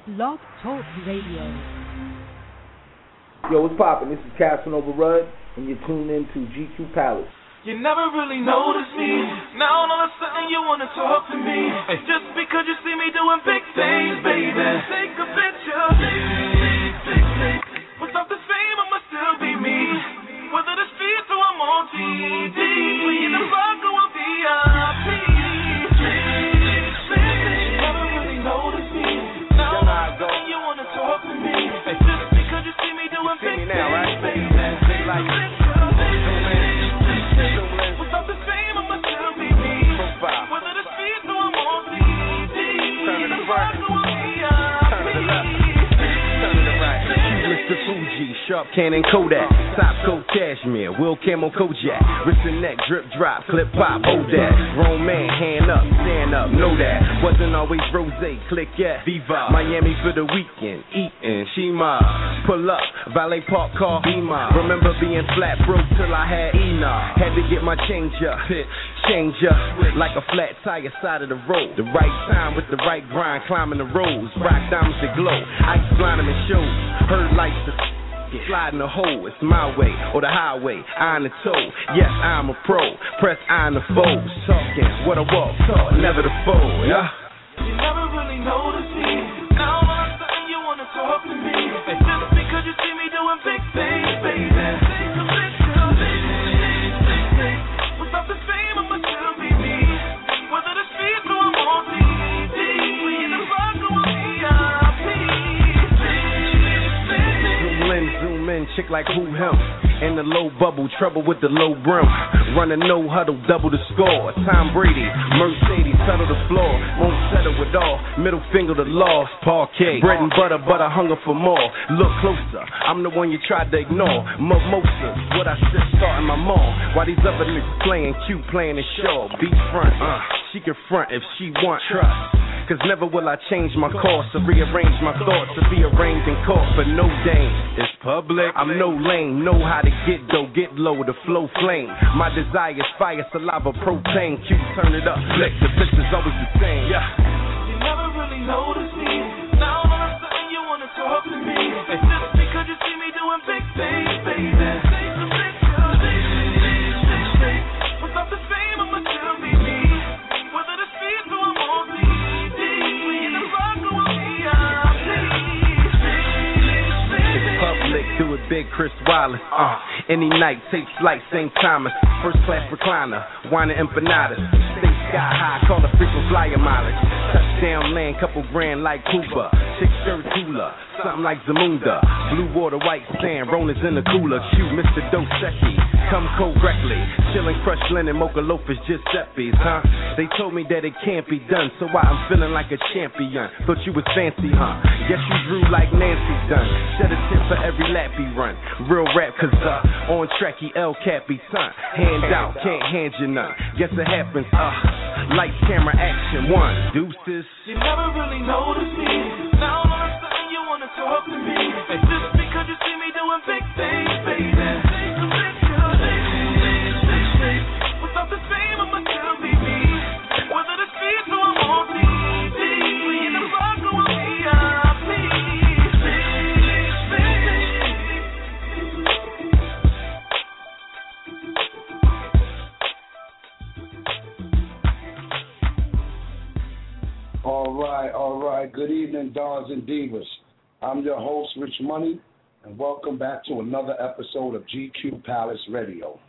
Blog Talk Radio. Yo, what's poppin'? This is Casanova Rudd, and you're tuned in to GQ Palace. You never really noticed me. Now all of a sudden you wanna talk to me. Just because you see me doing big things, baby. Take a picture. Without the fame, I'ma still be me. Whether the streets or I'm on TV. We in the rock or I'm VIP. You never really noticed me. Now all of a sudden you wanna talk to me. Just because you see me doing big things, baby. Take a picture. Without the fame, I'ma still be me. Whether the streets or I'm on TV. We in the rock or I'm VIP. Mr. Fuji, Sharp Cannon Kodak, Top Coat Cashmere, Will Camo Kojak, wrist and neck, drip drop, clip pop, hold that. Grown man, hand up, stand up, know that. Wasn't always rose, click at Viva. Miami for the weekend, eatin', Shima. Pull up, valet park car, Beamer. Remember being flat broke till I had Enoch. Had to get my change up, change up, like a flat tire side of the road. The right time with the right grind, climbing the roads. Rock diamonds that glow, ice blinding the shows. Heard lights to slide in the hole. It's my way or the highway, iron the toe. Yes, I'm a pro. Press iron the foes. Talking what I walk, talk, never the foe. Yeah. You never really noticed me. Now all of a sudden you wanna talk to me. Just because you see me doing big things, baby. Take a picture. Without the fame, I'ma still be me. Whether the streets or I'm on TV. We in the rock or I'm VIP. Zoom in, chick like who him. In the low bubble, trouble with the low brim. Running no huddle, double the score. Tom Brady, Mercedes, settle the floor. Won't settle with all. Middle finger to law. Parquet, bread and butter, but I hunger for more. Look closer, I'm the one you tried to ignore. Mimosas, what I said starting my mall. While these other niggas playing cute, playing the show. Beat front, she can front if she want trust. Cause never will I change my course or rearrange my thoughts to be arranged in court for no dame. It's public, I'm no lame, know how to get dough, get low, the flow flame. My desire is fire, saliva, propane. Q, turn it up, flex, the picture's always the same. Yeah. You never really noticed me. Now all of a sudden you wanna talk to me. Just because you see me doing big things, baby. Take a picture. Without the fame, I'ma still be me. Whether the streets or I'm on TV. We in the rock or I'm VIP. Public, do it big, Chris Wallace. Any night, take flight, St. Thomas. First class recliner, wine and empanadas. Stay sky high, call a frequent flyer mileage. Touchdown land, couple grand like Cuba. Chick shirt cooler, something like Zamunda. Blue water, white sand, Rona's in the cooler. Q, Mr. Dos Equis, come correctly. Chillin' crushed linen, mocha loafers, Giuseppe's, huh? They told me that it can't be done, so I'm feeling like a champion. Thought you was fancy, huh? Guess you drew like Nancy done. Shed a tip for every lap he run. Real rap, cause on track he El Cappy, son. Hand out, can't hand you none. Guess it happens, lights, camera, action, one. Deuces. You never really noticed me. Now all of a sudden you wanna talk to me. Just because you see me doing big things, baby. Take a picture. Without the fame, I'ma still be me. Whether the streets or I'm on TV. We in the rock or I'm VIP. All right. Good evening, Dons and Divas. I'm your host, Rich Money, and welcome back to another episode of GQ Palace Radio.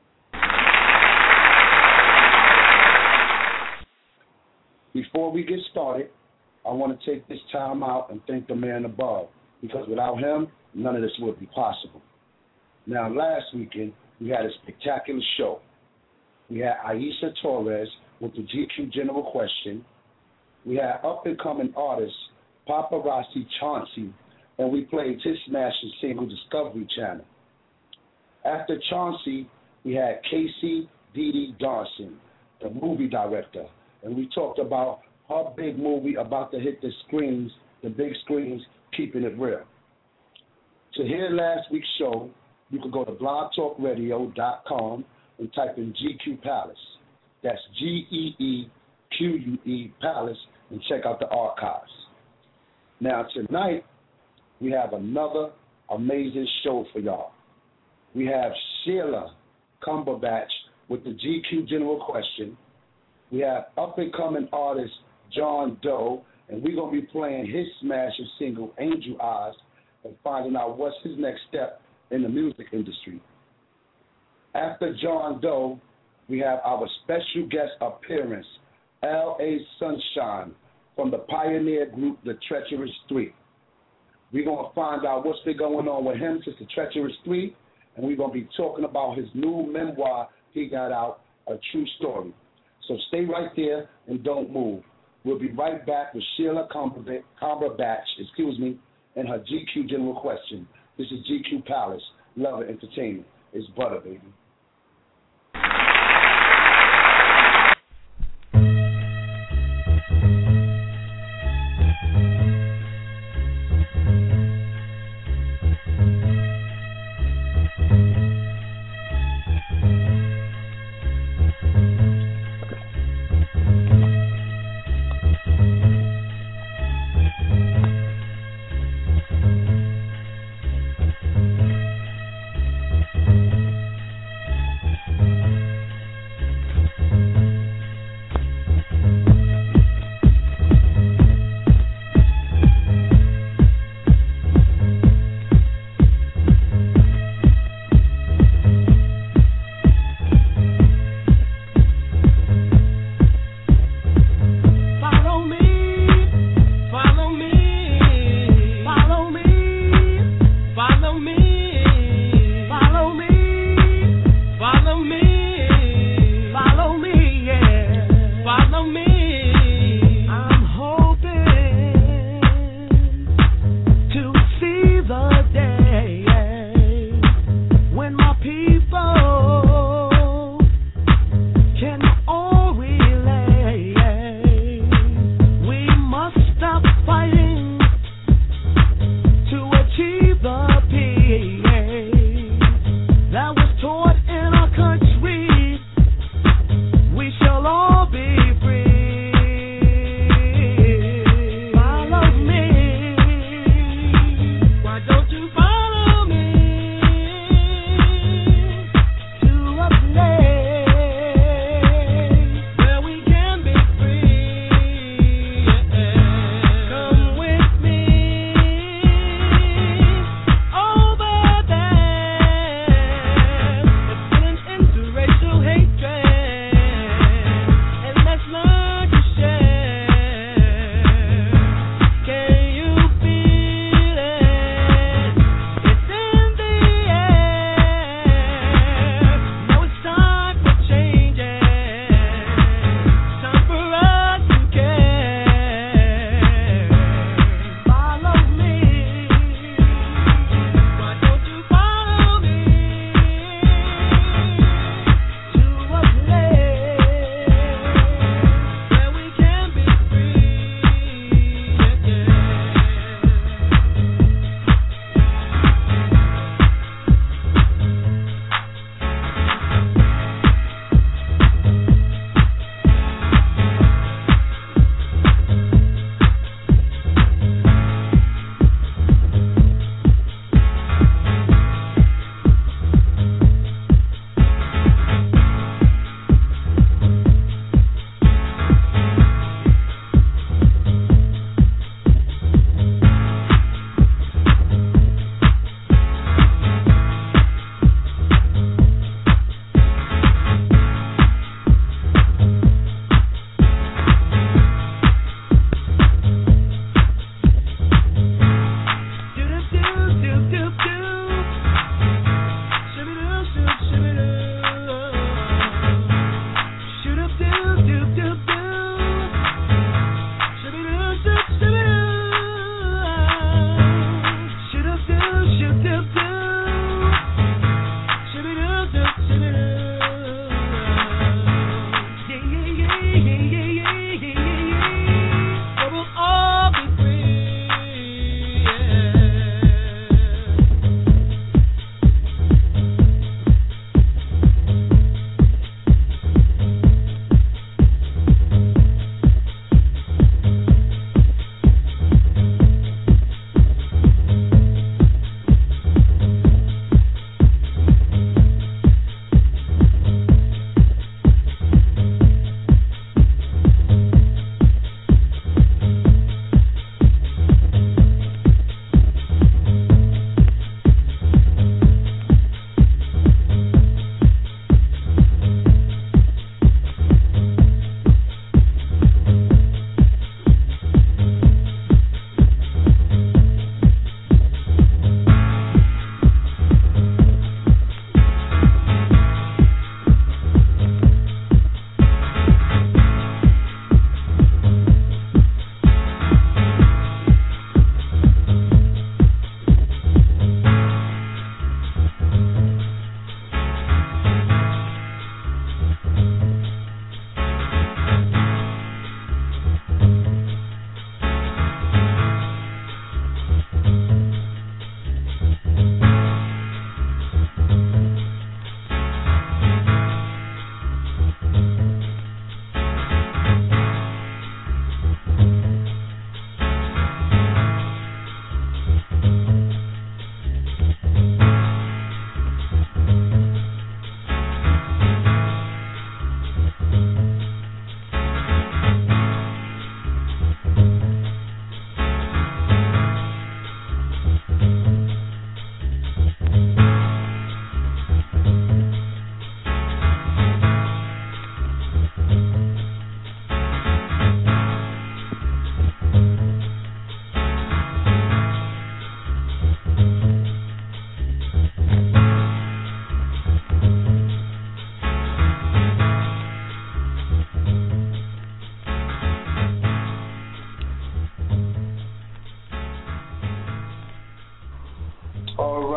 Before we get started, I want to take this time out and thank the man above, because without him, none of this would be possible. Now, last weekend, we had a spectacular show. We had Aisha Torres with the GQ General Question. We had up-and-coming artist Paparazzi Chauncey, and we played his smashing single Discovery Channel. After Chauncey, we had Casey Dee Dawson, the movie director, and we talked about her big movie about to hit the screens, the big screens, Keeping It Real. To hear last week's show, you can go to blogtalkradio.com and type in GQ Palace. That's GEEQUE Palace, and check out the archives. Now, tonight, we have another amazing show for y'all. We have Sheila Cumberbatch with the GQ General Question. We have up-and-coming artist John Doe, and we're going to be playing his smashing single, Angel Eyes, and finding out what's his next step in the music industry. After John Doe, we have our special guest appearance, L.A. Sunshine, from the pioneer group, The Treacherous Three. We're going to find out what's been going on with him since The Treacherous Three, and we're going to be talking about his new memoir he got out, A True Story. So stay right there and don't move. We'll be right back with Sheila Cumberbatch, and her GQ General Question. This is GQ Palace, Love and Entertainment. It's butter, baby.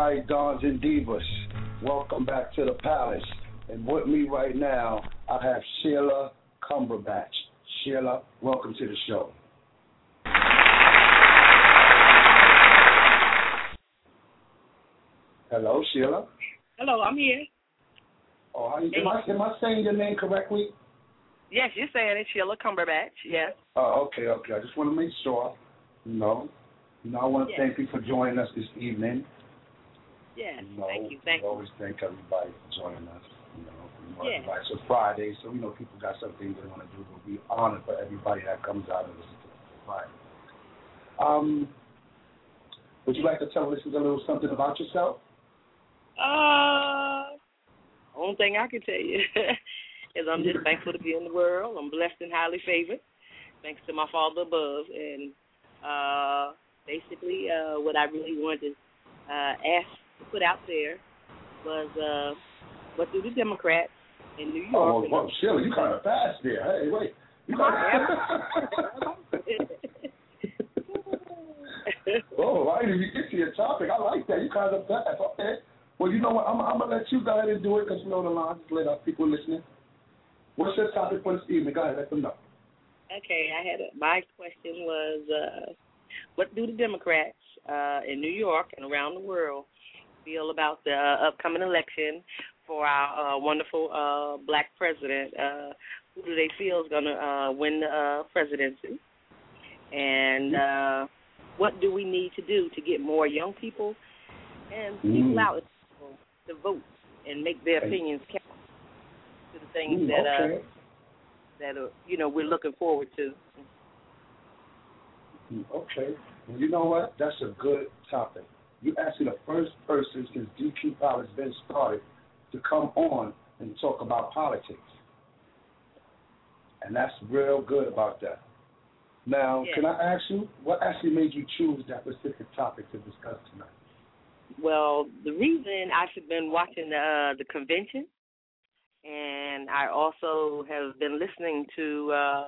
right, Dons and Divas, welcome back to the Palace. And with me right now, I have Sheila Cumberbatch. Sheila, welcome to the show. Hello, Sheila. Hello, I'm here. Oh, am I saying your name correctly? Yes, you're saying it, Sheila Cumberbatch. Yes. Oh, okay. I just want to make sure. I want to thank you for joining us this evening. Yes, thank you. Thank you. you. Always thank everybody for joining us. Everybody. So Friday, so people got some things they want to do. We'll be honored for everybody that comes out and listens to us Friday. Would you like to tell us a little something about yourself? Only thing I can tell you is I'm just thankful to be in the world. I'm blessed and highly favored, thanks to my Father above. And basically, what I really wanted to ask to put out there was what do the Democrats in New York? Oh, Sheila, you kind of fast there. Hey, wait. You I didn't even get to your topic. I like that. You kind of fast. Okay. Well, you know what? I'm going to let you go ahead and do it because you know the line. Just let our people listening. What's your topic for this evening? Go ahead, let them know. Okay, my question was, what do the Democrats in New York and around the world feel about the upcoming election for our wonderful black president? Who do they feel is going to win the presidency? And what do we need to do to get more young people and people out to vote and make their opinions count to the things that we're looking forward to? Okay. Well, you know what? That's a good topic. You're actually the first person since DQ Power has been started to come on and talk about politics. And that's real good about that. Now, Can I ask you, what actually made you choose that specific topic to discuss tonight? Well, the reason I've been watching the convention, and I also have been listening to,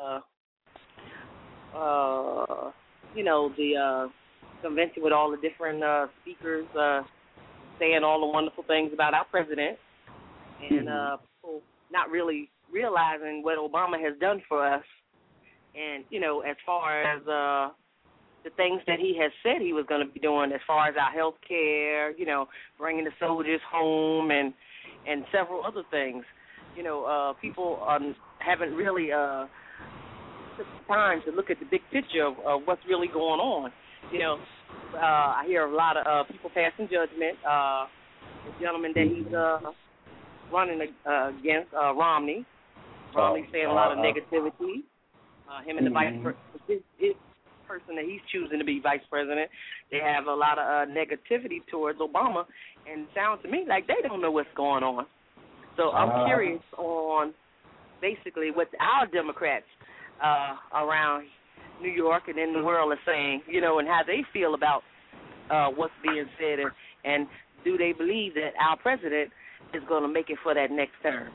the convention with all the different speakers saying all the wonderful things about our president, and people not really realizing what Obama has done for us. And, as far as the things that he has said he was going to be doing as far as our health care, bringing the soldiers home and several other things, people haven't really took the time to look at the big picture of what's really going on. I hear a lot of people passing judgment. The gentleman that he's running against, Romney. Romney's saying a lot of negativity. Him and the vice president, his person that he's choosing to be vice president, they have a lot of negativity towards Obama, and it sounds to me like they don't know what's going on. So I'm curious on basically what our Democrats around New York and in the world are saying, and how they feel about what's being said, and do they believe that our president is going to make it for that next term?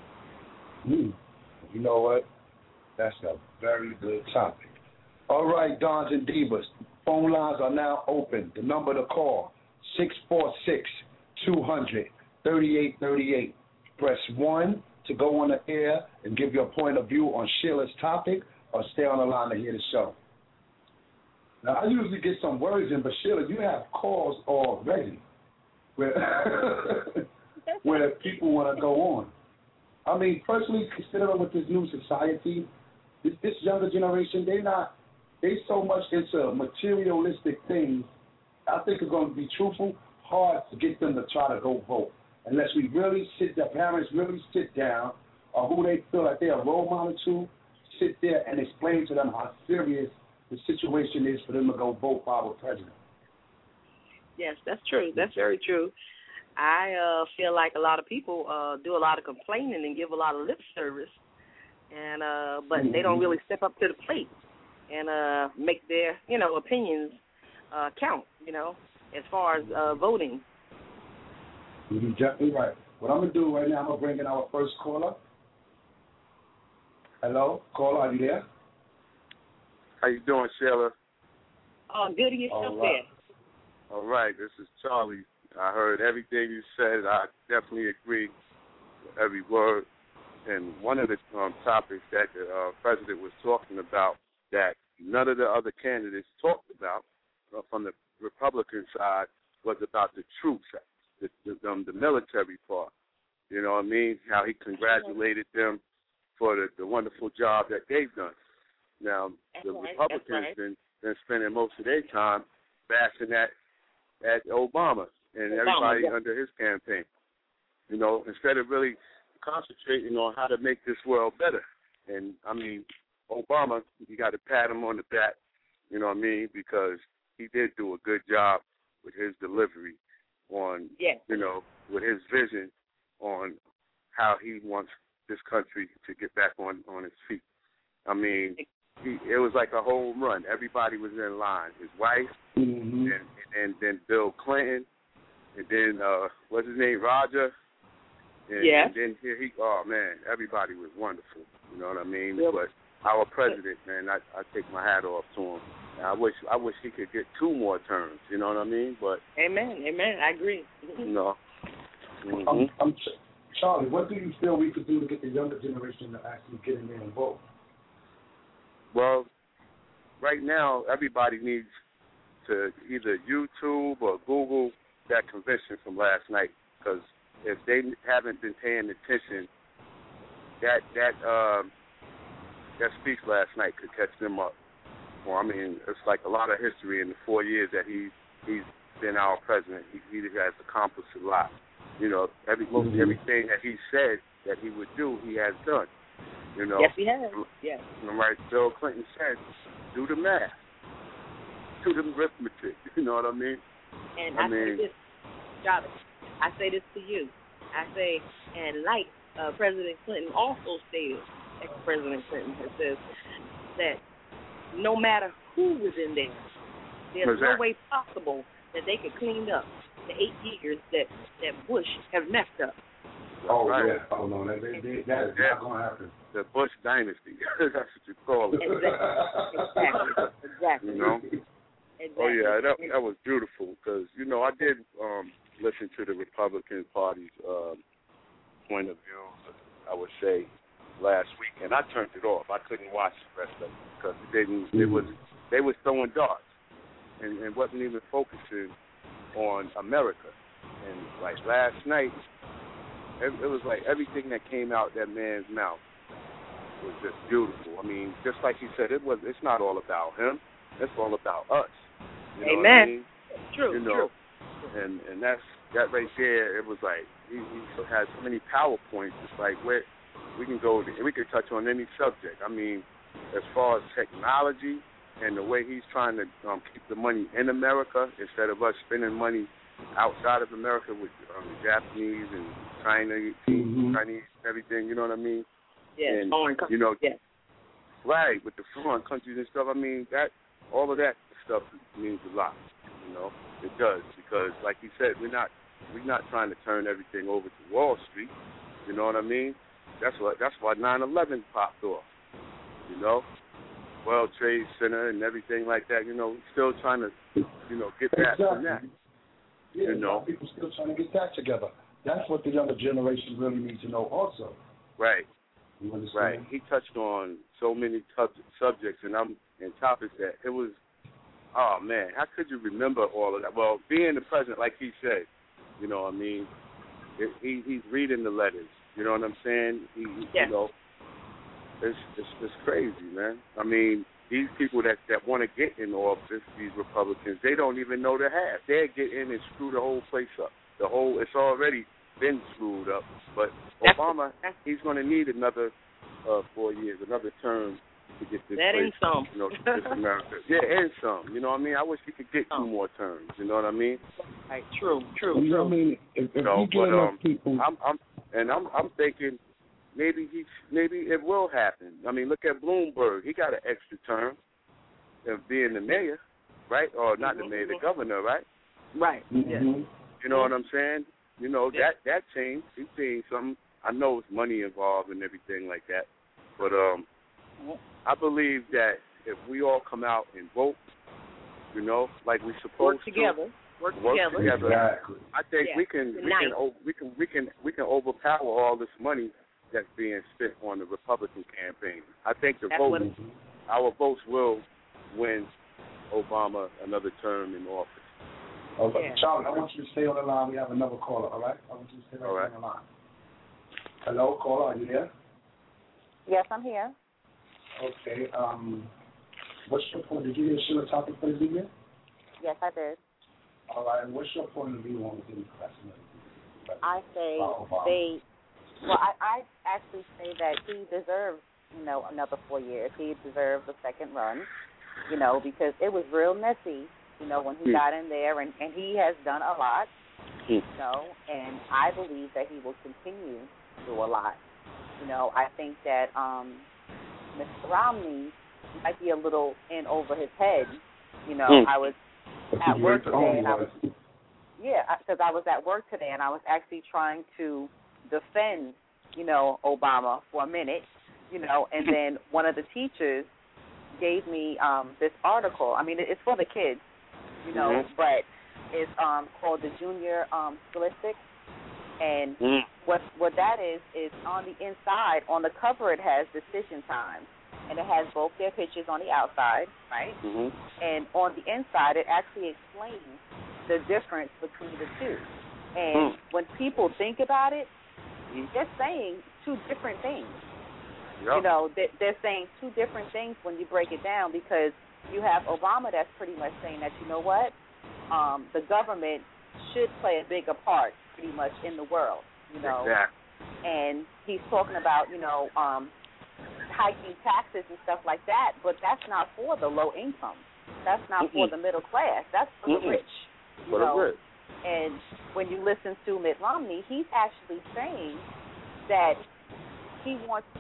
You know what? That's a very good topic. All right, Dons and Divas, phone lines are now open. The number to call, 646-200-3838. Press 1 to go on the air and give your point of view on Sheila's topic, or stay on the line to hear the show. Now, I usually get some words in, but Sheila, you have calls already where people want to go on. I mean, personally, considering with this new society, this younger generation, they so much into materialistic things. I think it's going to be truthful, hard to get them to try to go vote unless we really their parents really sit down, or who they feel like they're a role model to, sit there and explain to them how serious the situation is for them to go vote for our president. Yes, that's true. That's very true. I feel like a lot of people do a lot of complaining and give a lot of lip service, and but they don't really step up to the plate and make their opinions count. As far as voting. You're definitely right. What I'm gonna do right now, I'm gonna bring in our first caller. Hello, caller, are you there? How you doing, Sheila? Good to yourself there. All right, this is Charlie I heard everything you said. I definitely agree with every word. And one of the topics that the president was talking about that none of the other candidates talked about from the Republican side was about the troops, the military part. You know what I mean? How he congratulated them for the wonderful job that they've done. Now, the Republicans been spending most of their time bashing at Obama and everybody under his campaign. You know, instead of really concentrating on how to make this world better. And, I mean, Obama, you got to pat him on the back, you know what I mean, because he did do a good job with his delivery on, you know, with his vision on how he wants this country to get back on its feet. I mean, it was like a home run. Everybody was in line. His wife, and then Bill Clinton, and then, what's his name, Roger? And then here oh man, everybody was wonderful. You know what I mean? Yep. But our president, man, I take my hat off to him. I wish he could get 2 more terms. You know what I mean? But amen. I agree. You know. Charlie, what do you feel we could do to get the younger generation to actually get in there and vote? Well, right now everybody needs to either YouTube or Google that convention from last night, because if they haven't been paying attention, that speech last night could catch them up. Well, I mean, it's like a lot of history in the 4 years that he's been our president. He has accomplished a lot. You know, everything that he said that he would do, he has done. You know. Yes, he has. Yes. Right. Bill Clinton said, "Do the math, do the arithmetic." You know what I mean? And I say this, Jarvis. I say this to you. I say, and like President Clinton also stated, ex-President Clinton has said that no matter who was in there, there's no way possible that they could clean up the 8 years that Bush has messed up. Oh, right. Yeah. Oh, no, that is not going to happen. The Bush dynasty. That's what you call it. Exactly. You know? Exactly. Oh, yeah, that was beautiful because, you know, I did listen to the Republican Party's point of view, I would say, last week, and I turned it off. I couldn't watch the rest of it because they was throwing darts and wasn't even focusing on America. And like last night, it was like everything that came out that man's mouth was just beautiful. I mean, just like he said, it's not all about him. It's all about us. You know Amen. What I mean? True. You know, true. And that right there, it was like he has so many PowerPoints. It's like where we can go, we can touch on any subject. I mean, as far as technology and the way he's trying to keep the money in America instead of us spending money outside of America with the Japanese and Chinese and everything. You know what I mean? Yeah. And, you know, right, with the foreign countries and stuff. I mean, that all of that stuff means a lot. You know, it does because, like you said, we're not trying to turn everything over to Wall Street. You know what I mean? That's why 9/11 popped off. You know, World Trade Center and everything like that. You know, still trying to, you know, get back from that. Yeah, you know, people still trying to get that together. That's what the younger generation really needs to know also. Right. You understand? Right. He touched on so many subjects and topics that it was, oh man, how could you remember all of that? Well, being the president, like he said, you know what I mean? He's reading the letters. You know what I'm saying? You know, it's crazy, man. I mean, these people that want to get in office, these Republicans, they don't even know the half. They get in and screw the whole place up. It's already been screwed up. But Obama, he's going to need another 4 years, another term to get this place, you know, this America. Yeah, and some. You know what I mean? I wish he could get 2 more terms. You know what I mean? Right. True. You know what I mean? If you get enough people, I'm thinking maybe it will happen. I mean, look at Bloomberg. He got an extra term of being the mayor, right? Or not the mayor, the governor, right? Right. Yeah. You know what I'm saying? You know, that changed. He's saying something. I know it's money involved and everything like that. But I believe that if we all come out and vote, you know, like we're supposed work together. work Work together. Exactly. I think Yeah. we can overpower all this money that's being spent on the Republican campaign. I think our votes will win Obama another term in office. Okay, Yeah. Charlie, I want you to stay on the line. We have another caller, all right? I want you to stay right on the line. Hello, caller, are you there? Yes, I'm here. Okay, what's your point? Did you hear Sheila's topic for this evening? Yes, I did. All right, and what's your point of view on the Democrats? I say I actually say that he deserves, another 4 years. He deserves a second run, because it was real messy, when he got in there, and he has done a lot, and I believe that he will continue to do a lot. I think that Mr. Romney might be a little in over his head. I was at work today, and because I was at work today, and I was actually trying to defend, Obama for a minute, and then one of the teachers gave me this article. I mean, it's for the kids, but it's called the Junior Scholastic, and what that is on the inside, on the cover it has decision time, and it has both their pictures on the outside, right? And on the inside it actually explains the difference between the two. And when people think about it, they're saying two different things. They're saying two different things when you break it down, because you have Obama that's pretty much saying that, the government should play a bigger part pretty much in the world, Exactly. And he's talking about, hiking taxes and stuff like that, but that's not for the low income. That's not for the middle class. That's for the rich. For the rich. And when you listen to Mitt Romney, he's actually saying that he's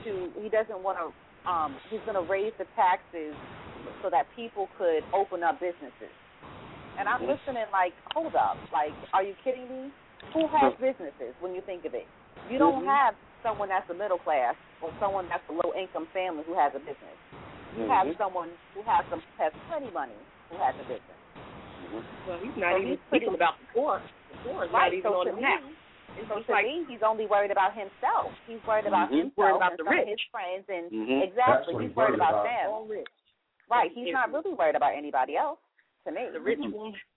going to raise the taxes so that people could open up businesses. And I'm listening like, hold up, like, are you kidding me? Who has businesses when you think of it? You don't have someone that's a middle class or someone that's a low-income family who has a business. You have someone who has plenty money who has a business. Well, he's not even speaking about the poor. The poor is not even on the map. So to me, he's only worried about himself. He's worried about himself, worried about and the some rich. of his friends, and exactly, he's worried about them. All rich. Right, he's not really worried about anybody else. To me, the rich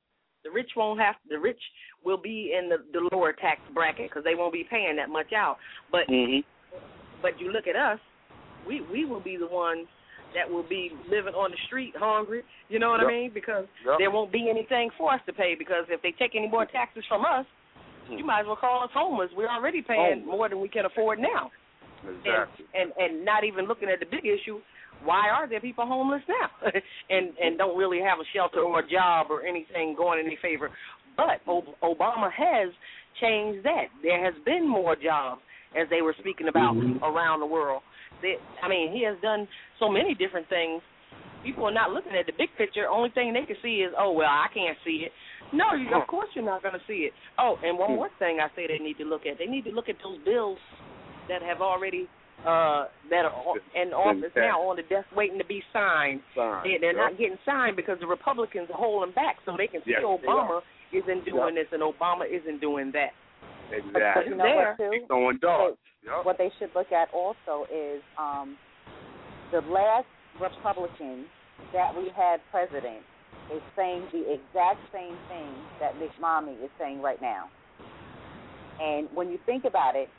will be in the lower tax bracket because they won't be paying that much out. But but you look at us, we will be the ones that will be living on the street hungry. You know what I mean? Because there won't be anything for us to pay. Because if they take any more taxes from us, you might as well call us homeless. We're already paying more than we can afford now. Exactly. And not even looking at the big issue. Why are there people homeless now and don't really have a shelter or a job or anything going in their favor? But Obama has changed that. There has been more jobs, as they were speaking about around the world. He has done so many different things. People are not looking at the big picture. Only thing they can see is, I can't see it. No, of course you're not going to see it. Oh, and one more thing I say they need to look at. They need to look at those bills that have already that are in office now on the desk waiting to be signed. They're not getting signed because the Republicans are holding back so they can see Obama isn't doing this and Obama isn't doing that. Exactly. You know what, too? He's going dark. What they should look at also is the last Republican that we had president is saying the exact same thing that Mitt Romney is saying right now. And when you think about it,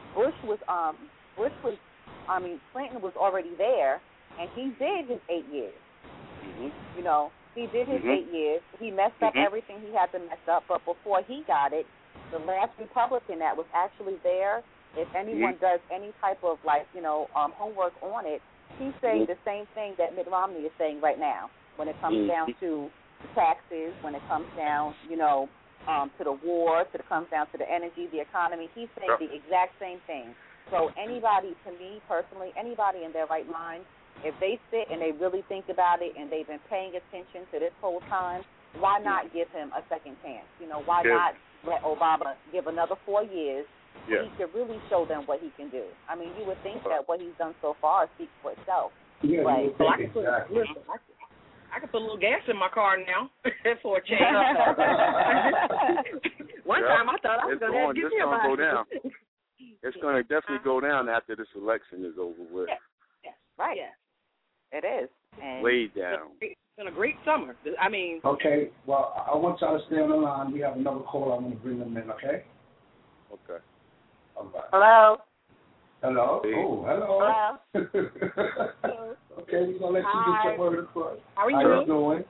Clinton was already there, and he did his 8 years. He did his 8 years. He messed up everything he had to mess up, but before he got it, the last Republican that was actually there, if anyone does any type of, homework on it, he's saying the same thing that Mitt Romney is saying right now when it comes down to the taxes, when it comes down, to the war, it comes down to the energy, the economy. He's saying the exact same thing. So anybody, to me personally, anybody in their right mind, if they sit and they really think about it and they've been paying attention to this whole time, why not give him a second chance? Why not let Obama give another 4 years so he can really show them what he can do? I mean, you would think that what he's done so far speaks for itself. I I can put a little gas in my car now for a change. One time I thought I was going to have to get me a bike. Go down. It's going to definitely go down after this election is over with. Yes. Right. Yes. It is. And way down. It's been a great summer. I mean. Okay. Well, I want y'all to stay on the line. We have another caller. I'm going to bring them in. Okay. Okay. All right. Hello. Hello. Hey. Oh, hello. Hello. Okay, we're gonna let you get your word across. How are you? How you doing?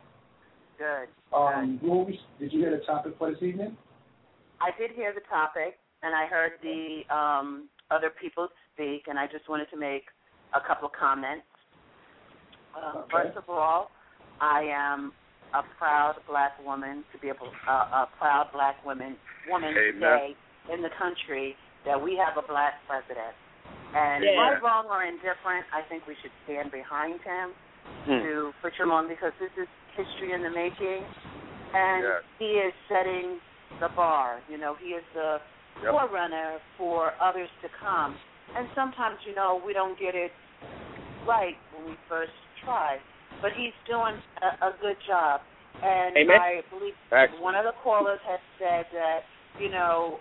Good. Did you hear the topic for this evening? I did hear the topic, and I heard the other people speak, and I just wanted to make a couple of comments. Okay. First of all, I am a proud black woman to be a proud black woman today in the country that we have a black president. And right, wrong, or indifferent, I think we should stand behind him to push him on, because this is history in the making. And he is setting the bar. You know, he is the forerunner for others to come. And sometimes, you know, we don't get it right when we first try. But he's doing a good job. And Amen. I believe one of the callers has said that, you know,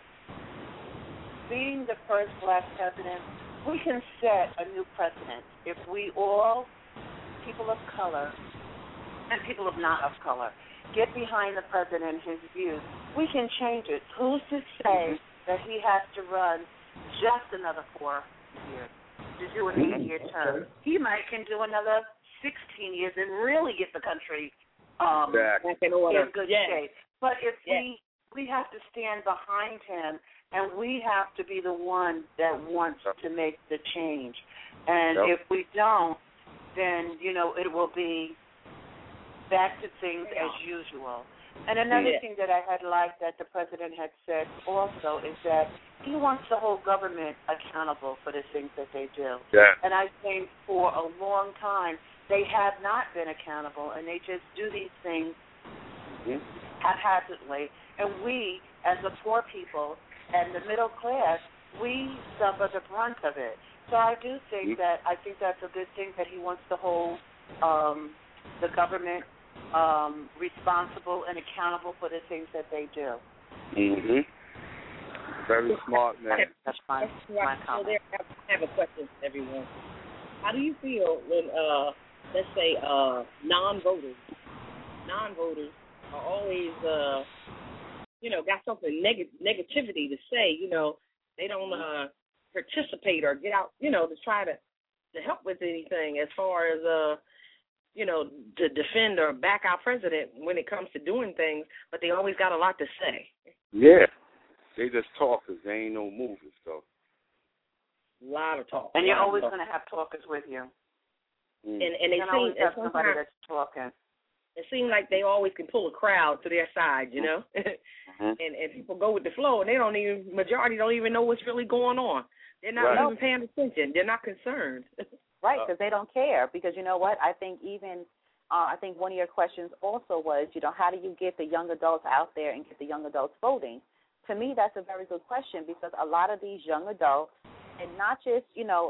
being the first black president, we can set a new precedent. If we all, people of color and people of not of color, get behind the president and his views, we can change it. Who's to say that he has to run just another 4 years to do an 8-year term? He might can do another 16 years and really get the country in good shape. But if we have to stand behind him, and we have to be the one that wants to make the change. And if we don't, then, you know, it will be back to things as usual. And another thing that I had liked that the president had said also is that he wants the whole government accountable for the things that they do. Yeah. And I think for a long time they have not been accountable, and they just do these things haphazardly. And we, as the poor people, and the middle class, we suffer the brunt of it. So I do think I think that's a good thing that he wants to hold the government responsible and accountable for the things that they do. Very smart man. That's my comment. I have a question for everyone. How do you feel when, let's say, non-voters are always you know, got something negativity to say, you know, they don't participate or get out, you know, to try to help with anything as far as, you know, to defend or back our president when it comes to doing things, but they always got a lot to say. Yeah. They just talkers. They ain't no movers, though. A lot of talk. And you're always going to have talkers with you. And they always have somebody that's talking. It seems like they always can pull a crowd to their side, you know, and people go with the flow, and majority don't even know what's really going on. They're not even paying attention. They're not concerned. Right, because they don't care. Because you know what? I think I think one of your questions also was, you know, how do you get the young adults out there and get the young adults voting? To me, that's a very good question, because a lot of these young adults, and not just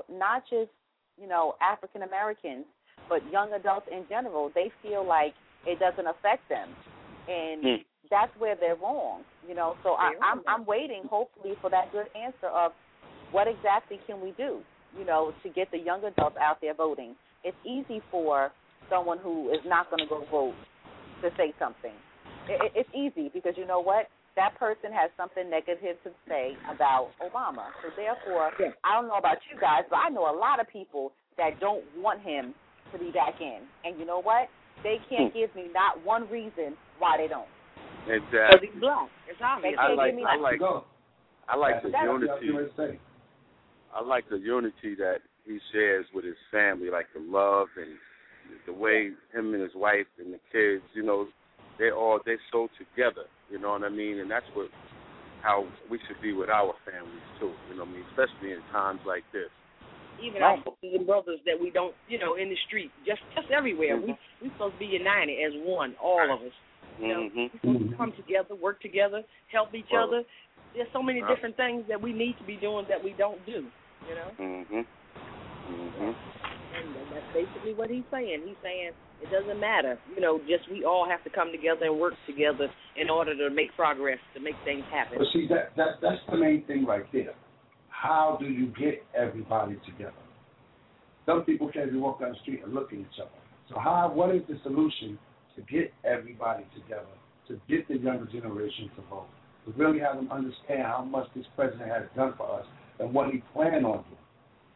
African Americans, but young adults in general, they feel like it doesn't affect them, and that's where they're wrong, you know. So I'm waiting, hopefully, for that good answer of what exactly can we do, you know, to get the young adults out there voting. It's easy for someone who is not going to go vote to say something. It's easy because you know what? That person has something negative to say about Obama. So therefore, I don't know about you guys, but I know a lot of people that don't want him to be back in. And you know what? They can't give me not one reason why they don't. Exactly. Because he's black. It's obvious. I like the unity. I like the unity that he shares with his family, like the love and the way him and his wife and the kids, you know, they're so together, you know what I mean? And that's how we should be with our families too, you know what I mean? Especially in times like this. Even our sisters and brothers that we don't, you know, in the street, just everywhere. We supposed to be united as one, all of us. You know, we supposed to come together, work together, help each other. There's so many different things that we need to be doing that we don't do, you know? And that's basically what he's saying. He's saying It doesn't matter. Just we all have to come together and work together in order to make progress, to make things happen. But see, that's the main thing right there. How do you get everybody together? Some people can't even walk down the street and look at each other. So what is the solution to get everybody together, to get the younger generation to vote, to really have them understand how much this president has done for us and what he planned on doing?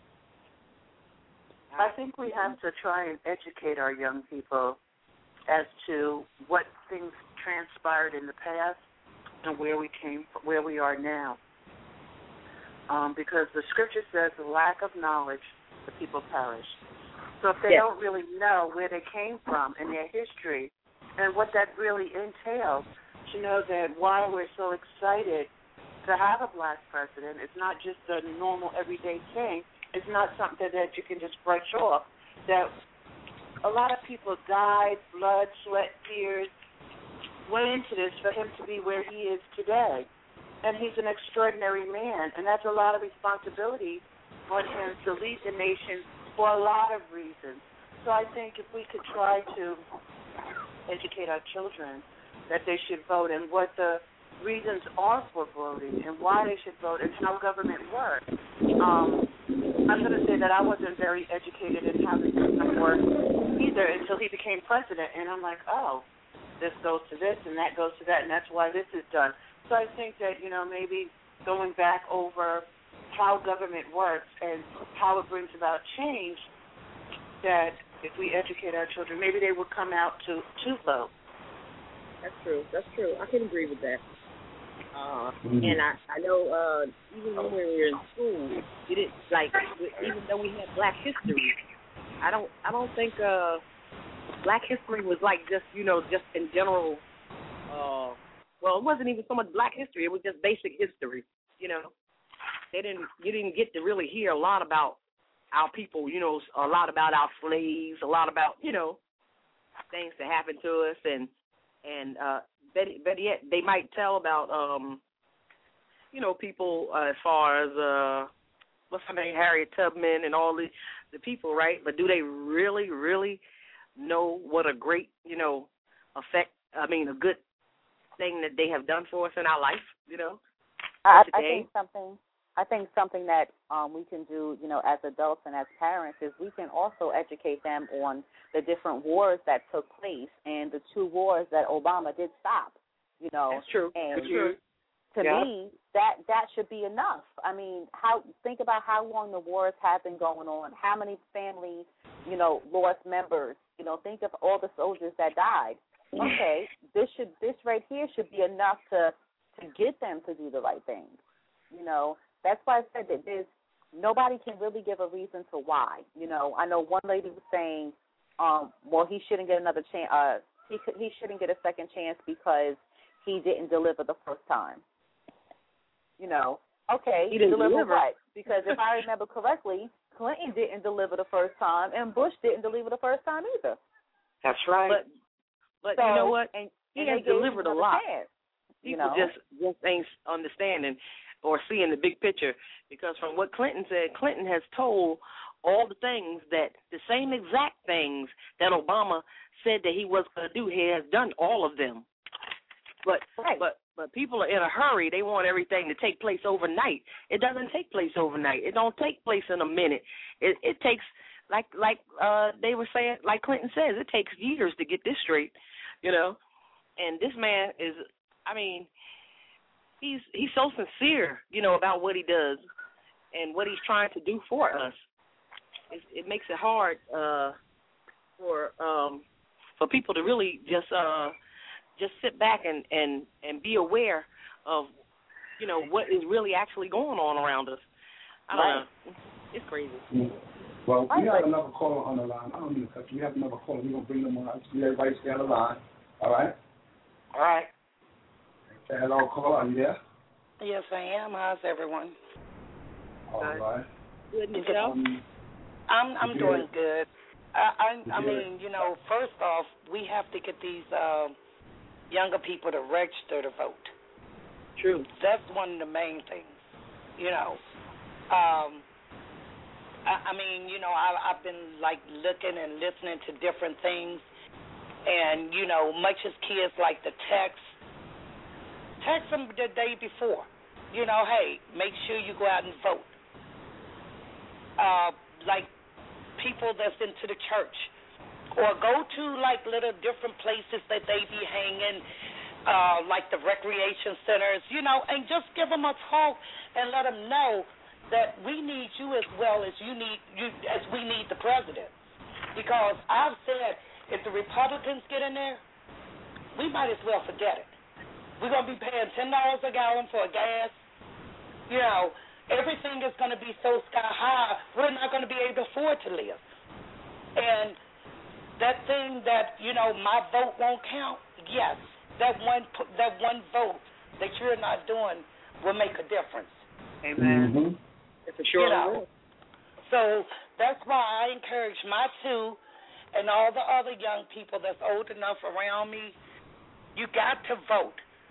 I think we have to try and educate our young people as to what things transpired in the past and where we are now. Because the scripture says the lack of knowledge, the people perish. So if they don't really know where they came from and their history and what that really entails, to know that why we're so excited to have a black president, it's not just a normal everyday thing. It's not something that you can just brush off. That a lot of people died, blood, sweat, tears, went into this for him to be where he is today. And he's an extraordinary man, and that's a lot of responsibility on him to lead the nation for a lot of reasons. So I think if we could try to educate our children that they should vote and what the reasons are for voting and why they should vote and how government works. I'm going to say that I wasn't very educated in how the system works either until he became president, and I'm like, oh, this goes to this and that goes to that, and that's why this is done. So I think that, maybe going back over how government works and how it brings about change, that if we educate our children, maybe they will come out to vote. That's true. I can agree with that. And I know even when we were in school, we didn't even though we had Black History, I don't think Black History was just in general. Well, it wasn't even so much Black History; it was just basic history. You didn't get to really hear a lot about our people. A lot about our slaves, a lot about things that happened to us, and better yet, they might tell about, people as far as, what's her name, Harriet Tubman and all the people, right? But do they really, really know what a great, a good thing that they have done for us in our life, I think something that we can do, as adults and as parents is we can also educate them on the different wars that took place and the 2 wars that Obama did stop, That's true. And That's true. To me, that should be enough. I mean, think about how long the wars have been going on, how many families, lost members. Think of all the soldiers that died. Okay, this right here should be enough to get them to do the right thing. That's why I said that nobody can really give a reason to why. I know one lady was saying, he shouldn't get another chance. He shouldn't get a second chance because he didn't deliver the first time. Okay, he didn't deliver what? Because if I remember correctly, Clinton didn't deliver the first time, and Bush didn't deliver the first time either. That's right. But so, you know what? And he has delivered a lot. Chance, People just ain't understanding or seeing the big picture, because from what Clinton said, Clinton has told all the things the same exact things that Obama said that he was going to do. He has done all of them. But people are in a hurry. They want everything to take place overnight. It doesn't take place overnight. It don't take place in a minute. It takes, like they were saying, like Clinton says, it takes years to get this straight, And this man is, he's so sincere, about what he does and what he's trying to do for us. It makes it hard for people to really just sit back and be aware of, what is really actually going on around us. I don't know. It's crazy. Mm-hmm. Well, we have another caller on the line. I don't mean to cut you. We have another caller. We're going to bring them on. Everybody stay on the line. All right? All right. Hello, caller. Are you there? Yes, I am. How's everyone? All right. Good, Michelle. I'm doing good. I mean, first off, we have to get these younger people to register to vote. True. That's one of the main things, I've been looking and listening to different things, And, much as kids like to text them the day before. Hey, make sure you go out and vote. Like people that's into the church. Or go to, like, little different places that they be hanging, like the recreation centers, and just give them a talk and let them know that we need you as well as as we need the president. Because I've said, if the Republicans get in there, we might as well forget it. We're going to be paying $10 a gallon for gas. Everything is going to be so sky high, we're not going to be able to afford to live. And that thing that, my vote won't count, yes, that one vote that you're not doing will make a difference. Amen. Mm-hmm. It's a sure will. So that's why I encourage my two and all the other young people that's old enough around me, you got to vote.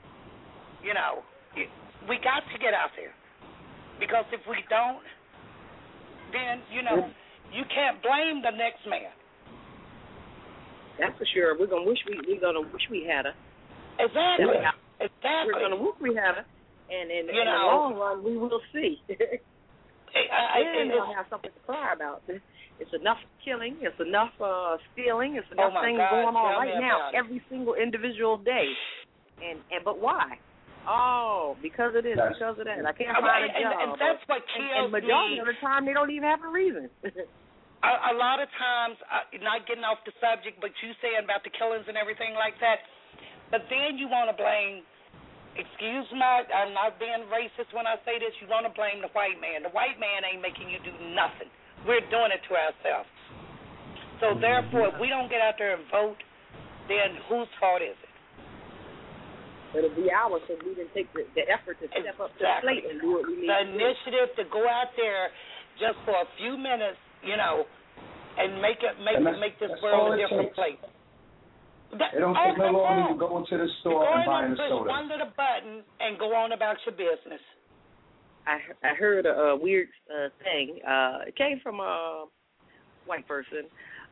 We got to get out there. Because if we don't, then, you can't blame the next man. That's for sure. We're gonna wish we had her. Exactly. We're gonna wish we had her, and in the long run, we will see. We're gonna have something to cry about. It's enough killing. It's enough stealing. It's enough things going on right now every single individual day. But why? Oh, because of this, because of that. I can't find a job. And that's what kills me. And majority of the time, they don't even have a reason. A lot of times, not getting off the subject, but you saying about the killings and everything like that, but then you want to blame, I'm not being racist when I say this, you want to blame the white man. The white man ain't making you do nothing. We're doing it to ourselves. So therefore, if we don't get out there and vote, then whose fault is it? It'll be ours because we didn't take the effort to step up to the plate and do what we need the to do. initiative to go out there just for a few minutes, and make this world a different place. It don't take no longer to go into the store and buy a soda. One little button and go on about your business. I heard a weird thing. It came from a white person.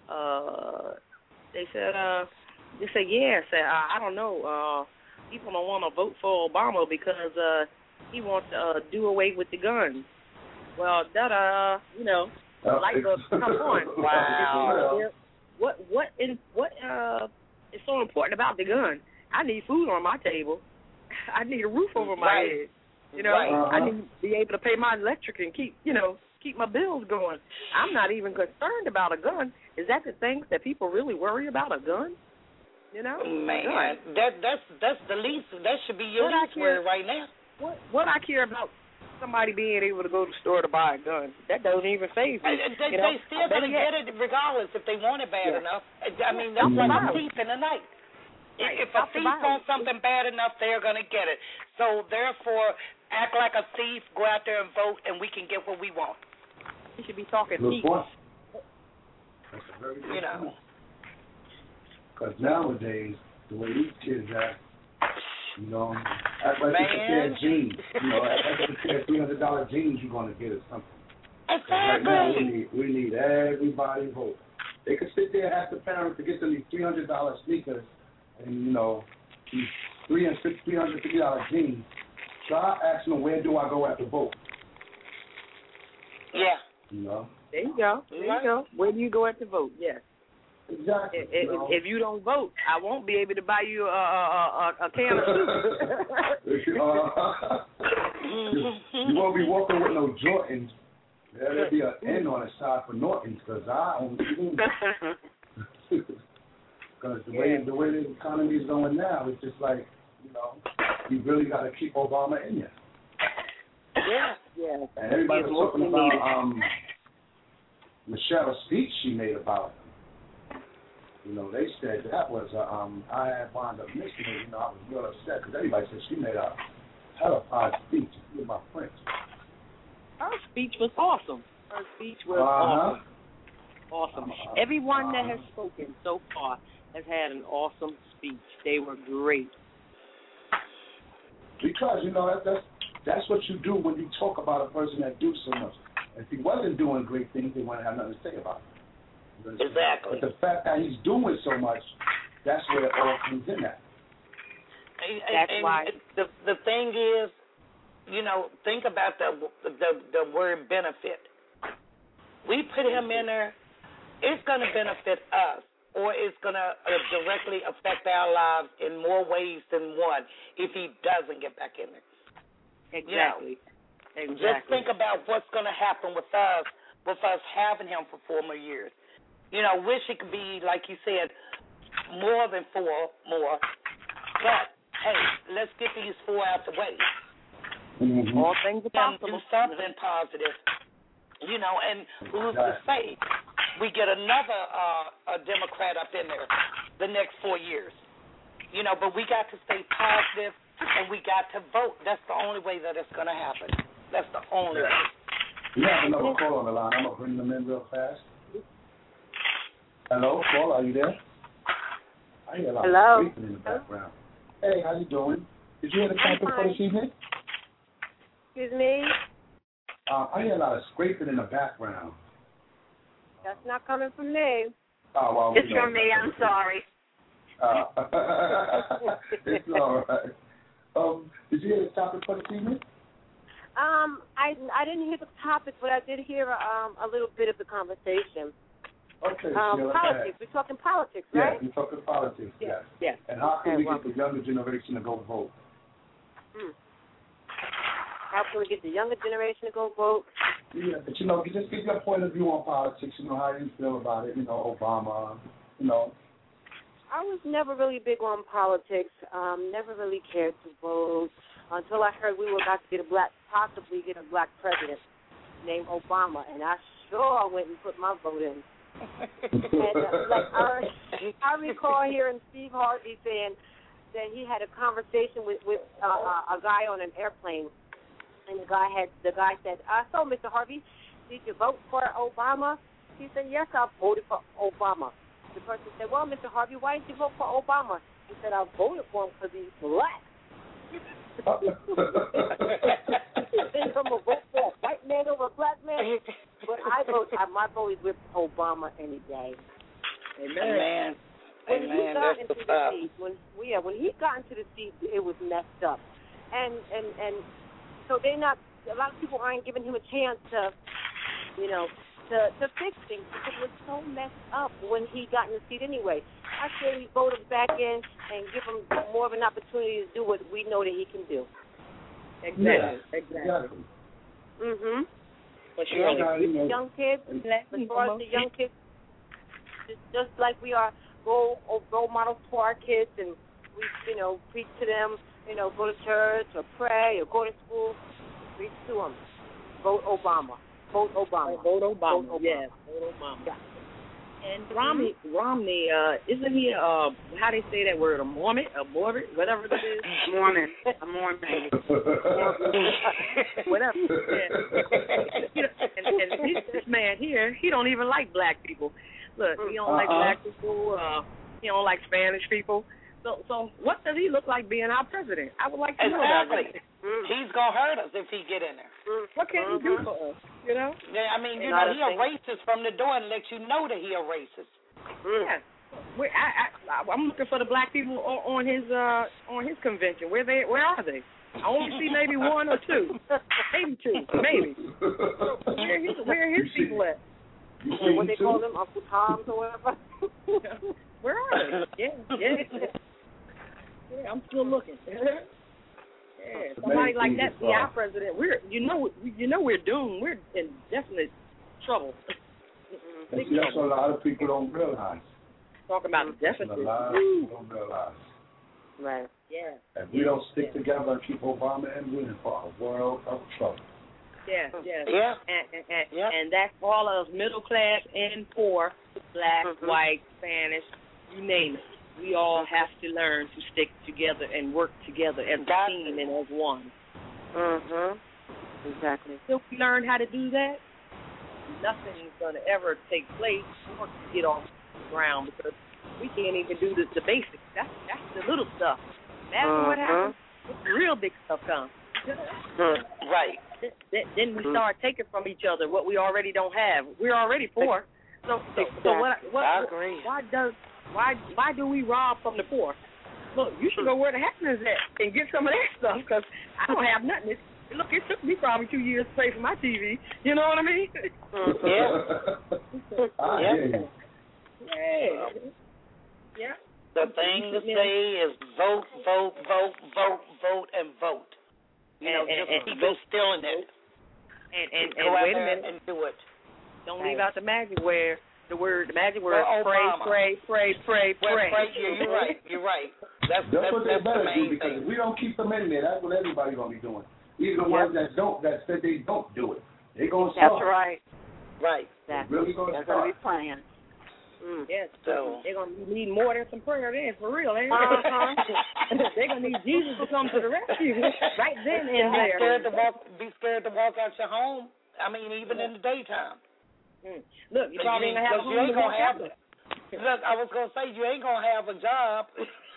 They said, I don't know. People don't want to vote for Obama because he wants to do away with the guns. Well, light bulbs come on. Wow. What is so important about the gun? I need food on my table. I need a roof over my head. I need to be able to pay my electric and keep my bills going. I'm not even concerned about a gun. Is that the things that people really worry about, a gun? Man, that's the least. That should be your least worry right now. What I care about somebody being able to go to the store to buy a gun, that doesn't even faze me. They still gonna get it regardless if they want it bad enough. I mean, that's like a thief in the night. Right. If a thief wants something bad enough, they're gonna get it. So therefore, act like a thief, go out there and vote, and we can get what we want. We should be talking peace. Because nowadays, the way these kids act, act like it's a pair of jeans. Act like it's a pair of $300 jeans you're going to get or something. Exactly. Right now, we need everybody vote. They could sit there and ask the parents to get them these $300 sneakers and, these $350 jeans. Try asking them, where do I go after vote? Yeah. There you go. There you go. Where do you go after vote? Yes. Exactly. If you don't vote, I won't be able to buy you a can of soup. You won't be walking with no Jordans. There'll be an N on the side for Norton's because I only do. Because the way the economy is going now, it's just like, you really got to keep Obama in you. Yeah. And everybody was talking about Michelle's speech she made about him. They said that was I had wound up missing it. I was real upset because everybody said she made a hell-of-a speech. Excuse my French. Her speech was awesome. Awesome. Everyone that has spoken so far has had an awesome speech. They were great. Because, that's what you do when you talk about a person that do so much. If he wasn't doing great things, they wouldn't have nothing to say about it. Exactly. But the fact that he's doing so much, That's where it all comes in at. That's why. The thing is, think about the word benefit. We put him in there. It's going to benefit us, or it's going to directly affect our lives in more ways than one if he doesn't get back in there. Exactly. Just think about what's going to happen with us having him for 4 more years. Wish it could be, like you said, more than 4 more. But, hey, let's get these 4 out the way. Mm-hmm. All things are possible. Do something positive. And who's to say we get another a Democrat up in there the next 4 years. But we got to stay positive and we got to vote. That's the only way that it's going to happen. That's the only way. We have another call on the line. I'm going to bring them in real fast. Hello, Paul, are you there? I hear a lot of scraping in the background. Hey, how you doing? Did you hear the topic for this evening? Excuse me? I hear a lot of scraping in the background. That's not coming from me. Oh, well, it's from me. I'm sorry. It's all right. Did you hear the topic for this evening? I didn't hear the topic, but I did hear a little bit of the conversation. Okay. Politics. We're talking politics, right? Yes, we're talking politics. Yes. Yes. And how can we get the younger generation to go vote? How can we get the younger generation to go vote? Yeah, but just give your point of view on politics. How you feel about it. Obama. I was never really big on politics. Never really cared to vote until I heard we were about to possibly get a black president named Obama, and I sure went and put my vote in. And I recall hearing Steve Harvey saying that he had a conversation with a guy on an airplane, and the guy said, "So, Mr. Harvey, did you vote for Obama?" He said, "Yes, I voted for Obama." The person said, "Well, Mr. Harvey, why did you vote for Obama?" He said, "I voted for him because he's black." From a vote for a white man over a black man, but my vote is with Obama any day. Amen. When he got into the seat, when he got into the seat, it was messed up, and so a lot of people aren't giving him a chance to fix things because it was so messed up when he got in the seat anyway. I say we vote him back in and give him more of an opportunity to do what we know that he can do. Exactly. Mhm. But young kids, as far as the young kids, just like we are role models to our kids, and we preach to them, go to church or pray or go to school, preach to them. Vote Obama. Vote Obama. Vote Obama. Yes, vote Obama. Yeah. And Romney, isn't he how they say that word, a Mormon, whatever it is? Mormon. Whatever. Yeah. And this man here, he don't even like black people. Look, he don't like black people. He don't like Spanish people. So what does he look like being our president? I would like to know that. He's gonna hurt us if he get in there. What can he do for us? Yeah, I mean, he a racist from the door and let you know that he a racist. Yeah. I'm looking for the black people on his convention. Where are they? I want to see maybe 1 or 2, maybe 2, maybe. Where are his people at? What they call them, Uncle Tom's or whatever. Where are they? Yeah. I'm still looking. Yeah, somebody like that be our president. We're doomed. We're in definite trouble. That's what a lot of people don't realize. Talk about deficit. A lot of people don't realize. Right. Yeah. If we don't stick together and keep Obama in, we're in for a world of trouble. Yeah. And that's all of us, middle class and poor, black, white, Spanish, you name it. We all have to learn to stick together and work together as a team and as one. Exactly. If we learn how to do that, nothing's going to ever take place or get off the ground because we can't even do the basics. That's the little stuff. That's what happens. The real big stuff comes. Right. Then we start taking from each other what we already don't have. We're already poor. So what? I agree. Why do we rob from the poor? Look, you should go where the happiness is at and get some of that stuff because I don't have nothing. Look, it took me probably 2 years to pay for my TV. You know what I mean? Yeah. The thing to say is vote, vote, vote, vote, vote, and vote. You know, just keep instilling it. And go wait out a there minute. and do it. Don't leave out the magic word. The magic word Well, pray. Yeah, you're right. That's what they the better do main because thing. if we don't keep them in there, that's what everybody's gonna be doing. Even the ones that said they don't do it, they gonna start. That's right. Right. That's really gonna That's start. gonna be playing. Yes. So they're gonna need more than some prayer then, for real, ain't Uh-huh. They're gonna need Jesus to come to the rescue right then and there. Be scared to walk out your home. I mean, even in the daytime. Look, you probably ain't gonna have a home to walk out. Look, I was gonna say you ain't gonna have a job.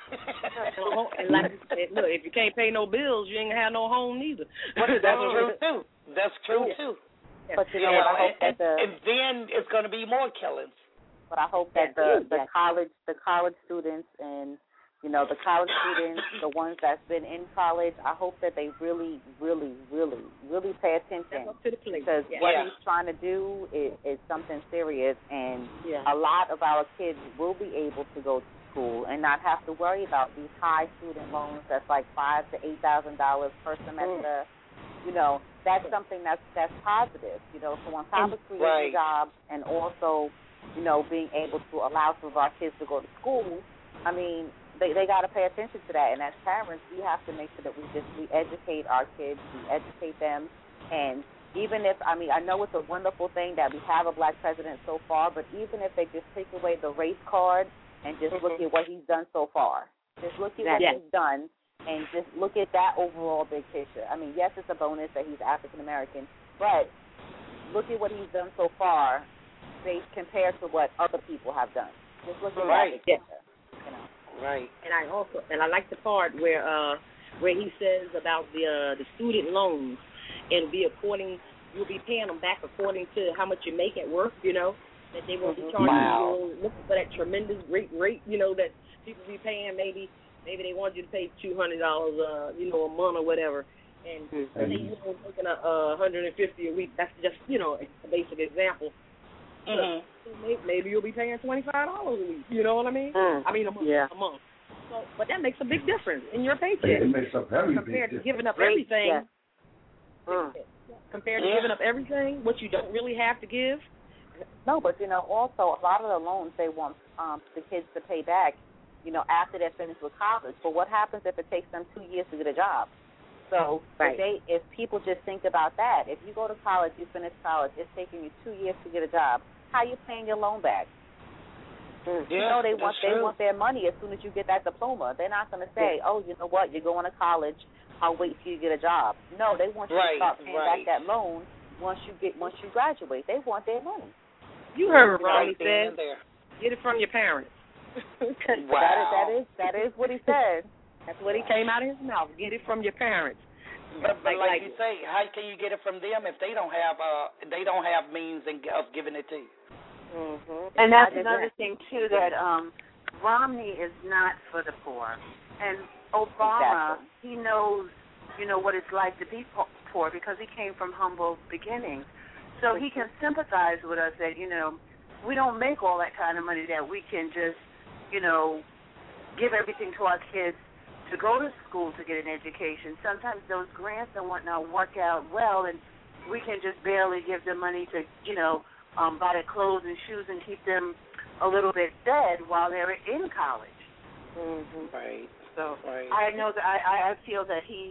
And like you said, look, if you can't pay no bills, you ain't gonna have no home neither. That's true too. That's true too. But you know what? I hope that and then it's gonna be more killings. But I hope that the college students and the college students, the ones that's been in college, I hope that they really, really, really, really pay attention because what he's trying to do is something serious, and a lot of our kids will be able to go to school and not have to worry about these high student loans that's like $5,000 to $8,000 per semester. That's something that's positive. So on top of creating jobs and also being able to allow some of our kids to go to school, I mean, they got to pay attention to that. And as parents, we have to make sure that we educate our kids, we educate them. And even if, I know it's a wonderful thing that we have a black president so far, but even if they just take away the race card and just look at what he's done so far, just look at what he's done and just look at that overall big picture. I mean, yes, it's a bonus that he's African American, but look at what he's done so far compared to what other people have done. Just look at that big picture. Right. And I like the part where he says about the student loans and you'll be paying them back according to how much you make at work, that they won't be charging you looking for that tremendous rate, that people be paying. Maybe they want you to pay $200 a month or whatever. And say you're making $150 a week. That's just a basic example. So maybe you'll be paying $25 a week. You know what I mean? I mean a month. So, but that makes a big difference in your paycheck. It makes a very big compared to difference. giving up everything. Compared to giving up everything, what you don't really have to give. No, but also a lot of the loans they want the kids to pay back, after they're finished with college. But what happens if it takes them 2 years to get a job? So if people just think about that, if you go to college, you finish college, it's taking you 2 years to get a job. How are you paying your loan back? They want their money as soon as you get that diploma. They're not going to say, oh, you know what, you're going to college, I'll wait till you get a job. No, they want you to start paying back that loan once you graduate. They want their money. You heard what Ronnie said. Get it from your parents. Wow. That is what he said. That's what he came out of his mouth. Get it from your parents. But like you say, how can you get it from them if they don't have means of giving it to you? And that's another thing too, that Romney is not for the poor, and Obama he knows what it's like to be poor because he came from humble beginnings, so he can sympathize with us that we don't make all that kind of money that we can just give everything to our kids to go to school to get an education. Sometimes those grants and whatnot work out well, and we can just barely give them money to buy their clothes and shoes and keep them a little bit fed while they're in college. Right. So I know that I feel that he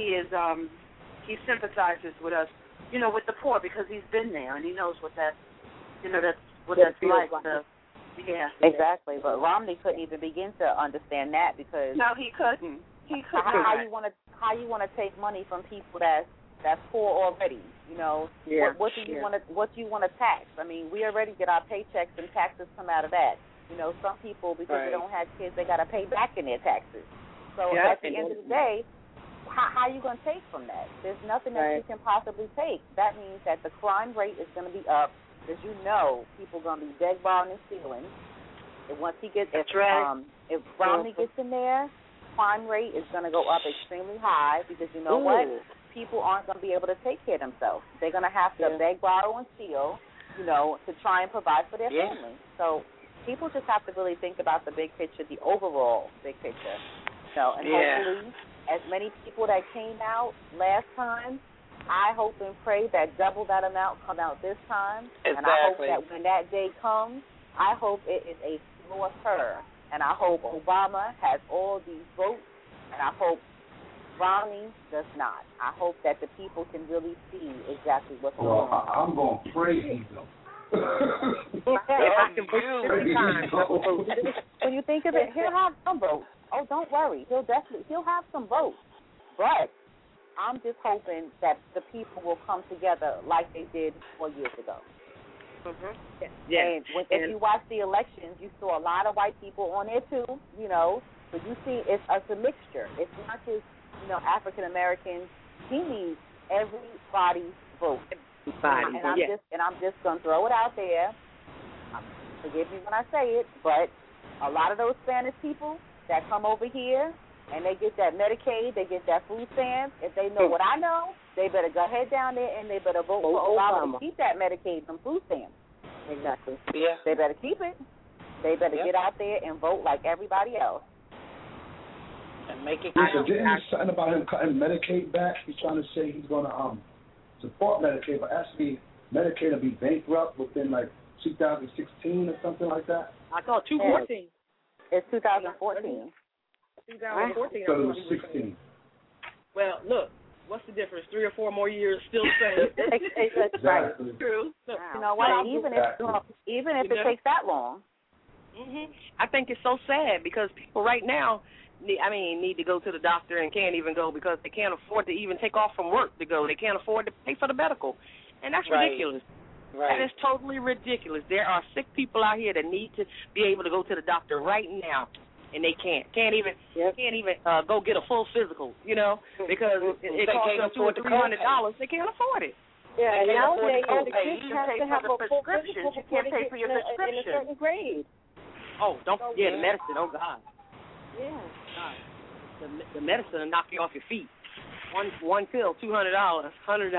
he sympathizes with us, with the poor because he's been there and he knows what that that's like. Exactly. But Romney couldn't even begin to understand that because he couldn't. How you want to take money from people that's poor already? What do you want to tax? I mean, we already get our paychecks and taxes come out of that. Some people, because they don't have kids, they got to pay back in their taxes. So at the end of the day, how are you going to take from that? There's nothing that you can possibly take. That means that the crime rate is going to be up because people are going to be begging, borrowing, and stealing. Once he gets, if Romney gets in there, crime rate is going to go up extremely high because you know what? People aren't going to be able to take care of themselves. They're going to have to beg, borrow, and steal, to try and provide for their family. So people just have to really think about the big picture, the overall big picture. And hopefully, as many people that came out last time, I hope and pray that double that amount come out this time. Exactly. And I hope that when that day comes, I hope it is a floor her. And I hope Obama has all these votes, and I hope Romney does not. I hope that the people can really see exactly what's going on. Well, I'm going to pray he don't. If I can vote this time. When you think of it, he'll have some votes. Oh, don't worry. He'll have some votes. But I'm just hoping that the people will come together like they did 4 years ago. Mm-hmm. And if you watch the elections, you saw a lot of white people on there too, But you see, it's a mixture. It's not just, African Americans. He needs everybody's vote. And I'm just gonna throw it out there. Forgive me when I say it, but a lot of those Spanish people that come over here and they get that Medicaid, they get that food stamps. If they know what I know, they better go ahead down there and they better vote for Obama to keep that Medicaid and food stamps. Exactly. Yeah. They better keep it. They better get out there and vote like everybody else. And make it count. Didn't he something about him cutting Medicaid back? He's trying to say he's going to support Medicaid, but actually Medicaid will be bankrupt within 2016 or something like that. I thought 2014. It's 2014. 2014. So it was 16. Well, look, what's the difference? 3 or 4 more years, still the same. That's right. True. Look, you know what? Even if it takes that long. I think it's so sad because people right now, need to go to the doctor and can't even go because they can't afford to even take off from work to go. They can't afford to pay for the medical, and that's ridiculous. Right. That is totally ridiculous. There are sick people out here that need to be able to go to the doctor right now, and they can't even go get a full physical, because it costs them $200 or $300. They can't afford it. Yeah, and nowadays the kids have to have a full prescription. You can't pay for your prescription in a certain grade. Oh, don't forget the medicine. Oh God. Yeah. God. The medicine will knock you off your feet. One pill, $200, $100.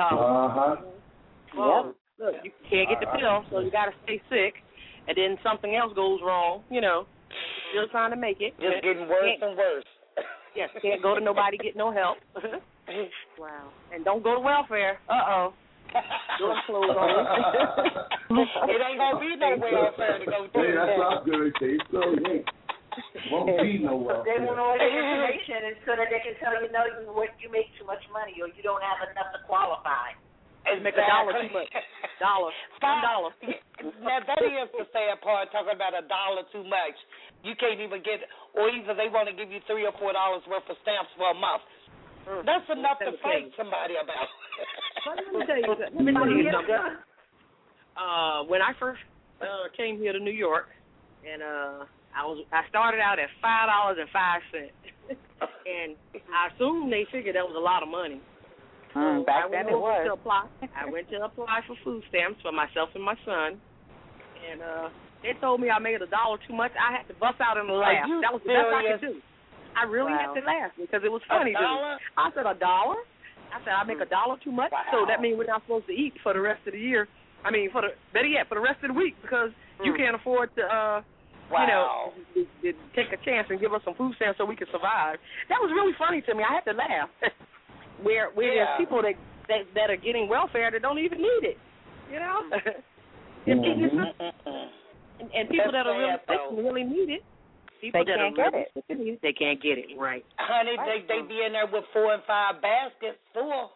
Uh-huh. Look, you can't get the pill, so you got to stay sick, and then something else goes wrong. Still trying to make it. Just getting worse and worse. Yes, can't go to nobody, get no help. Wow. And don't go to welfare. Doors closed on you. It ain't gonna be no welfare to go to. Hey, that's what I was gonna say. So won't be no welfare. They want all the information so that they can tell you, you make too much money or you don't have enough to qualify. Exactly. Make $1 too much. $1. Now that is the sad part. Talking about $1 too much, you can't even get, or either they want to give you $3 or $4 worth of stamps for a month. That's enough to fight somebody about. Let me tell you something. When I first came here to New York, and I started out at $5.05, and I assumed they figured that was a lot of money. Back then it was. I went to apply for food stamps for myself and my son, and they told me I made $1 too much. I had to bust out in a laugh. That was the best I could do. I really had to laugh because it was funny to me. I said, $1? I said, I make $1 too much, so that means we're not supposed to eat for the rest of the year. Better yet, for the rest of the week because you can't afford to, take a chance and give us some food stamps so we can survive. That was really funny to me. I had to laugh. Where there's people that are getting welfare that don't even need it, and people that are really sick and really need it. People they can't get it. They can't get it, right? Honey, they be in there with 4 and 5 baskets full.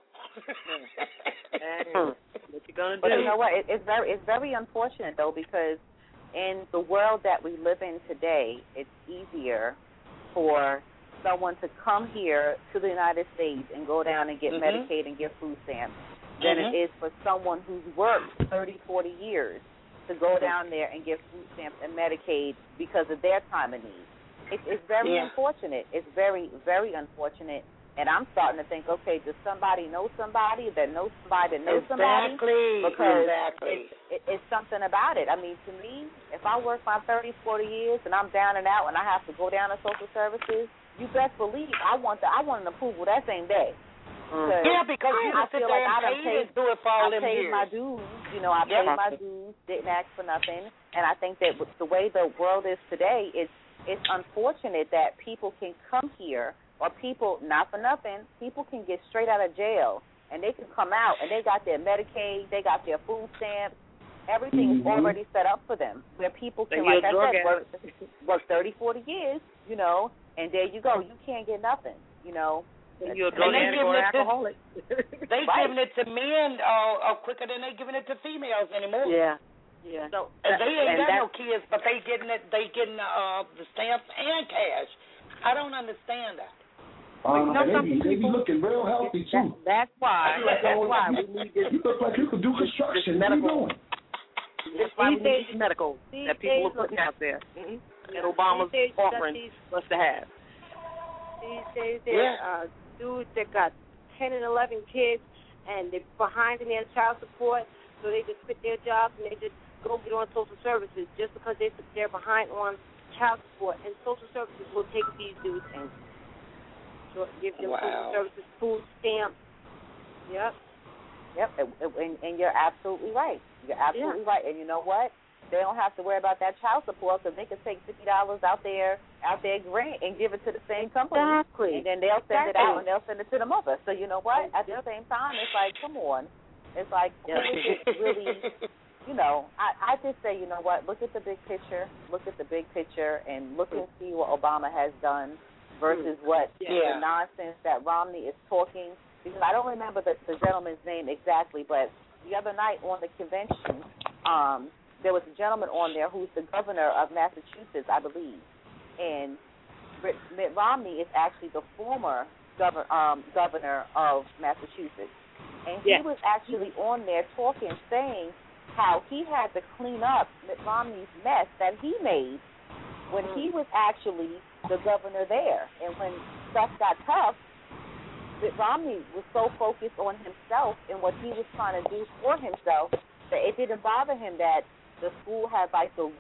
What you gonna do? But you know what? It's very unfortunate though because in the world that we live in today, it's easier for someone to come here to the United States and go down and get Medicaid and get food stamps than it is for someone who's worked 30, 40 years to go down there and get food stamps and Medicaid because of their time of need. It's very unfortunate. It's very, very unfortunate. And I'm starting to think, okay, does somebody know somebody that knows somebody that knows somebody? Because it's something about it. I mean, to me, if I work my 30, 40 years and I'm down and out and I have to go down to social services, you best believe I want an approval that same day. Yeah, because you I sit feel there like and pay to do it for all them years. I paid my dues. You know, I paid my dues, didn't ask for nothing. And I think that with the way the world is today, it's unfortunate that people can come here, or people, not for nothing, people can get straight out of jail and they can come out and they got their Medicaid, they got their food stamps, everything is already set up for them, where people can, like I said, work 30, 40 years, you know, and there you go. You can't get nothing, you know. You're a drug addict or alcoholic. They giving it to men quicker than they giving it to females anymore. Yeah. So they ain't got no kids, but they getting it. They getting the stamps and cash. I don't understand that. They be looking real healthy too. That's why we need this. You look like you could do construction. What are you doing? That's why we need this medical that people are putting out there. That Obama's offering us to have. These days, there's dudes that got 10 and 11 kids, and they're behind in their child support, so they just quit their jobs and they just go get on social services just because they're behind on child support. And social services will take these dudes and give them social services, food stamps. Yep. And you're absolutely right. You're absolutely right. And you know what? They don't have to worry about that child support because they can take $50 out their grant and give it to the same company. Exactly. And then they'll send it out and they'll send it to the mother. So you know what? At the same time, it's like, come on. It's like, really, you know, I just say, you know what? Look at the big picture. Look at the big picture and look and see what Obama has done versus what the nonsense that Romney is talking. Because I don't remember the gentleman's name exactly, but the other night on the convention, there was a gentleman on there who's the governor of Massachusetts, I believe. And Mitt Romney is actually the former governor of Massachusetts. And he was actually on there talking, saying how he had to clean up Mitt Romney's mess that he made when he was actually the governor there. And when stuff got tough, Mitt Romney was so focused on himself and what he was trying to do for himself that it didn't bother him that the school had like the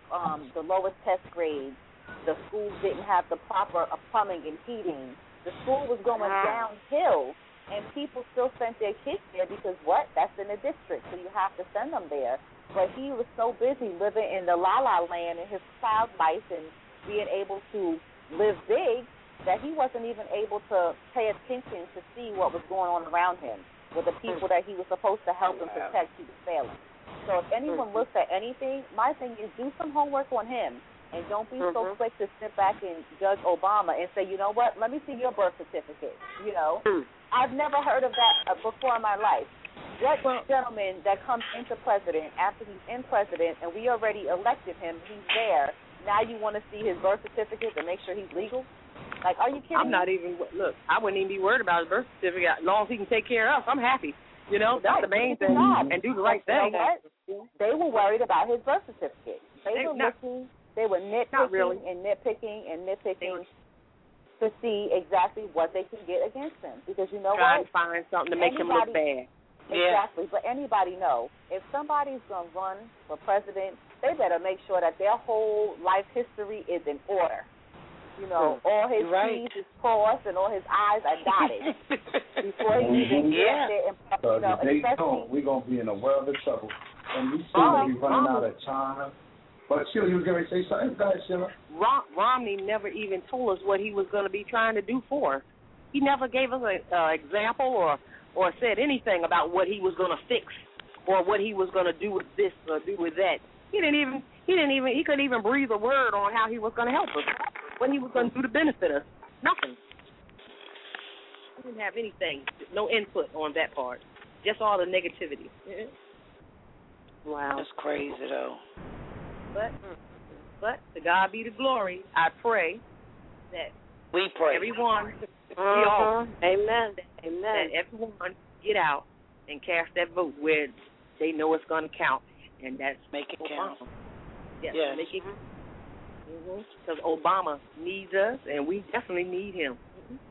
lowest test grades. The school didn't have the proper plumbing and heating. The school was going downhill, and people still sent their kids there because that's in the district, so you have to send them there. But he was so busy living in the la-la land in his child life and being able to live big that he wasn't even able to pay attention to see what was going on around him with the people that he was supposed to help and protect. He was failing. So if anyone looks at anything, my thing is do some homework on him and don't be so quick to sit back and judge Obama and say, you know what, let me see your birth certificate. You know, I've never heard of that before in my life. What gentleman that comes into president after he's in president and we already elected him, he's there, now you want to see his birth certificate to make sure he's legal? Like, are you kidding I'm not even, look, I wouldn't even be worried about his birth certificate. As long as he can take care of us, I'm happy. You know, that's the main thing. And do the right thing. You know what? They were worried about his birth certificate. They were nitpicking and nitpicking to see exactly what they can get against him. Because you know Trying to find something to make him look bad. Exactly. But anybody know, if somebody's going to run for president, they better make sure that their whole life history is in order. You know, all his T's is crossed and all his I's are dotted before he even gets there. And, if they don't, we're going to be in a world of trouble. And we seem to be running out of time. But Sheila, you were going to say something? Go ahead, Sheila. Romney never even told us what he was going to be trying to do for us. He never gave us an example or said anything about what he was going to fix or what he was going to do with this or do with that. He couldn't even breathe a word on how he was going to help us, what he was going to do to benefit us. Nothing. He didn't have anything, no input on that part, just all the negativity. Wow. That's crazy, though. But to God be the glory. I pray that everyone, Amen. that everyone get out and cast that vote where they know it's going to count, and that's make it count. Yes. Make it. Because Obama needs us, and we definitely need him.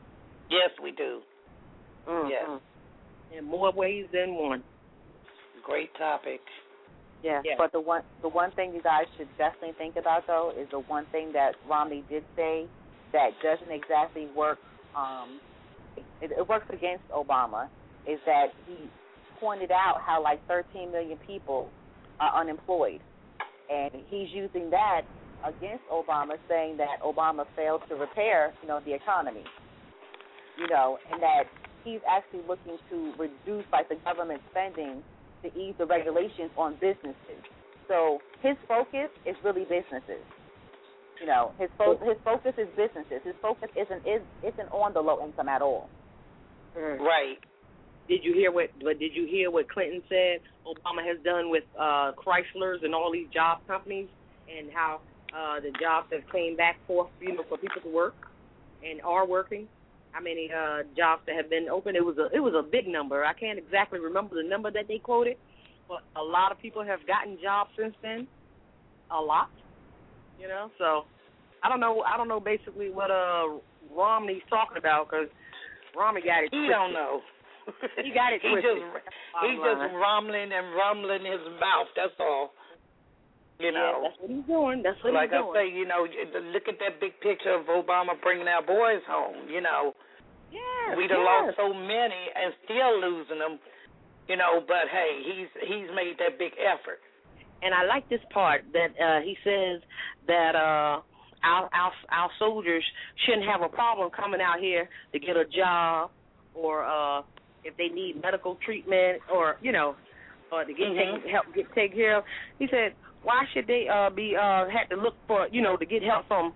Yes, we do. Mm-hmm. Yes. In more ways than one. Great topic. Yeah, but the one thing you guys should definitely think about, though, is the one thing that Romney did say that doesn't exactly work. It works against Obama, is that he pointed out how like 13 million people are unemployed, and he's using that against Obama, saying that Obama failed to repair, the economy, and that he's actually looking to reduce like the government spending to ease the regulations on businesses. So his focus is really businesses. His focus is businesses. His focus isn't on the low income at all. Right. Did you hear what Clinton said Obama has done with Chryslers and all these job companies, and how the jobs have came back for people to work and are working? How many jobs that have been open? It was a big number. I can't exactly remember the number that they quoted, but a lot of people have gotten jobs since then. A lot. So I don't know basically what Romney's talking about, because Romney got it. He don't know. He got it. He's just rumbling his mouth. That's all. Yeah, that's what he's doing. That's what he's doing. Like I say, look at that big picture of Obama bringing our boys home. Yeah. We'd have lost so many and still losing them. But hey, he's made that big effort. And I like this part that he says that our soldiers shouldn't have a problem coming out here to get a job, or if they need medical treatment, or or to get taken care of. He said, why should they had to look for to get help from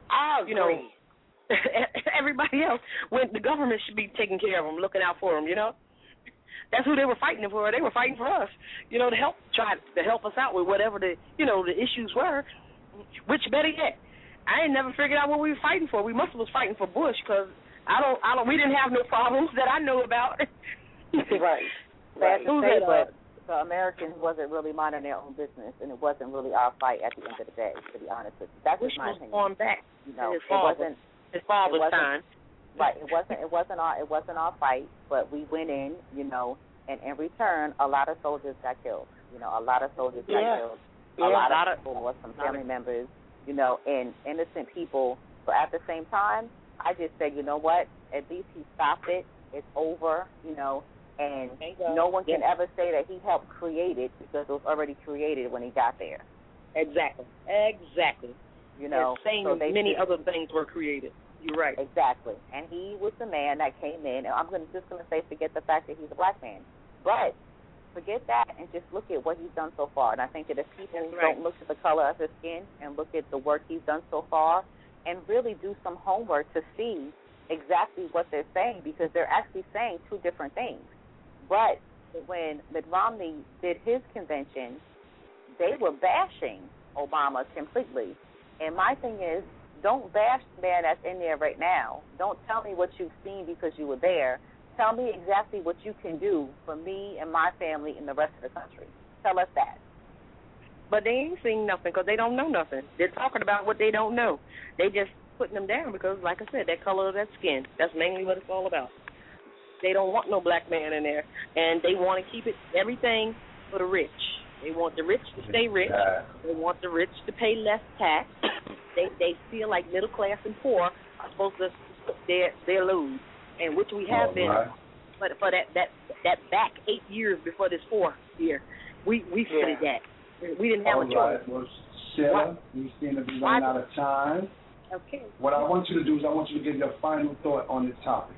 everybody else, when the government should be taking care of them, looking out for them? That's who they were fighting for. They were fighting for us, to help us out with whatever the the issues were. Which, better yet, I ain't never figured out what we were fighting for. We must have was fighting for Bush, because we didn't have no problems that I know about. Right. But the Americans wasn't really minding their own business, and it wasn't really our fight at the end of the day, to be honest with you. That's just my opinion. On back. It wasn't his father's time. Right. It wasn't our fight, but we went in, and in return, a lot of soldiers got killed. A lot of soldiers got killed. A lot of people lost some family members, and innocent people. But at the same time, I just said, you know what? At least he stopped it. It's over, and no one can ever say that he helped create it, because it was already created when he got there. Exactly. So many other things were created. You're right. Exactly. And he was the man that came in, and I'm just going to say, forget the fact that he's a black man. But forget that and just look at what he's done so far. And I think that if people don't look at the color of his skin and look at the work he's done so far, and really do some homework to see exactly what they're saying, because they're actually saying two different things. But when Mitt Romney did his convention, they were bashing Obama completely. And my thing is, don't bash the man that's in there right now. Don't tell me what you've seen because you were there. Tell me exactly what you can do for me and my family and the rest of the country. Tell us that. But they ain't seen nothing, because they don't know nothing. They're talking about what they don't know. They just putting them down because, like I said, that color of that skin. That's mainly what it's all about. They don't want no black man in there, and they want to keep it everything for the rich. They want the rich to stay rich. They want the rich to pay less tax. They feel like middle class and poor are supposed to their load, and which we have been. But for that back 8 years before this 4th year, we fitted that. We didn't have a choice. Well, Sheila, we seem to be running out of time. Okay. What I want you to do is I want you to give your final thought on this topic.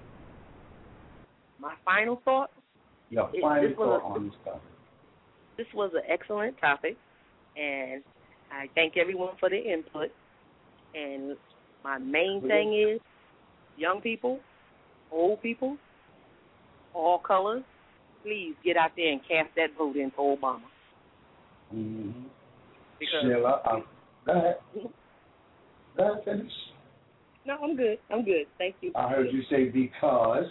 My final thought? Your final thought on this topic. This was an excellent topic, and I thank everyone for their input. And my main thing is, young people, old people, all colors, please get out there and cast that vote in for Obama. Mm-hmm. Sheila, go ahead. Go ahead, finish. No, I'm good. Thank you. I heard you say because.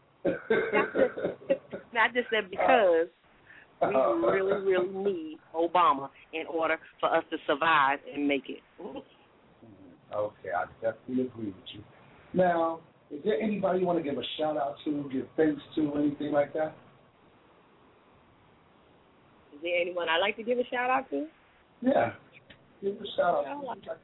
I just said because we really, really need Obama in order for us to survive and make it. Okay, I definitely agree with you. Now, Is there anybody you want to give a shout out to, give thanks to, anything like that? Is there anyone I'd like to give a shout out to? Yeah. Give a shout out.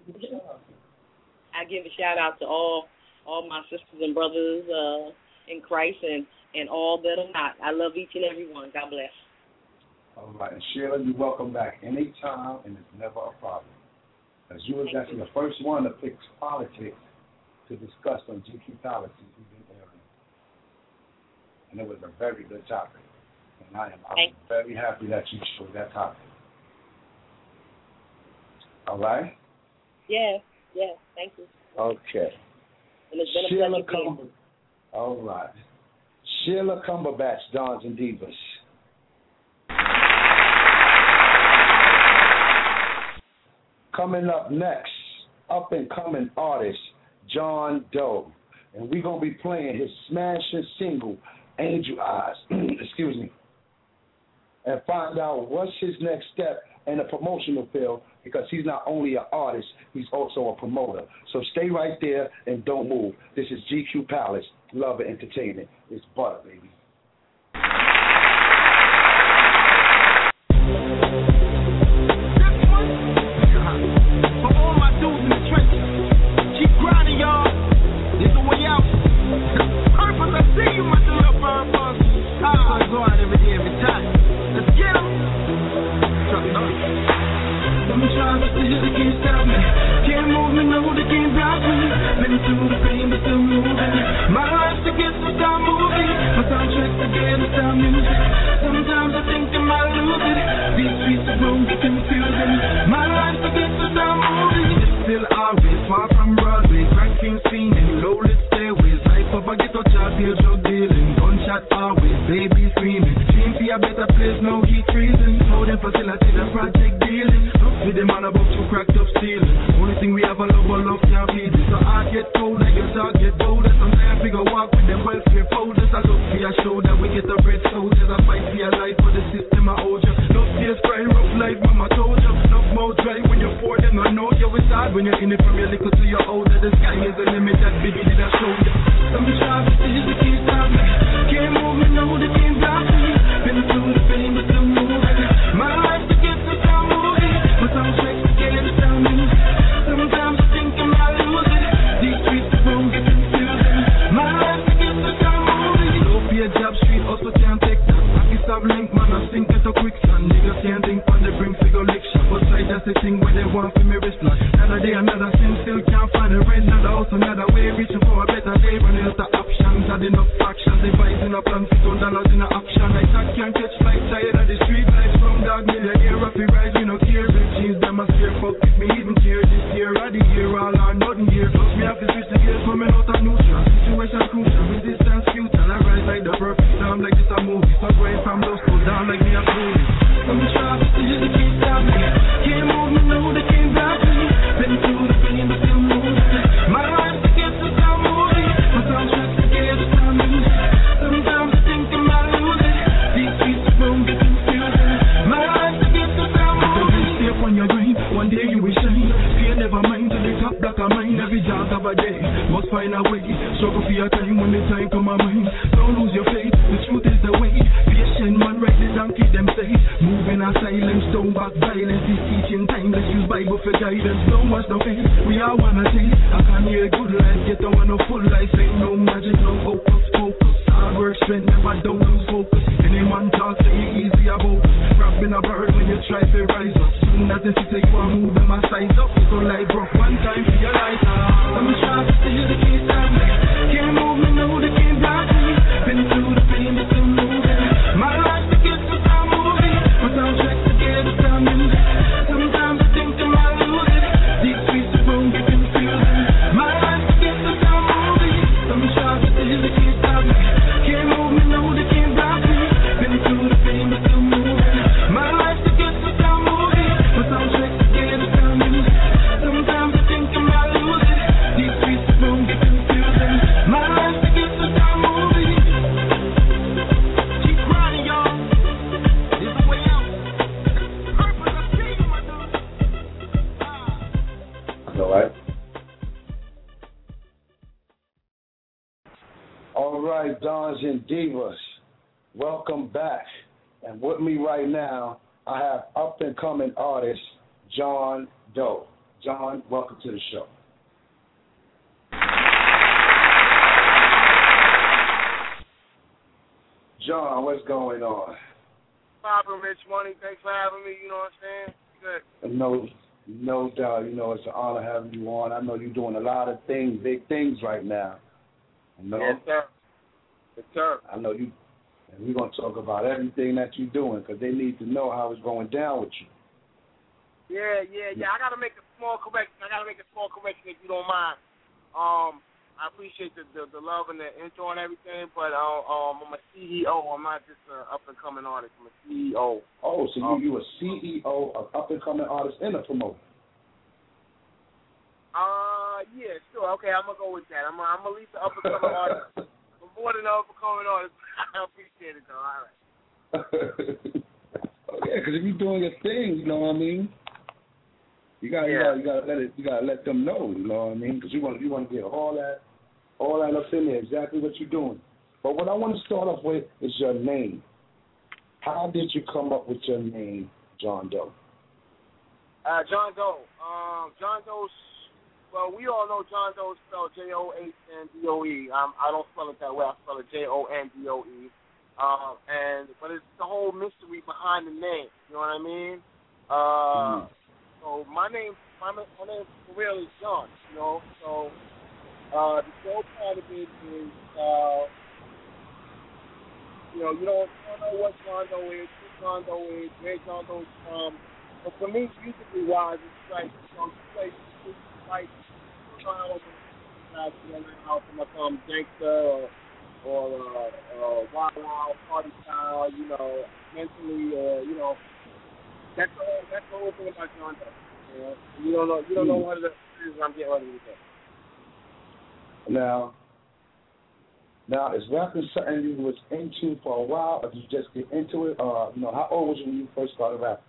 I give a shout out to all my sisters and brothers in Christ and all that are not. I love each and every one. God bless. All right. And Sheila, you're welcome back anytime, and it's never a problem. As you was actually the first one to pick politics to discuss on GQ Politics we've been airing. And it was a very good topic. And I'm very happy that you chose that topic. All right? Yeah, thank you. Okay. And it's been a pleasure. All right. Sheila Cumberbatch, Dons and Divas. Coming up next, up-and-coming artist, John Doe. And we're going to be playing his smashing single, Angel Eyes. Excuse me. And find out what's his next step in the promotional field, because he's not only an artist, he's also a promoter. So stay right there and don't move. This is GQ Palace, Love and Entertainment. It's butter, baby. Emerging Divas, welcome back. And with me right now, I have up-and-coming artist John Doe. John, welcome to the show. John, what's going on? Poppin' Rich Money, thanks for having me, you know what I'm saying? Good. No doubt, it's an honor having you on. I know you're doing a lot of things, big things right now. Yes, sir. Yes, sir. I know you, and we're going to talk about everything that you're doing because they need to know how it's going down with you. Yeah. I got to make a small correction. If you don't mind. I appreciate the love and the intro and everything, but I'm a CEO. I'm not just an up-and-coming artist. I'm a CEO. Oh, so you a CEO of up-and-coming artists and a promoter? Yeah, sure. Okay, I'm going to go with that. I'm at least an up-and-coming artist. I'm more than an up-and-coming artist. I appreciate it, though. All right. Yeah, because if you're doing your thing, you know what I mean? You gotta let them know, you know what I mean? Because you want to get all that up in there, exactly what you're doing. But what I want to start off with is your name. How did you come up with your name, John Doe? John Doe. John Doe. Well, we all know John Doe is spelled John-Doe. I don't spell it that way. I spell it Jondoe. But it's the whole mystery behind the name. You know what I mean? So my name for real is John, So the dope part of it is, you don't know what John Doe is, who John Doe is, where John Doe is from. But for me, musically wise, it's like, you play music like, how from a gangster or wild party style, mentally, That's the whole thing about John Doe. You don't know what it is I'm getting ready to do. Now, is rapping something you was into for a while, or did you just get into it? How old was you when you first started rapping?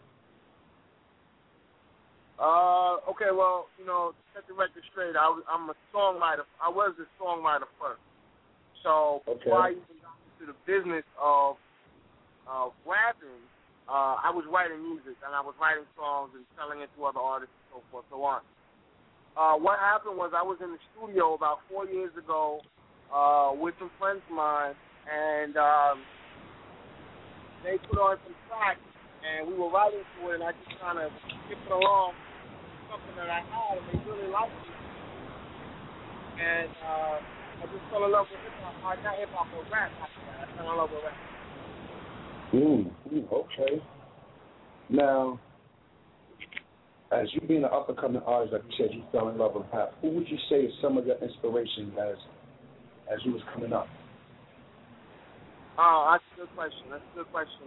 Okay, well, to set the record straight, I'm a songwriter. I was a songwriter first. So before I even got into the business of rapping, I was writing music, and I was writing songs and selling it to other artists and so forth, so on. What happened was I was in the studio about 4 years ago with some friends of mine, and they put on some tracks, and we were writing to it, and I just kind of skipped along something that I had, and they really liked it. And I just fell in love with hip-hop. I got hip-hop or rap after that. I fell in love with rap. Okay. Now, as you being an up-and-coming artist, like you said, you fell in love with rap. Who would you say is some of your inspiration as you was coming up? That's a good question.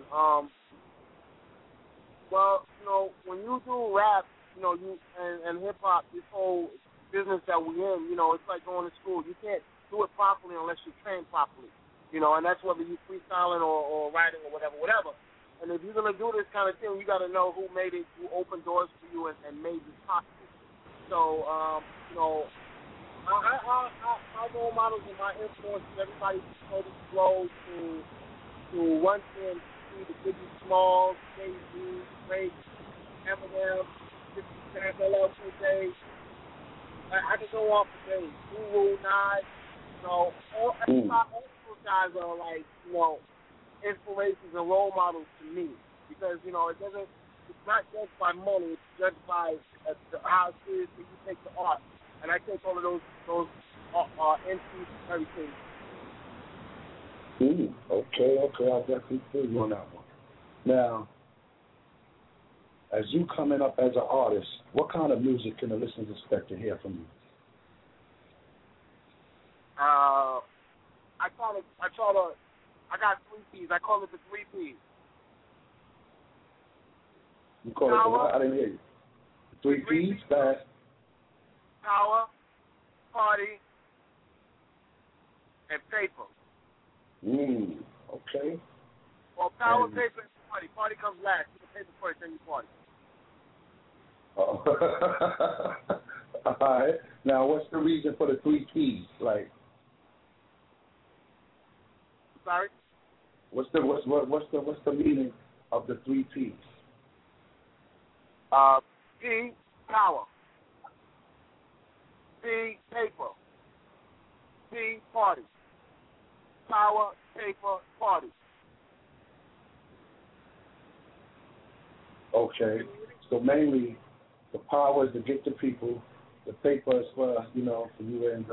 Well, when you do rap, and hip hop, this whole business that we're in, it's like going to school. You can't do it properly unless you train properly. And that's whether you freestyling or writing or whatever. And if you're going to do this kind of thing, you got to know who made it, who opened doors for you and made this possible. So, my role models and my influences, everybody from Cody Flow to Run DMC, the Biggie Smalls, Jay-Z, Drake, Eminem, 50 Cent, LL Cool J. I can go on for days. Guru, Nas, all those guys are like, inspirations and role models to me because, it's not judged by money, it's judged by how seriously you take the art. And I take all of those MCs very seriously. Okay, I'll definitely feel you on that one. Now, as you coming up as an artist, what kind of music can the listeners expect to hear from you? I got 3 P's. I call it the 3 P's. You call it the what? I didn't hear you. 3 P's? Fast. Power, party, and paper. Okay. Well, power, paper, and party. Party comes last. You can paper first, then you party. All right. Now, Now, what's the reason for the 3 P's? Like, sorry. What's the meaning of the 3 P's? P, power. P, paper. P, party. Power, paper, party. Okay. So mainly, the power is to get the people. The paper is for for you and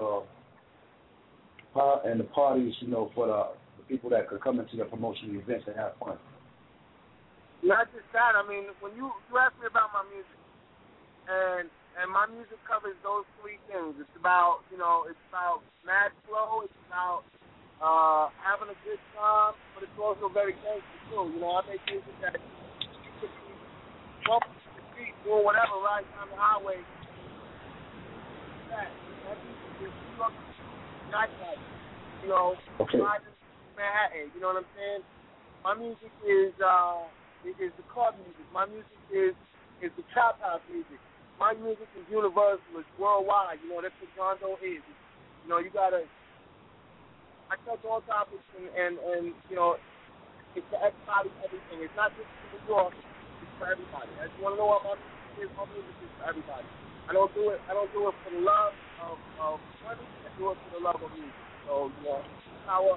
the parties, for the people that could come into the promotional events and have fun. Not just that. I mean, when you asked me about my music, and my music covers those 3 things. It's about mad flow. It's about having a good time, but it's also very gangster too. I make music that you could be bumping the street, doing whatever, riding down the highway. That music is nightlife. Okay. Riding Manhattan. You know what I'm saying? My music is the club music. My music is the trap house music. My music is universal. It's worldwide. That's what John Doe is. You gotta. I touch all topics and it's for everybody, everything. It's not just for New York. It's for everybody. If you want to know what my music is, my music is for everybody. I don't do it for the love of money. I do it for the love of music. So power.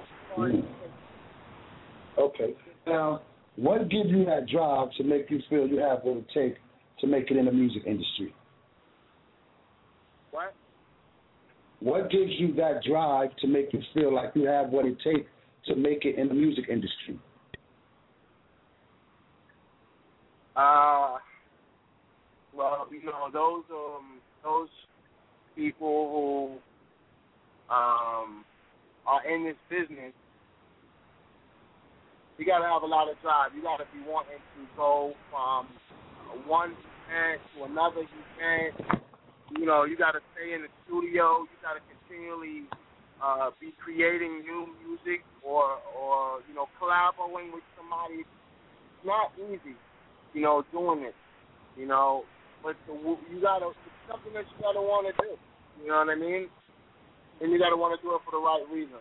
Okay. Now, what gives you that drive to make you feel you have what it takes to make it in the music industry? What? What gives you that drive to make you feel like you have what it takes to make it in the music industry? Well, those people who are in this business, you got to have a lot of drive. You got to be wanting to go from one event to another event. You got to stay in the studio. You got to continually be creating new music or collaborating with somebody. It's not easy, doing it. But it's something that you got to want to do. You know what I mean? And you got to want to do it for the right reason.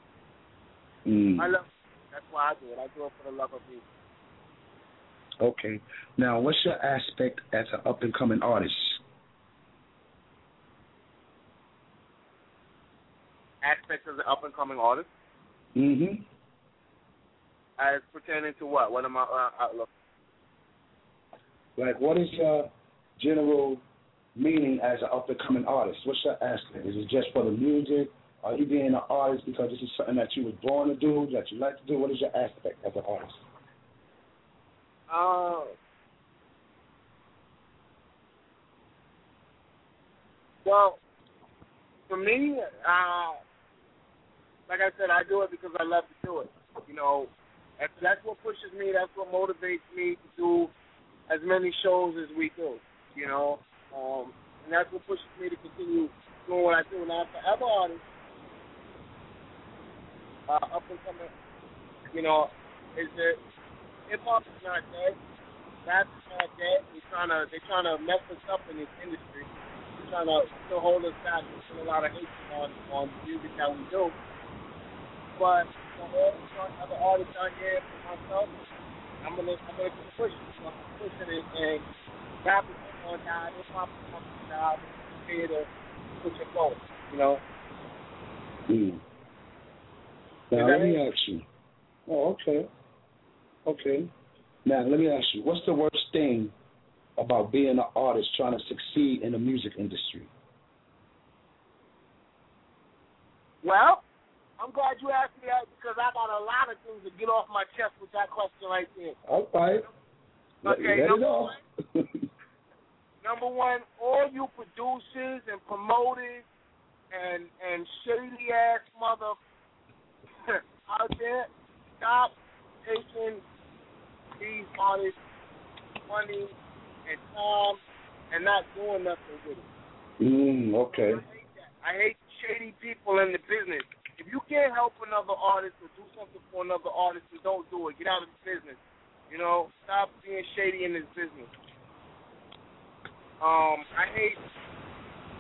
I love it. That's why I do it. I do it for the love of music. Okay. Now, what's your aspect as an up-and-coming artist? Aspect as an up-and-coming artist? Mm-hmm. As pertaining to what? What am I outlook? Like, what is your general meaning as an up-and-coming artist? What's your aspect? Is it just for the music? Are you being an artist because this is something that you were born to do, that you like to do? What is your aspect as an artist? Well, for me, like I said, I do it because I love to do it. That's what pushes me. That's what motivates me to do as many shows as we do. And that's what pushes me to continue doing what I do. Now, for other artists, up and coming, is that hip hop is not dead, rap is not dead. They're trying to mess us up in this industry. They're trying to still hold us back and put a lot of hate on the music that we do. But for all the other artists out here, for myself, I'm gonna keep pushing. I'm pushing it, and rap is going to die, hip hop is going to die. I'm here to push it forward. Now, let me ask you. Oh, okay. Okay. Now, let me ask you, what's the worst thing about being an artist trying to succeed in the music industry? Well, I'm glad you asked me that because I got a lot of things to get off my chest with that question right there. All right. Okay, number one, all you producers and promoters and shady-ass mother out there, stop taking these artists money and time and not doing nothing with it. Okay. I hate shady people in the business. If you can't help another artist or do something for another artist, then don't do it. Get out of the business. Stop being shady in this business. I hate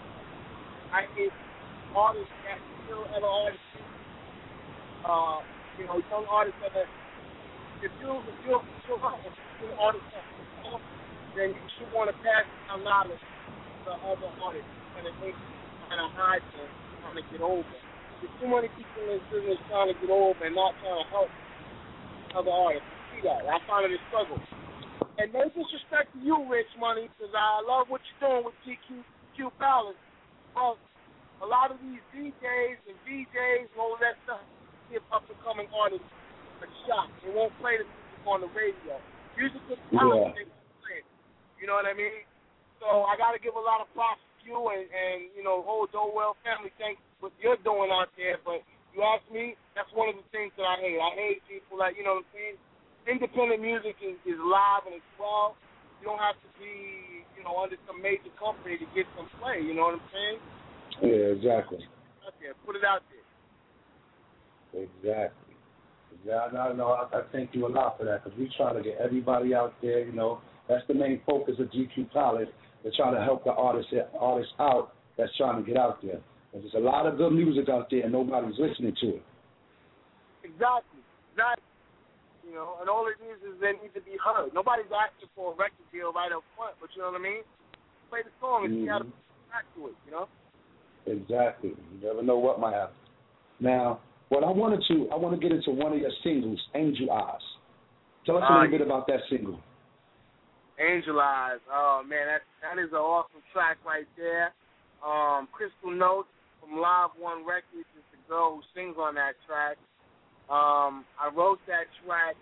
artists that kill other artists. You know, young artists that if you're an artist, then you should want to pass a knowledge to other artists, and it makes you kind of hide them trying to get over. There's too many people in this business trying to get over and not trying to help other artists. You see that? I find it a struggle. And no disrespect to you, Rich Money, because I love what you're doing with GQ Palace. But a lot of these DJs and VJs and all of that stuff give up-and-coming artists a shot. They won't play the music on the radio. Music is power. They won't play it. You know what I mean? So I got to give a lot of props to you and you know, whole Dowell family. Thanks for what you're doing out there. But you ask me, that's one of the things that I hate. I hate people that, you know what I'm saying? Independent music is live and it's well. You don't have to be, you know, under some major company to get some play. You know what I'm saying? Yeah, exactly. Out there, put it out there. Exactly. Yeah, I thank you a lot for that because we try to get everybody out there. You know, that's the main focus of GQ Palace. They're trying to help the artists out that's trying to get out there. There's a lot of good music out there and nobody's listening to it. Exactly. You know, and all it is they need to be heard. Nobody's asking for a record deal right up front, but you know what I mean? Play the song and see how to back to it, you know? Exactly. You never know what might happen. Now, I want to get into one of your singles, Angel Eyes. Tell us a little bit about that single. Angel Eyes. Oh, man, that is an awesome track right there. Crystal Notes from Live One Records is the girl who sings on that track. I wrote that track.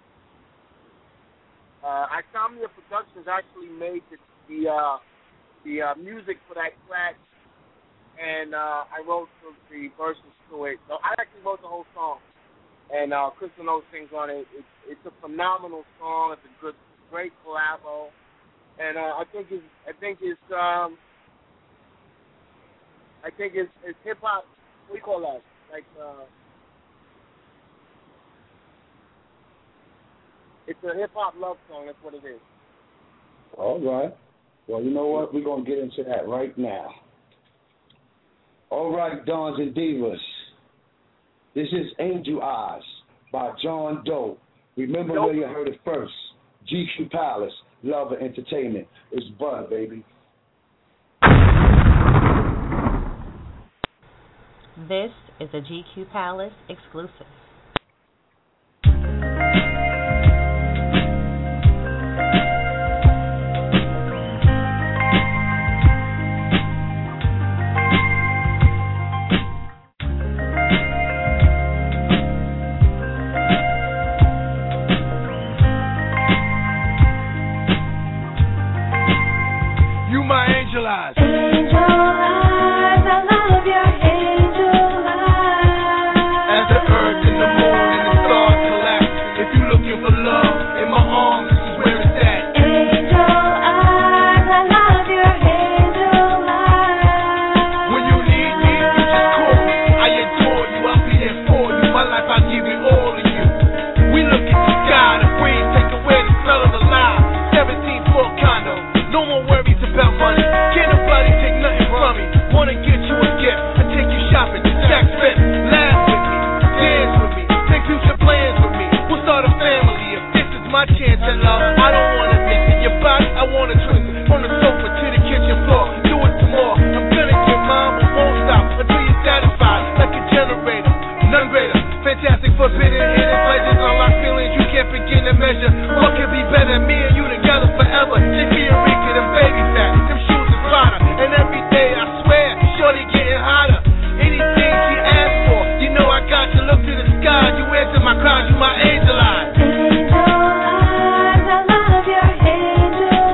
Insomnia Productions actually made the music for that track, and I wrote the verses to it. So I actually wrote the whole song, and Crystal Notes sings on it. It's a phenomenal song. It's a great collabo, and I think it's hip hop. What do you call that? Like. It's a hip-hop love song. That's what it is. All right. Well, you know what? We're going to get into that right now. All right, Dons and Divas. This is Angel Eyes by John Doe. Remember where you heard it first. GQ Palace, Love and Entertainment. It's Bud, baby. This is a GQ Palace exclusive. Angel eyes. Angel eyes, I love your angel eyes. As the earth and the moon and the stars collapse, if you're looking for love, in my arms, this is where it's at. Angel eyes, I love your angel eyes. When you need me, you just call me. I adore you, I'll be there for you. My life, I'll give it all to you. We look at the sky, the breeze, take away the smell of the lie. 17th floor condo, no more worries about money. Can't nobody take nothing from me. Wanna get you a gift, I take you shopping, Jack Smith. Laugh with me, dance with me, take future plans with me. We'll start a family if this is my chance at love. I don't wanna miss it. Your body, I wanna twist it. From the sofa to the kitchen floor, do it some more. I'm gonna get mine, but won't stop until you're satisfied. Like a generator, none greater. Fantastic, forbidden, hidden pleasures, unlock feelings you can't begin to measure. What could be better? Me and you together forever. JP and Rika, them baby fat, them shoes is finer. And every day I swear, shorty getting hotter. Anything she asks for, you know I got you. Look to the sky, you answer my cries, you my angel eyes. Angel eyes, I love your angel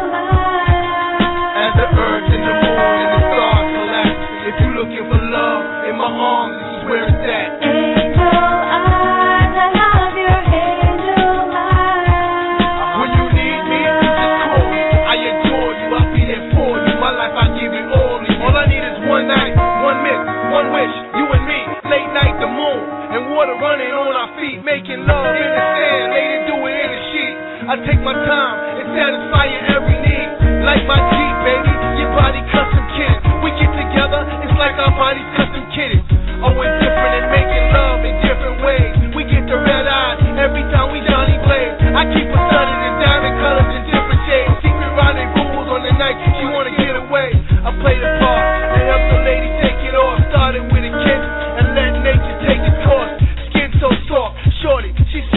eyes. As the earth and the moon and the stars collapse, if you're looking for love, in my arms, this is where it's at. Angel eyes, I love your angel eyes. When you need me, you just call me. I adore you, I'll be there for you. My life, I'll give it all to you. All I need is one night, one miss, one wish, you and me. Late night, the moon, and water running on our feet. Making love in the sand, lady, do it in the sheet. I take my time and satisfy your every need. Like my Jeep, baby, your body custom kitted. We get together, it's like our bodies custom kitted. Oh, we're different and making love in different ways. We get the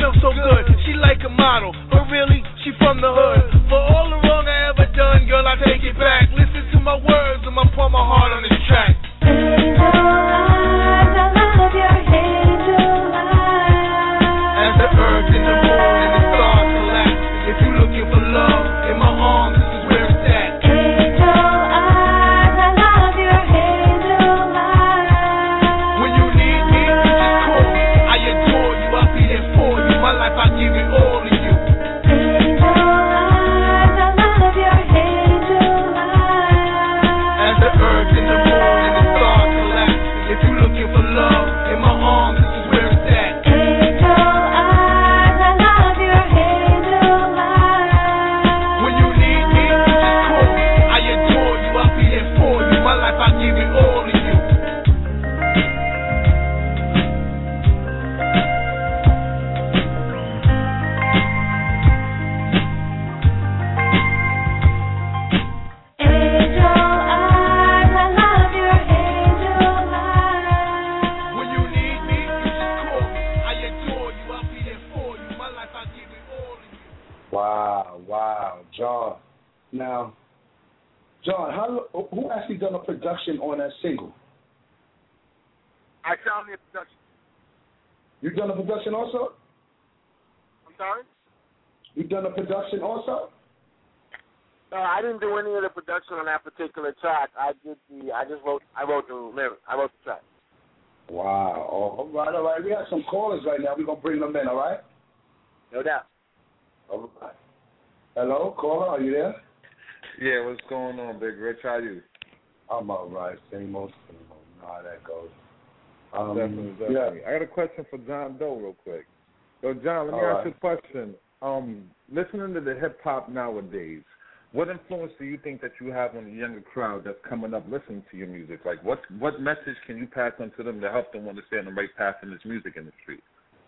feels so good. She like a model, but really, she from the hood. For all the wrong I ever done, girl, I take it back. Listen to my words, I'ma pour my heart on this track. Angel eyes, I love your angel eyes. As the earth and the moon and the stars collapse, if you looking for love, in my arms, this is where it's at. Angel eyes, I love your angel eyes. When you need me, you just call me. I adore you, I'll be there for you. My life, I give it all to you. Angel eyes, I love your angel eyes. As the earth and the moon and the stars collapse, if you looking for love, in my arms, this is where it's at. Angel eyes, I love your angel eyes. When you need me, you just call me. I adore you, I'll be there for you. My life, I give it all to you. Angel eyes, I love your angel eyes. When you need me, you just call me. I adore you, I'll be there for you. My life, I give it all to you. Wow, John. Now, John, who actually done a production on that single? I found the production. You done a production also? I'm sorry? You done a production also? No, I didn't do any of the production on that particular track. I wrote the lyric. I wrote the track. Wow. All right. We have some callers right now. We're going to bring them in, all right? No doubt. All right. Hello, caller, are you there? Yeah, what's going on, Big Rich? How you? I'm all right. Same old. You know how that goes. Definitely. Yeah. I got a question for John Doe real quick. So, John, let me ask you a question. Listening to the hip-hop nowadays, what influence do you think that you have on the younger crowd that's coming up listening to your music? Like, what message can you pass on to them to help them understand the right path in this music industry?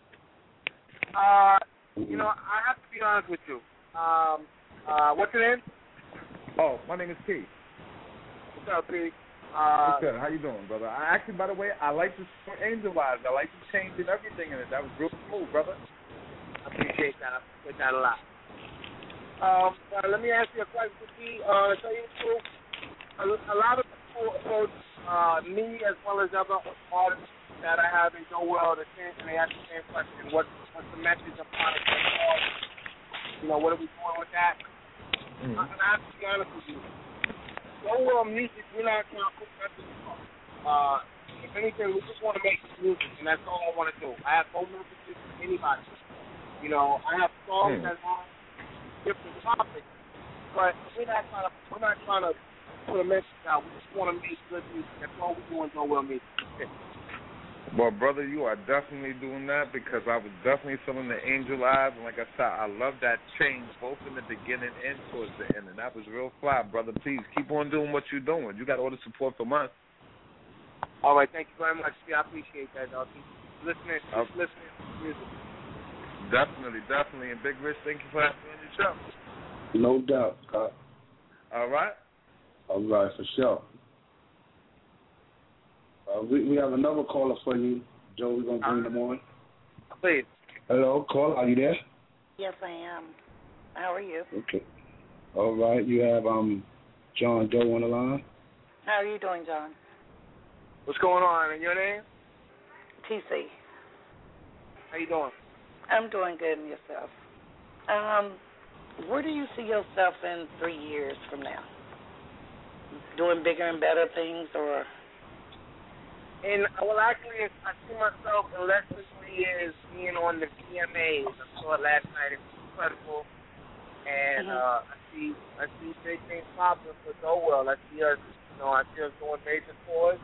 I have to be honest with you. What's your name? Oh, my name is P. What's up, P? What's good? How you doing, brother? Actually, by the way, I like the song Angel Eyes. I like the change and everything in it. That was real smooth, brother. I appreciate that. I appreciate that a lot. Let me ask you a question, P. Tell you the truth, a lot of people approach me as well as other artists that I have in Joe World, and they ask the same question: What's the message of product? What are we doing with that? And I have to be honest with you. Joe World music, we're not trying to put messages on. If anything, we just want to make music, and that's all I want to do. I have no messages for anybody. I have songs that have different topics, but we're not trying to put a message out. We just want to make good music. That's all we do in Joe World music. Well, brother, you are definitely doing that because I was definitely feeling the Angel Eyes, and like I said, I love that change both in the beginning and towards the end, and that was real fly, brother. Please keep on doing what you're doing. You got all the support from us. All right, thank you very much. I appreciate that, dog. Listening to music. Definitely. And Big Rich, thank you for having me on your show. No doubt, God. All right, for sure. We have another caller for you, Joe. We're going to bring them on. Please. Hello, caller. Are you there? Yes, I am. How are you? Okay. All right. You have John Doe on the line. How are you doing, John? What's going on? And your name? TC. How you doing? I'm doing good, and yourself? Where do you see yourself in 3 years from now? Doing bigger and better things, or? Actually, I see myself in less than 3 years being on the VMAs. I saw it last night. It was incredible. And I see big things popping for Joe World. I see us doing major tours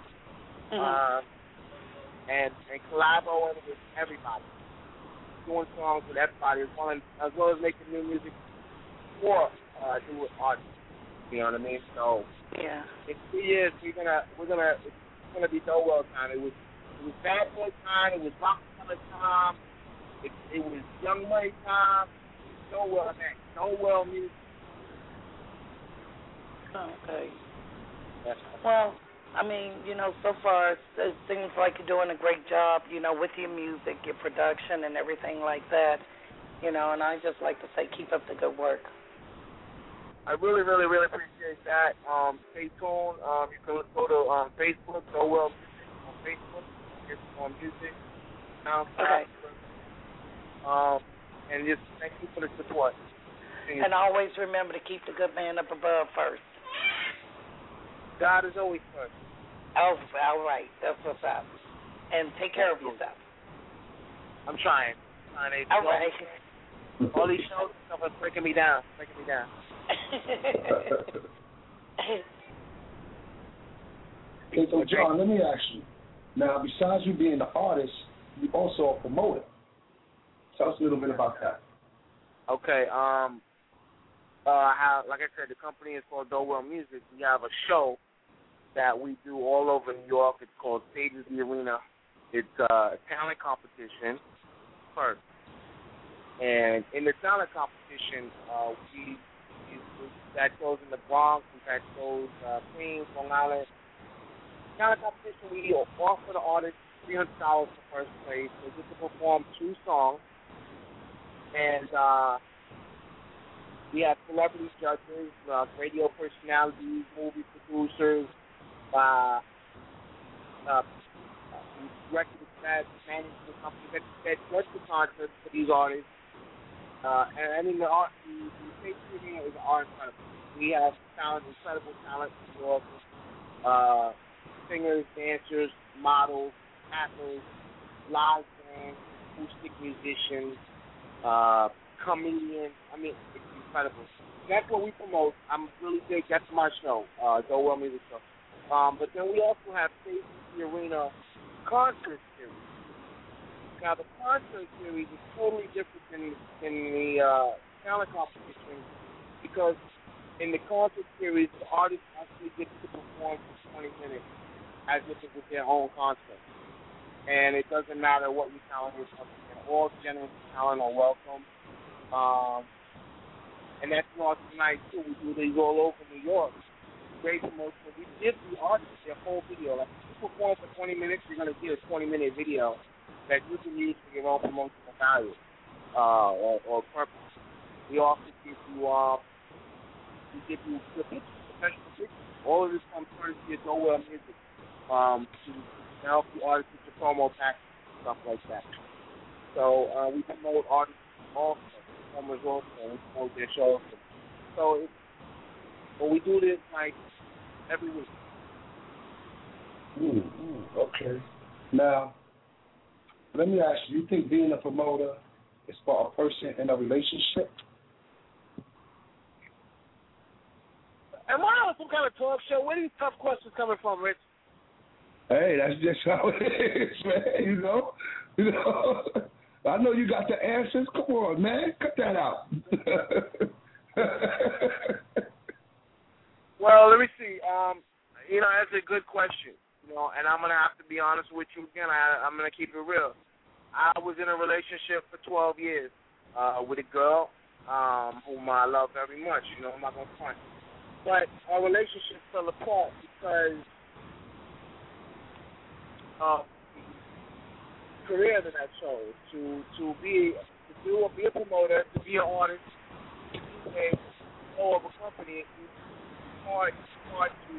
and collaborating with everybody, doing songs with everybody, as well as making new music for new artists. You know what I mean? So yeah, in 3 years it's gonna be Joe World time. It was Bad Boy time. It was Rockefeller time. It was Young Money time. Joe World next. Joe World music. Okay. Yes. Well, I mean, so far it seems like you're doing a great job, with your music, your production, and everything like that. And I just like to say keep up the good work. I really, really, really appreciate that. Stay tuned. You can go to Facebook, Doe Music on Facebook. It's on music. Okay. And just thank you for the support. And always remember to keep the good man up above first. God is always first. Oh, all right. That's what's up. And take care of yourself. I'm trying. All right. All these shows and stuff are breaking me down. Okay, so John, let me ask you. Now, besides you being an artist, you're also a promoter. Tell us a little bit about that. Okay. How, like I said, the company is called Doe Music. We have a show that we do all over New York. It's called Stages the Arena. It's a talent competition first. And in the talent competition, we've had shows in the Bronx, we've had shows Queens, Long Island. Talent competition, we offer the artist $300 for first place. They get to perform 2 songs. And we have celebrity judges, radio personalities, movie producers, directors, management companies that judge the concerts for these artists. And I mean, the state studio is art incredible. We have incredible talent in New York. Singers, dancers, models, actors, live bands, acoustic musicians, comedians. I mean, it's incredible. That's what we promote. I'm really big. That's my show, Doe Music Show. But then we also have Stages the Arena concert series. Now, the concert series is totally different than the talent competition because in the concert series, the artist actually gets to perform for 20 minutes as if it was their own concert. And it doesn't matter what your talent is. All genres of talent are welcome. And that's also nice, too. We do these all over New York. Great promotion. We give the artist their whole video. Like, if you perform for 20 minutes, you're going to get a 20-minute video that you can use for your own promotional value or purpose. We also give you good pictures, professional pictures. All of this comes courtesy of Doe Music to help the artists with your promo packs and stuff like that. So we promote artists also, performers also, we promote their shows. So we do this like every week. Okay. Now, let me ask you, think being a promoter is for a person in a relationship? Am I on some kind of talk show? Where are these tough questions coming from, Rich? Hey, that's just how it is, man. You know? I know you got the answers. Come on, man. Cut that out. Well, let me see. That's a good question. And I'm going to have to be honest with you again. I'm going to keep it real. I was in a relationship for 12 years with a girl whom I love very much. I'm not going to front. But our relationship fell apart because of the career that I chose to be a promoter, to be an artist, to be a CEO of a company. It's hard to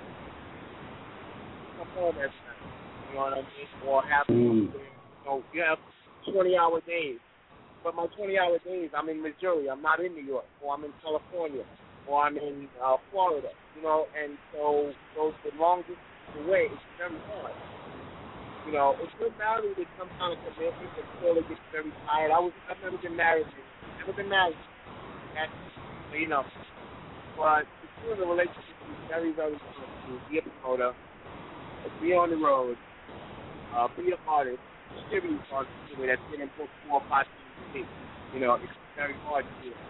come home every night. You know what I mean? Or have you have 20-hour days. But my 20-hour days, I'm in Missouri. I'm not in New York. Or I'm in California. Or I'm in Florida. And so the long distance away is very hard. It's good married with some kind of commitment, but still it gets very tired. I've never been married. But to be in a relationship is very, very hard to be a promoter, be on the road, be an artist, distribute artist that's been in books 4 or 5 times a week. It's very hard to do it.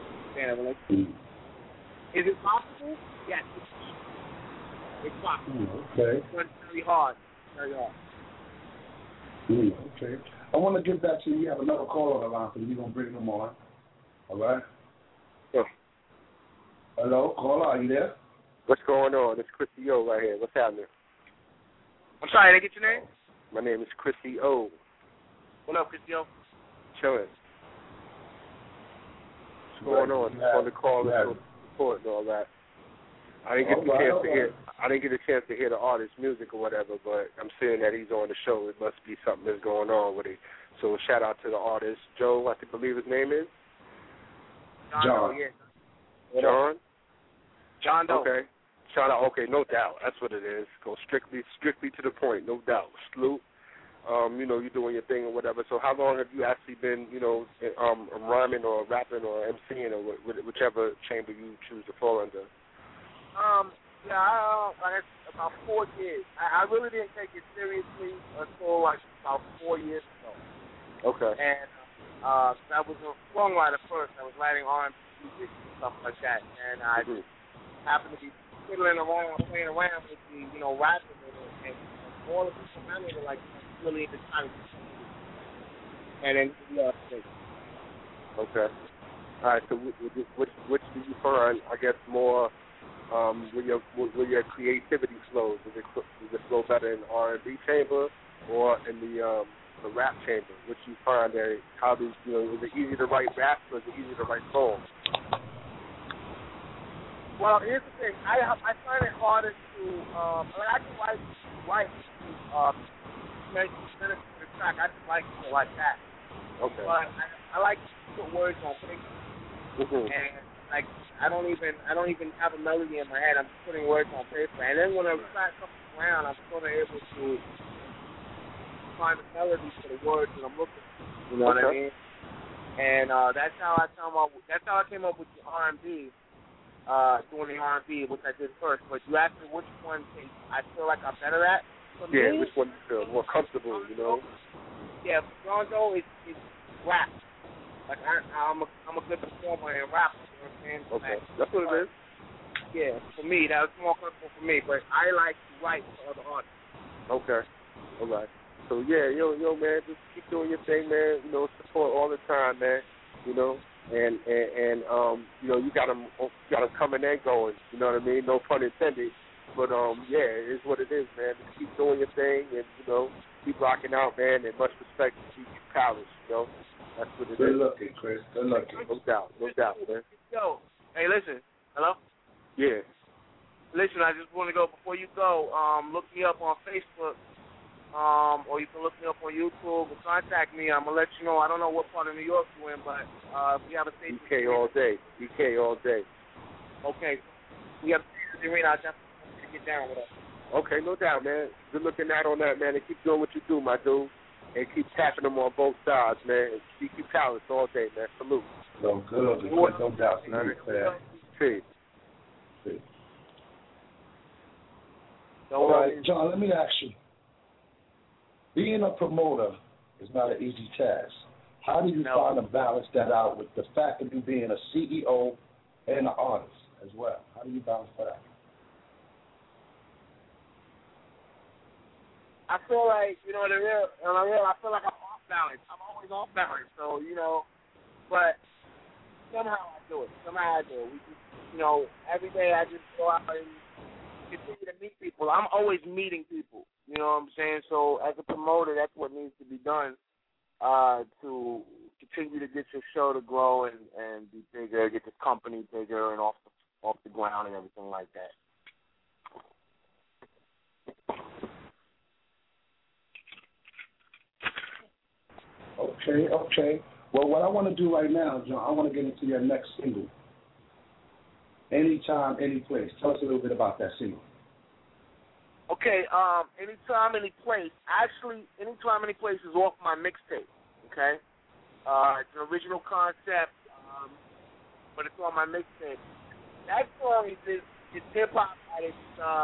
Is it possible? Yes, it's possible. Okay. But it's very hard. Very hard. Okay. I want to get back to you. We have another caller on the line, so we're going to bring them on. All right? Sure. Hello, caller, are you there? What's going on? It's Chrissy O right here. What's happening? I'm sorry, did I get your name? My name is Chrissy O. What up, Chrissy O? Chilling. What's going on? Just on the call and support and all that. I didn't get a chance to hear the artist's music or whatever, but I'm seeing that he's on the show. It must be something that's going on with it. So shout out to the artist, Joe, I believe his name is? John. Yeah. John? John Doe. Okay. Shout out. Okay, no doubt. That's what it is. Go strictly to the point, no doubt. Salute. You're doing your thing or whatever. So how long have you actually been, rhyming or rapping or MCing or whichever chamber you choose to fall under? About 4 years. I really didn't take it seriously until about 4 years ago. Okay. And I was a songwriter first. I was writing R&B music and stuff like that. And I happened to be fiddling around, playing around with the, rapping with it. And all the people around me were like really into trying to do something. And then Okay. All right. So which do you find, I guess, more where your creativity flows? Does it flow better in the R&B chamber or in the rap chamber? Which you find that is it easy to write rap or is it easy to write songs? Well, here's the thing. I find it harder to I can write minutes to the track. I just like it like that. Okay. But I like to put words on paper. And I don't even have a melody in my head. I'm just putting words on paper. And then when I track something around, I'm sort of able to find the melody for the words that I'm looking for. You know what I mean? And that's how I came up with the R&B. Doing the R&B, which I did first. But you asked me which one I feel like I'm better at. For me, which one you feel more comfortable, Yeah, Gonzo is rap. Like I'm a good performer in rap. You know what I'm saying? Okay, that's what it is. Yeah, for me, that was more comfortable for me. But I like to write for other artists. Okay, all right. So yeah, yo, man, just keep doing your thing, man. Support all the time, man. And you got them coming and going. You know what I mean? No pun intended. But it is what it is, man. Just keep doing your thing and keep rocking out, man. And much respect to GQ Palace. That's what it is. Good looking, Chris. Good looking. No doubt, man. Yo, hey, listen. Hello. Yeah. Listen, I just want to go before you go. Look me up on Facebook. Or you can look me up on YouTube or contact me. I'm gonna let you know. I don't know what part of New York you're in, but if we have a station. BK all day. Okay. We have a station arena. I'll definitely get down with us. Okay, no doubt, man. Good looking out on that, man. And keep doing what you do, my dude. And keep tapping them on both sides, man. And GQ Palace all day, man. Salute. No good. No doubt. See. All right, John, let me ask you. Being a promoter is not an easy task. How do you find to balance that out with the fact of you being a CEO and an artist as well? How do you balance that? I feel like, I feel like I'm off balance. I'm always off balance. So, but somehow I do it. We just, every day I just go out and continue to meet people. I'm always meeting people. You know what I'm saying? So as a promoter, that's what needs to be done to continue to get your show to grow and be bigger, get the company bigger and off the ground and everything like that. Okay. Well, what I want to do right now, John, I want to get into your next single. Anytime, Any Place. Tell us a little bit about that single. Okay, Anytime, Any Place. Actually, Anytime, Any Place is off my mixtape, okay? It's an original concept, but it's on my mixtape. That song is hip-hop at its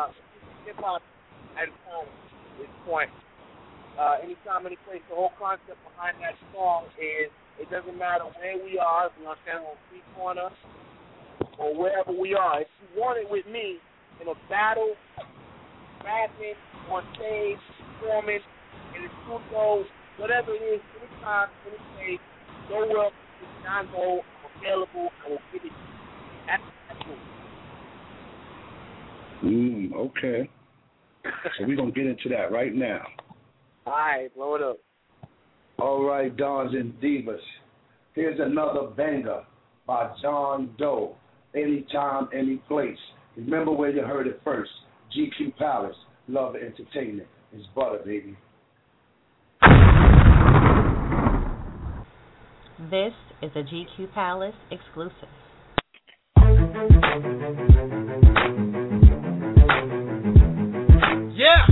point. Anytime, Any Place, the whole concept behind that song is it doesn't matter where we are, if we're on street corner or wherever we are. If you want it with me in a battle, rapping, on stage, performing, in the studio, whatever it is, anytime, any place, go up, it's non-go, I'm available, I will give it to you. That's cool. Okay. So we're going to get into that right now. All right, blow it up. All right, Dons and Divas. Here's another banger by John Doe. Anytime, any place. Remember where you heard it first. GQ Palace, Love Entertainment. It's butter, baby. This is a GQ Palace exclusive. Yeah.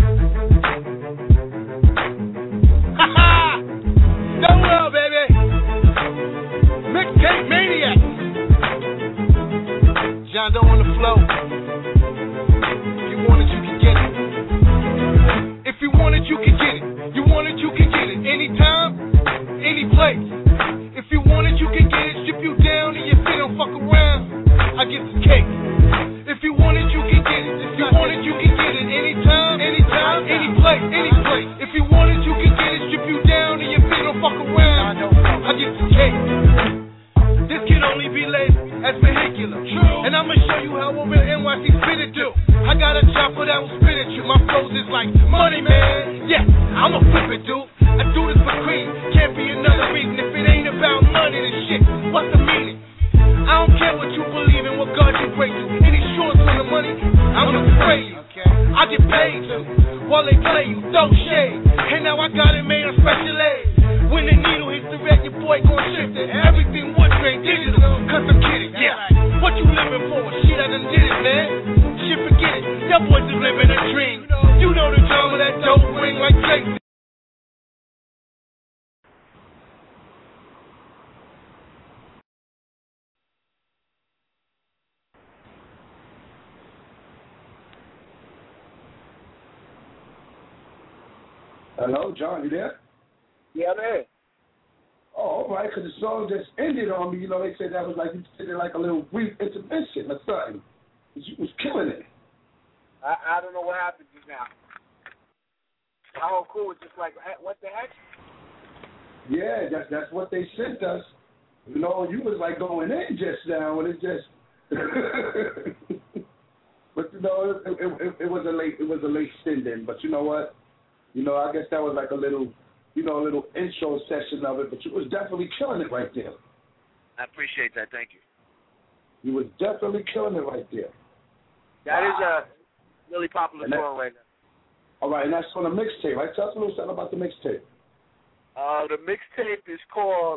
Ha Done well, baby. Mixtape Maniac. John Doe on the flow. If you want it, you can get it. If you want it, you can get it. You want it, you can get it. Anytime, any place. If you want it, you can get it. Strip you down and your feet don't fuck around. I get the cake. If you want it, you can get it. If you want it, you can get it. Anytime, any place, any place. If you want it, you can get it. Strip you down and your feet don't fuck around. I get the cake. This can only be labeled as vehicular. True. And I'ma show you how over NYC spit it do. I got a chopper that will spit at you. My flows is like money, man. Yeah, I'ma flip it, dude. I do this for cream. Can't be another reason. If it ain't about money, then shit, what's the meaning? I don't care what you believe in, what God you pray to. Any shorts on the money, I'ma spray you. I get paid to while they play you, throw shade. And now I got it made on special aid. When the needle hits the red, your boy gon' shift it. Everything one straight digital, cause I'm kidding, yeah. What you living for? Shit, I done did it, man. Shit, forget it. Y'all boys is living a dream. You know the drama that dope bring like Drake. Hello, John, you there? Yeah, man. Oh, all right, because the song just ended on me. You know, they said that was like, you said it like a little brief intermission or something. You was killing it. I don't know what happened just now. My whole crew was just like, what the heck? Yeah, that's what they sent us. You know, you was like going in just now, and it just. But you know, it was a late send-in. But you know what? You know, I guess that was like a little intro session of it. But you was definitely killing it right there. I appreciate that. Thank you. You was definitely killing it right there. That is a really popular song right now. All right, and that's on the mixtape, right? Tell us a little something about the mixtape. The mixtape is called,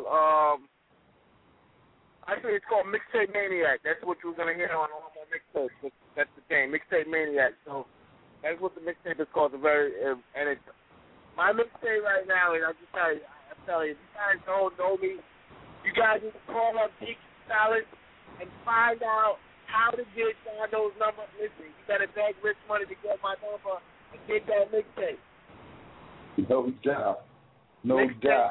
actually it's called Mixtape Maniac. That's what you're going to hear on all my mixtapes. That's the thing, Mixtape Maniac. So that's what the mixtape is called. And it's my mixtape right now. And I'm telling you, if you guys don't know me, you guys need to call up GQ Palace and find out how to get John Doe's number. Listen, you got to beg Rich Money to get my number and get that mixtape. No doubt. No doubt.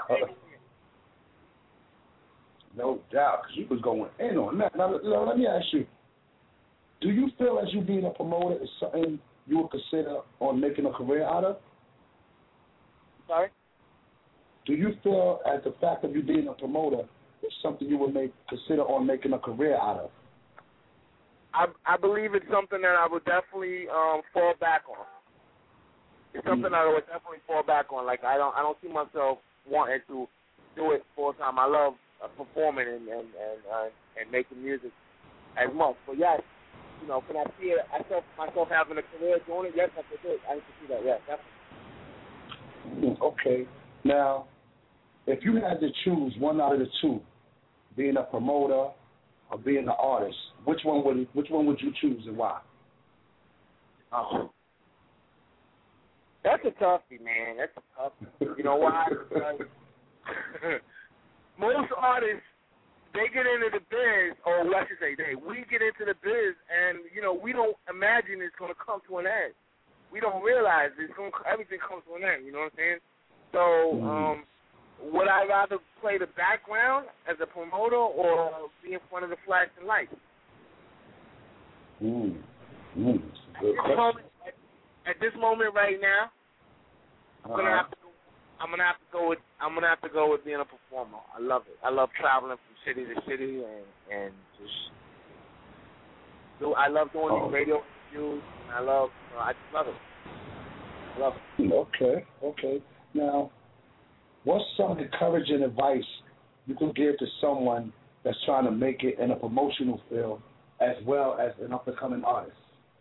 No doubt, because you was going in on that. Now, let me ask you, do you feel as you being a promoter is something you would consider on making a career out of? Sorry? Do you feel as the fact of you being a promoter is something you would consider on making a career out of? I believe it's something that I would definitely fall back on. It's something I would definitely fall back on. Like I don't see myself wanting to do it full time. I love performing and making music as much. But yes, you know, can I see myself having a career doing it? Yes, I could do it. I can see that. Yes, definitely. Okay. Now, if you had to choose one out of the two, being a promoter or being an artist, which one would you choose and why? Oh. That's a toughie, man. That's a toughie. You know why? Most artists, they get into the biz, or I should say we get into the biz, and, you know, we don't imagine it's going to come to an end. We don't realize everything comes to an end, you know what I'm saying? So, would I rather play the background as a promoter or be in front of the flashing lights? Good question. At this moment right now, I'm gonna have to go with being a performer. I love it. I love traveling from city to city and just I love doing these radio you, and I love. I just love it. I love it. Okay. Now, what's some encouraging advice you can give to someone that's trying to make it in a promotional field as well as an up-and-coming artist?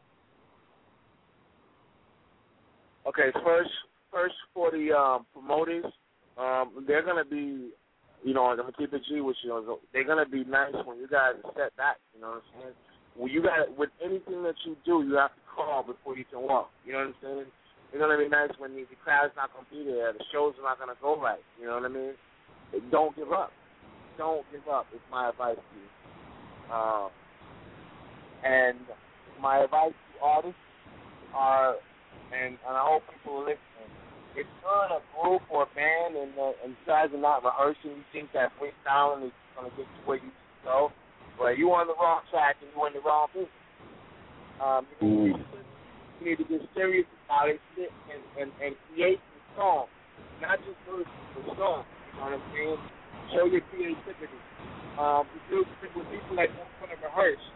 Okay, first for the promoters, they're gonna be, I'm gonna keep it G with you. They're gonna be nice when you guys step back. You know what I'm saying? When you got with anything that you do, you have to call before you can walk. You know what I'm saying? They're gonna be nice when the crowd's not gonna be there, the show's not gonna go right. You know what I mean? Don't give up. Don't give up. It's my advice to you. And my advice to artists are, and I hope people are listening, if you're in a group or a band and you guys are not rehearsing, you think that freestyling is going to get you where you need to go, but you're on the wrong track and you're in the wrong business. You need to get serious about it and create some songs, not just verses, but songs. You know what I'm saying? Show your creativity. With people that don't want to rehearse.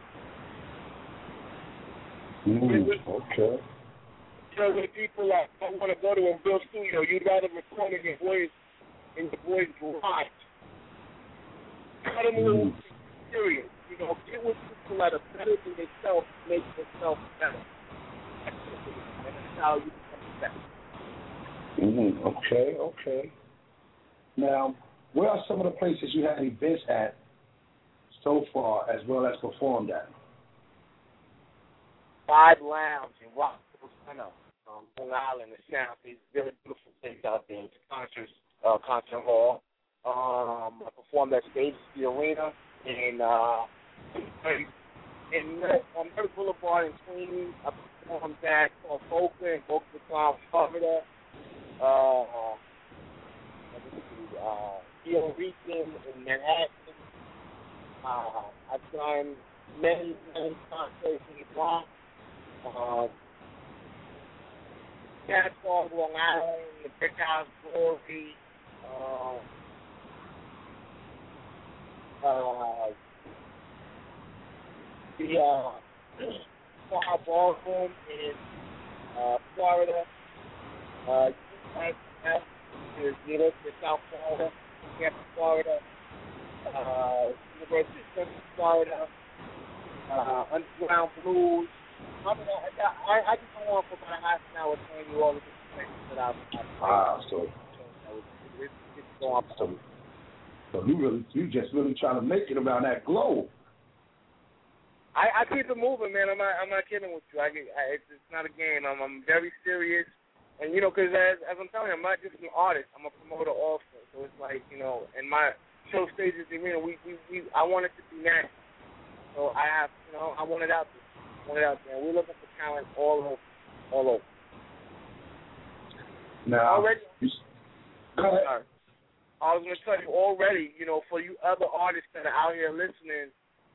Okay. So with people that don't want to go to a real studio, you'd rather record in your boys' garage. Cut them a little serious. Get with people that are better than themselves, make themselves better. That's how you become the best. Okay. Now, where are some of the places you had events at so far, as well as performed at? Vibe Lounge in Rockville Center, Long Island, the Southeast. Very beautiful place out there. It's a concert hall. I performed at Stage the Arena on Murray Boulevard in Queens. I performed at Boca Raton, Florida. Rio Region in Manhattan. I've done many concerts in the Bronx. Catskills, Long Island, the Brick House, Glory, the Star Ballroom in Florida, USF is University of South Florida, Tampa, Florida, University of Central Florida, Underground Blues. I just don't want for about a half an hour telling you all the different things that I've So you just really trying to make it around that globe. I keep it moving, man. I'm not kidding with you. It's not a game. I'm very serious, and because as I'm telling you, I'm not just an artist. I'm a promoter also. So it's like and my show stages, I want it to be national. So I have, I want it out there. We're looking for talent all over. Now, already. Go ahead. Sorry. I was going to tell you already, for you other artists that are out here listening,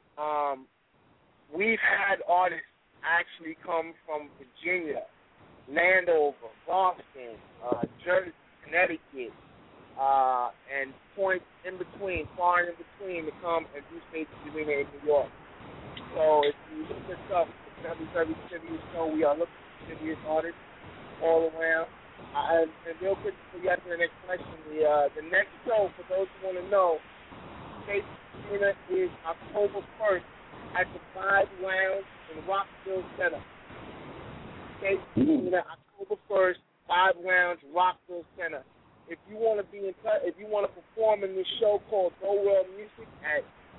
we've had artists actually come from Virginia, Landover, Boston, Jersey, Connecticut, and points in between, far and in between, to come and do Stage Arena in New York. So if you look this up, it's going to be very serious show. We are looking for serious artists all around. And real quick before you answer the next question, the next show, for those who want to know, Stage Arena is October 1st at the Vibe Lounge in Rockville Center. Stage Arena, October 1st, Vibe Lounge, Rockville Center. If you want to be in touch, if you want to perform in this show called Go World Music at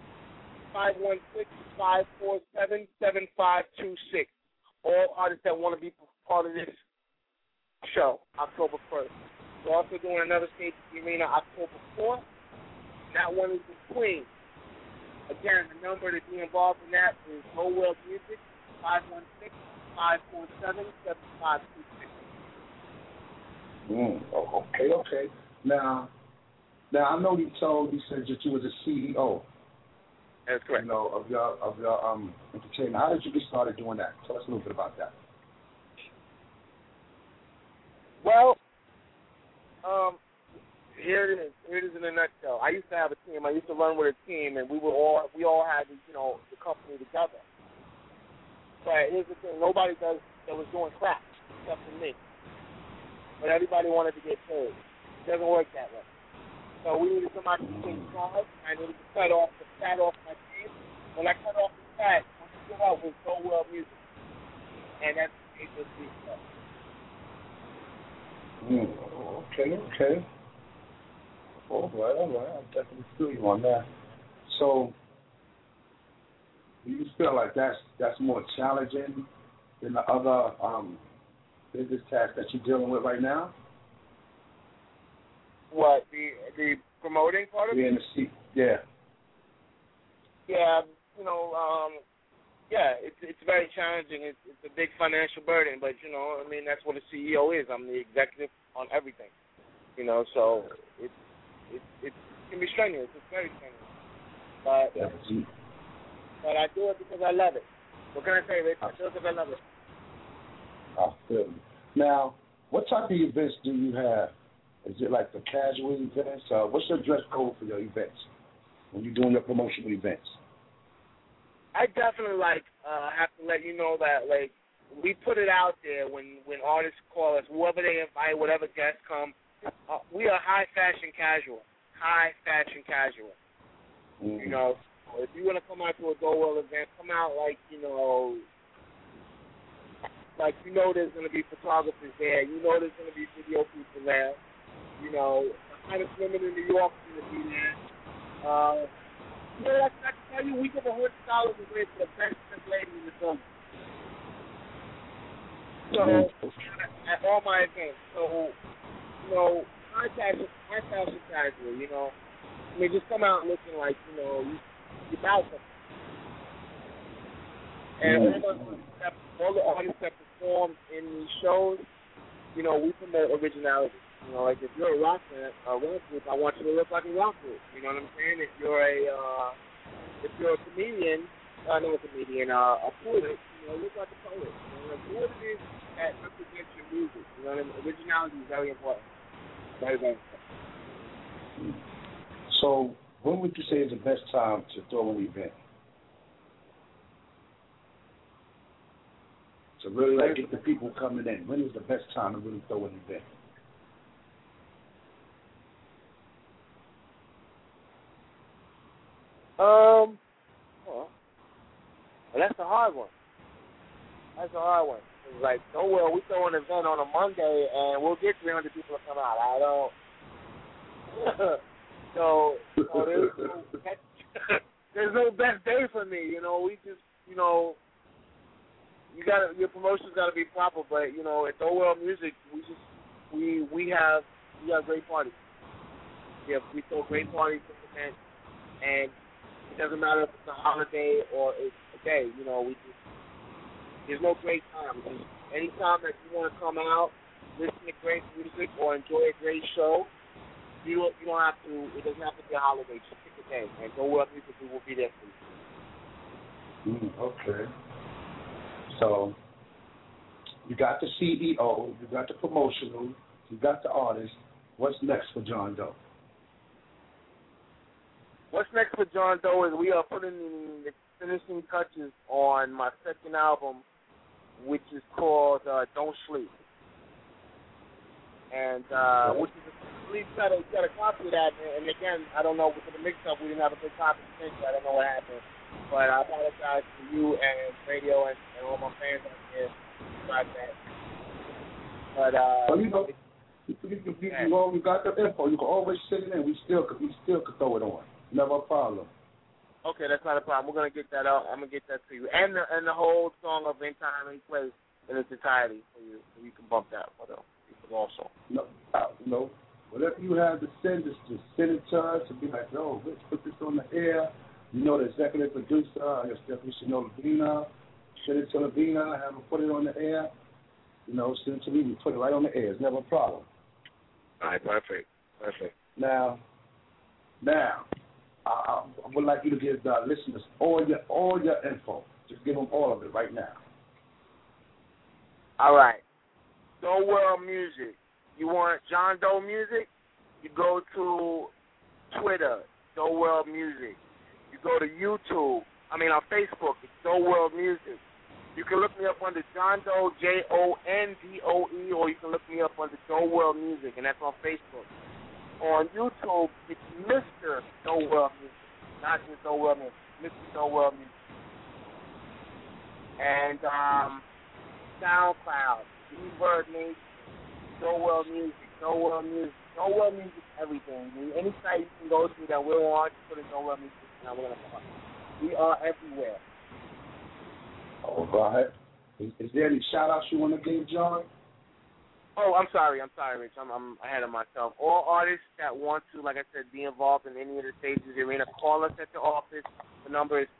516-547-7526. All artists that want to be part of this show, October 1st. We're also doing another Stage Arena October 4th. That one is in Queens. Again, the number to be involved in that is Go World Music, 516-547-7526. Okay. Now I know you said that you was a CEO. That's correct. Of your entertainment. How did you get started doing that? Tell us a little bit about that. Well, here it is. Here it is in a nutshell. I used to have a team. I used to run with a team, and we all had the company together. But here's the thing: nobody that was doing crap except for me. But everybody wanted to get paid. It doesn't work that way. So we needed somebody to take charge. I needed to cut off the fat off my team. When I cut off the fat, what I put out was Go World Music, and that's HSB stuff. Okay. All right. I definitely feel you on that. So, do you feel like that's more challenging than the other business tasks that you're dealing with right now? What, the promoting part of it? Yeah. Yeah, it's very challenging. It's a big financial burden, but that's what a CEO is. I'm the executive on everything. So it can be strenuous. It's very strenuous. But I do it because I love it. What can I say, Rich? I do it because I love it. Oh, good. Now, what type of events do you have? Is it like the casual events? What's your dress code for your events when you're doing your promotional events? I definitely have to let you know that we put it out there when artists call us, whoever they invite, whatever guests come. We are high fashion casual. Mm-hmm. If you want to come out to a Go World event, come out there's going to be photographers there. There's going to be video people there. The hottest women in New York are going to be there. I can tell you, we give $100 away to the best lady in the film. So, at all my events. So, high fashion casual, just come out looking like, you're about something. And all the artists that perform in these shows, we promote originality. If you're a rock group, I want you to look like a rock group. You know what I'm saying? If you're a comedian, a poet, look like a poet. Do what it is that represents your music. Originality is very important. Very, very important. So, when would you say is the best time to throw an event? To really get the people coming in. When is the best time to really throw an event? That's a hard one. It's we throw an event on a Monday and we'll get 300 people to come out. I don't. So there's no best day for me. We just, your promotion's got to be proper. But at Go World Music, we have great parties. We throw great parties at the event, and it doesn't matter if it's a holiday or it's a day. There's no great time. Any time that you want to come out, listen to great music or enjoy a great show, you don't have to. It doesn't have to be a holiday. Just pick a day, and Go World Music, we will be there for you. Okay. So you got the CEO, you got the promotional, you got the artist. What's next for John Doe? What's next for John Doe is we are putting the finishing touches on my second album, which is called Don't Sleep. And which is at least got a copy of that. And again, I don't know, with the mix-up, we didn't have a good copy to finish. I don't know what happened. But I apologize to you and radio and all my fans out there about that. But you got the info. You can always send it in. We still could throw it on. Never a problem. Okay, that's not a problem. We're gonna get that out. I'm gonna get that to you, and the whole song of In Time and Place in its entirety for you, so you can bump that for the people also. No. Whatever you have to send, just send it to us and be like, yo, let's put this on the air. The executive producer, I guess definitely should know Lavina. Send it to Lavina, have her put it on the air. Send it to me, we put it right on the air. It's never a problem. All right, perfect. Now, I would like you to give the listeners all your info. Just give them all of it right now. All right. Go World Music. You want John Doe Music? You go to Twitter, Go World Music. You go to YouTube. On Facebook, it's Go World Music. You can look me up under John Doe, JONDOE, or you can look me up under Doe World Music, and that's on Facebook. On YouTube, it's Mr. Doe World Music, not just Doe World Music, Mr. Doe World Music. And SoundCloud, Bird Nation, Doe World Music, Doe World Music, Doe World Music, everything. Any site you can go to that we're on, just put in Doe World Music, and we're gonna come up. We are everywhere. All right. Is there any shout-outs you want to give, John? Oh, I'm sorry, Rich. I'm ahead of myself. All artists that want to, like I said, be involved in any of the stages of the arena, call us at the office. The number is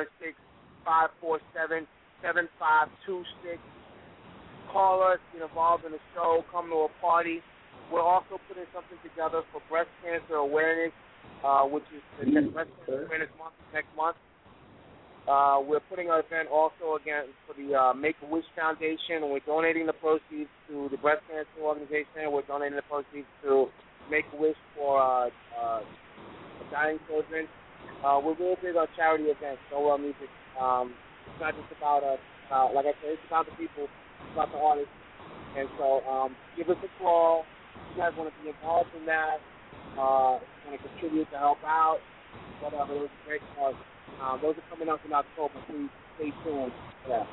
516-547-7526. Call us, get involved in the show, come to a party. We're also putting something together for breast cancer awareness, which is the Breast Cancer Awareness Month next month. We're putting our event also again for the Make-A-Wish Foundation, and we're donating the proceeds to the Breast Cancer Organization. We're donating the proceeds to Make-A-Wish for dying children. We're real big on charity events, Doe World Music. It's not just about us. Like I said, it's about the people, it's about the artists. And so give us a call. If you guys want to be involved in that, want to contribute to help out, whatever. It was a great cause. Those are coming up in October. Please stay tuned for that.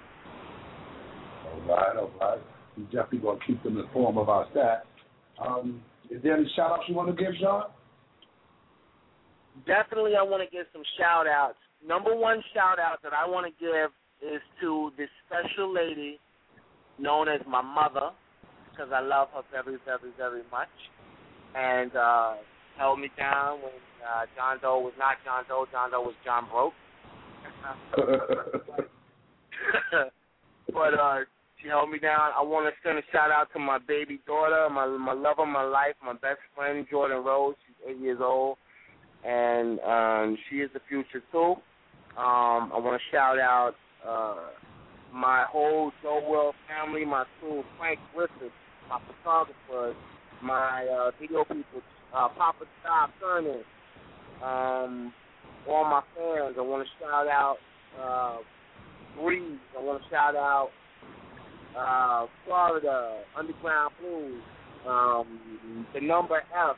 All right. We definitely going to keep them informed about that. Is there any shout-outs you want to give, John? Definitely I want to give some shout-outs. Number one shout-out that I want to give is to this special lady known as my mother, because I love her very, very, very much, and held me down when John Doe was not John Doe. John Doe was John Broke. But she held me down. I want to send a shout-out to my baby daughter, my love of my life, my best friend, Jordan Rose. She's 8 years old, and she is the future, too. I want to shout out my whole Doe World family, my crew, Frank Griffith, my photographers, my video people, Papa Stop Turner, all my fans. I want to shout out Breeze. I want to shout out Florida, Underground Blues, the Number F,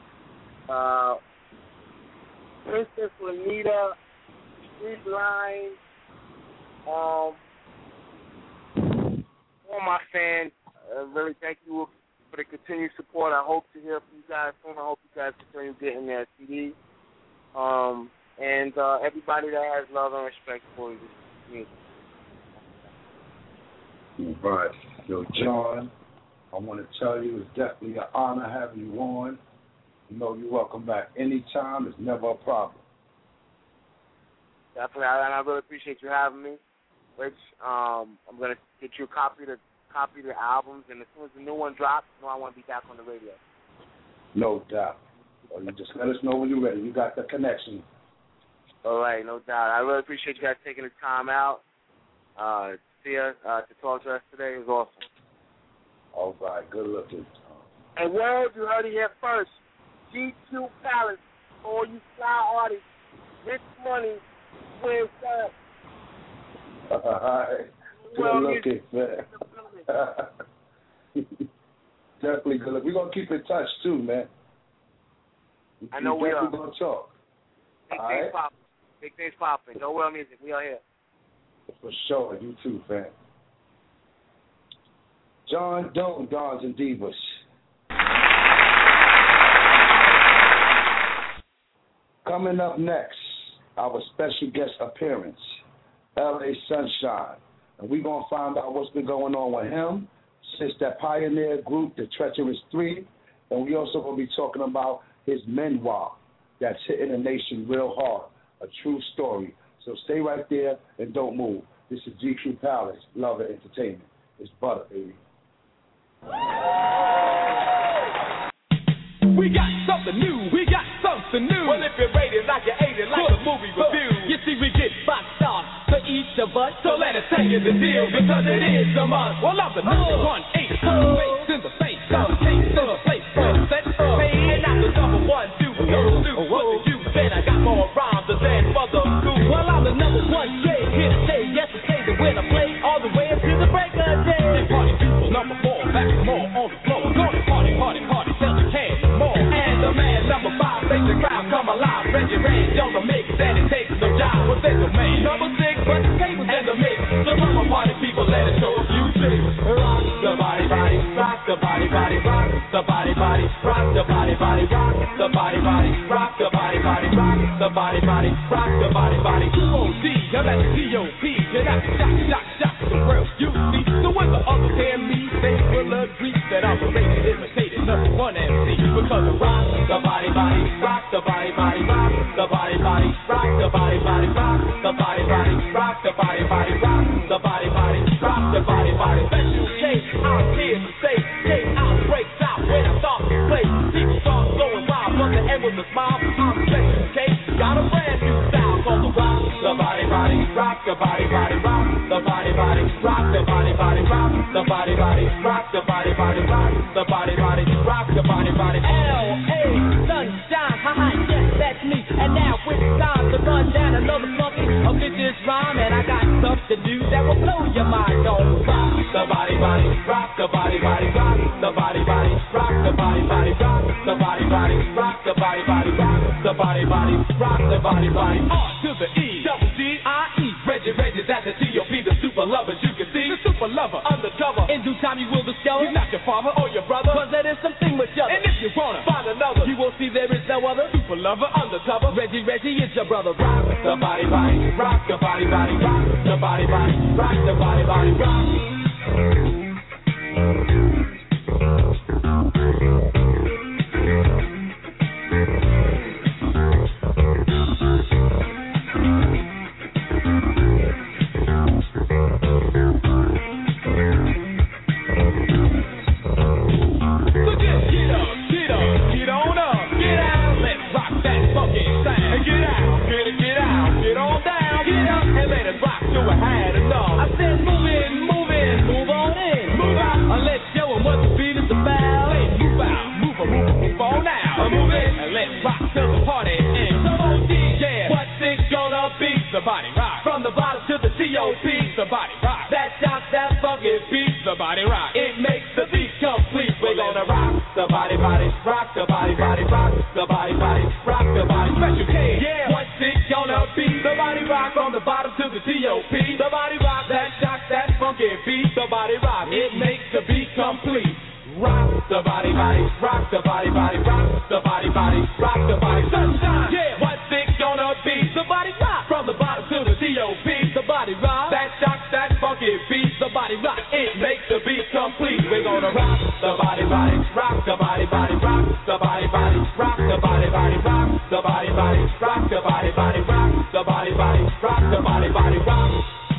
Princess Lanita, Street Line, all my fans. Really thank you for the continued support. I hope to hear from you guys soon. I hope you guys continue getting their CDs. And everybody that has love and respect for this music. Right. Yo, John, I want to tell you it's definitely an honor having you on. You know you're welcome back anytime. It's never a problem. Definitely, and I really appreciate you having me, Rich. I'm going to get you a copy of the albums, and as soon as the new one drops, I want to be back on the radio. No doubt. Or you just let us know when you're ready. You got the connection. All right, no doubt. I really appreciate you guys taking the time out to talk to us today. It was awesome. All right, good looking. And word, you heard it here first. GQ Palace, all you fly artists, Rich Money, where's that? All right. Good looking, man. Definitely good look. We're going to keep in touch, too, man. I know we are. We're going to talk. Big things popping. Doe World Music. We are here. For sure. You too, fam. John Doe, Dons and Divas. Coming up next, our special guest appearance, L.A. Sunshine. And we're going to find out what's been going on with him since that pioneer group, the Treacherous Three. And we also going to be talking about his memoir that's hitting the nation real hard, a true story. So stay right there and don't move. This is GQ Palace, Love and Entertainment. It's butter, baby. We got something new. Well, if you rate it like you ate it, like a movie review. You see, we get 5 stars for each of us. So let us tell you the deal, because it is a must. Well, I'm the number 1 ace, face in the face, taste in the place, set, pay, and I'm the number 1 dude. What do you say? I got more rhymes than mother. Well, I'm the number 1 J, here to stay, yes, to stay, to win a play. body, body, rock the body, body. QOD, I'm at the COP, get out, shock, the real you see. So when the others hear me, they will agree that I'm a rated, imitated, number one MC. Because I rock the body, body, rock the body, body, rock the body, body, rock the body, body, rock the body, body, rock the body, body, rock the body, body, rock the body, body. Special K, I'm here to say, K, I breaks out when I start to play. People start going wild, but the end with a smile. I'm Special K, got a brand new style called the rock the body, body, rock the body, body, rock the body, body, rock the body, body, rock the body, body, rock the body, body, rock the body, body, rock the body, body. L.A. Sunshine, haha, yes, that's me. And now it's time to run down another funky vicious rhyme, and I got stuff to do that will blow your mind. Don't rock the body, body, rock the body, body, rock the body, body, rock the body, body, rock the body, body, rock the body, body, rock the body, body, rock the body, body. R to the E, double D, I-E. Reggie, that's the T.O.P. The super lovers, you can see the super lover undercover. In due time you will discover you're not your father or your brother, cause there is something with you. And if you wanna find another, you will see there is no other super lover undercover. Reggie, it's your brother. Rock the body, body, rock the body, body, rock the body, body, rock the body, body, rock. The body rock. From the bottom to the T.O.P. The body rock. That shock, that funky beat. The body rock. It makes the beat complete. We're gonna rock the body, body, rock the body, body, rock the body, body, rock the body. Special K, yeah. What's it gonna be? The body rock. From the bottom to the T.O.P. The body rock. That shock, that funky beat. The body rock. It makes the beat complete. Rock the body, body, rock the body, body, rock the body, body, rock the body. Sunshine, yeah. What's it gonna be? The body rock. From the bottom to the T.O.P. The body rock. That shock, that funky beat. The body rock. It makes the beat complete. We're gonna rock the body, body, rock the body, body, rock the body, body, rock the body, body, rock the body, body, rock the body, body, rock the body, body, rock the body, body, rock.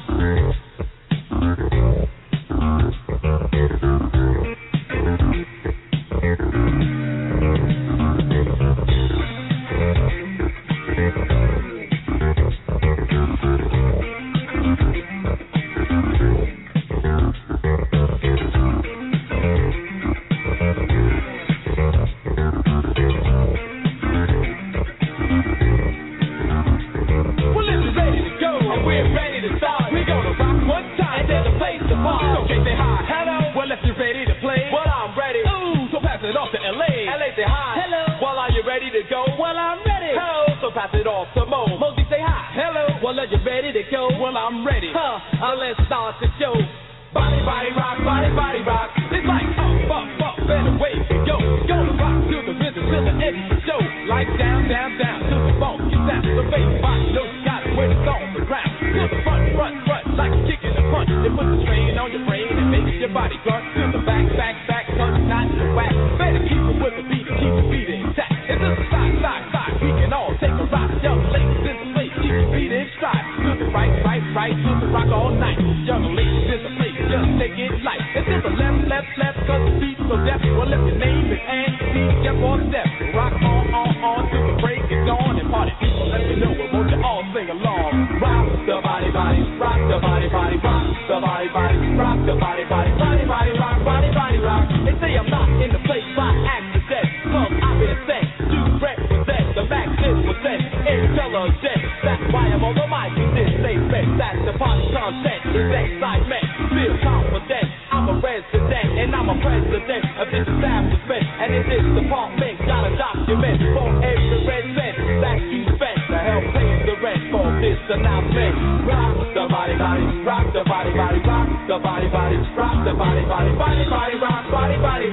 Let's start the show. Body, body, rock, body, body, rock. It's like up, and away we go. Gonna rock to the rhythm, to the end of the show. Like down, to the funk, you sound the bass box. No, you got it when it's on the ground. To the front, like a kick and a punch. It puts the strain on your brain and makes your body grunt. To the back, cause it's not your whack. Better keep it with the beat and keep the beat intact. It's just a side, we can all take a rock. Young ladies in the place, keep your beat in stride. To the right, to the rock all night. Young ladies in the place, just take it light. It's just a left, cause the beat's so deaf. Well, if your name is Andy, jump on step. Rock on, till the break is on. And party people, let me know, won't you all sing along? Rock the body, body, rock the body, body, rock the body, body, rock the body, body, body, body, rock, body, body, rock. They say I'm not in the place by accident, cause I've been sent to represent the Max is set intelligent. That's why I'm on the mic in this statement. That's the party content, is excitement. Feel confident, I'm a resident and I'm a president of this establishment. And in this department, got a document for every resident that you spent to help pay the rent for this announcement. Rock the body, body, rock the body, body, rock the body, body, rock the body, body, body, body, rock, body, body, rock.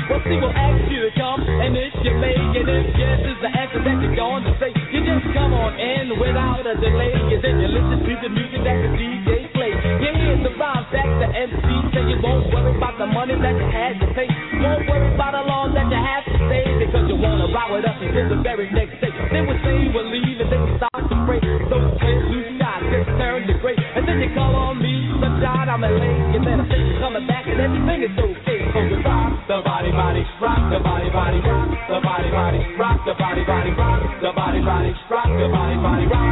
Well, she will ask you to come, and if you may, and if yes is the answer that you're going to say, you just come on in without a delay, and then you listen to the music that the DJ plays. You hear the rhyme that the MC say. You won't worry about the money that you had to pay. You won't worry about the laws that you have to stay, because you want to ride with us until the very next day. Then we say we'll leave, and then we start to break. Those clear blue skies just turn to gray, and then you call on me, sunshine, I'm late. You better think you're coming back, and everything is okay. So we rock the body, rock the body, rock the body, rock the body, rock the body, rock the body, rock.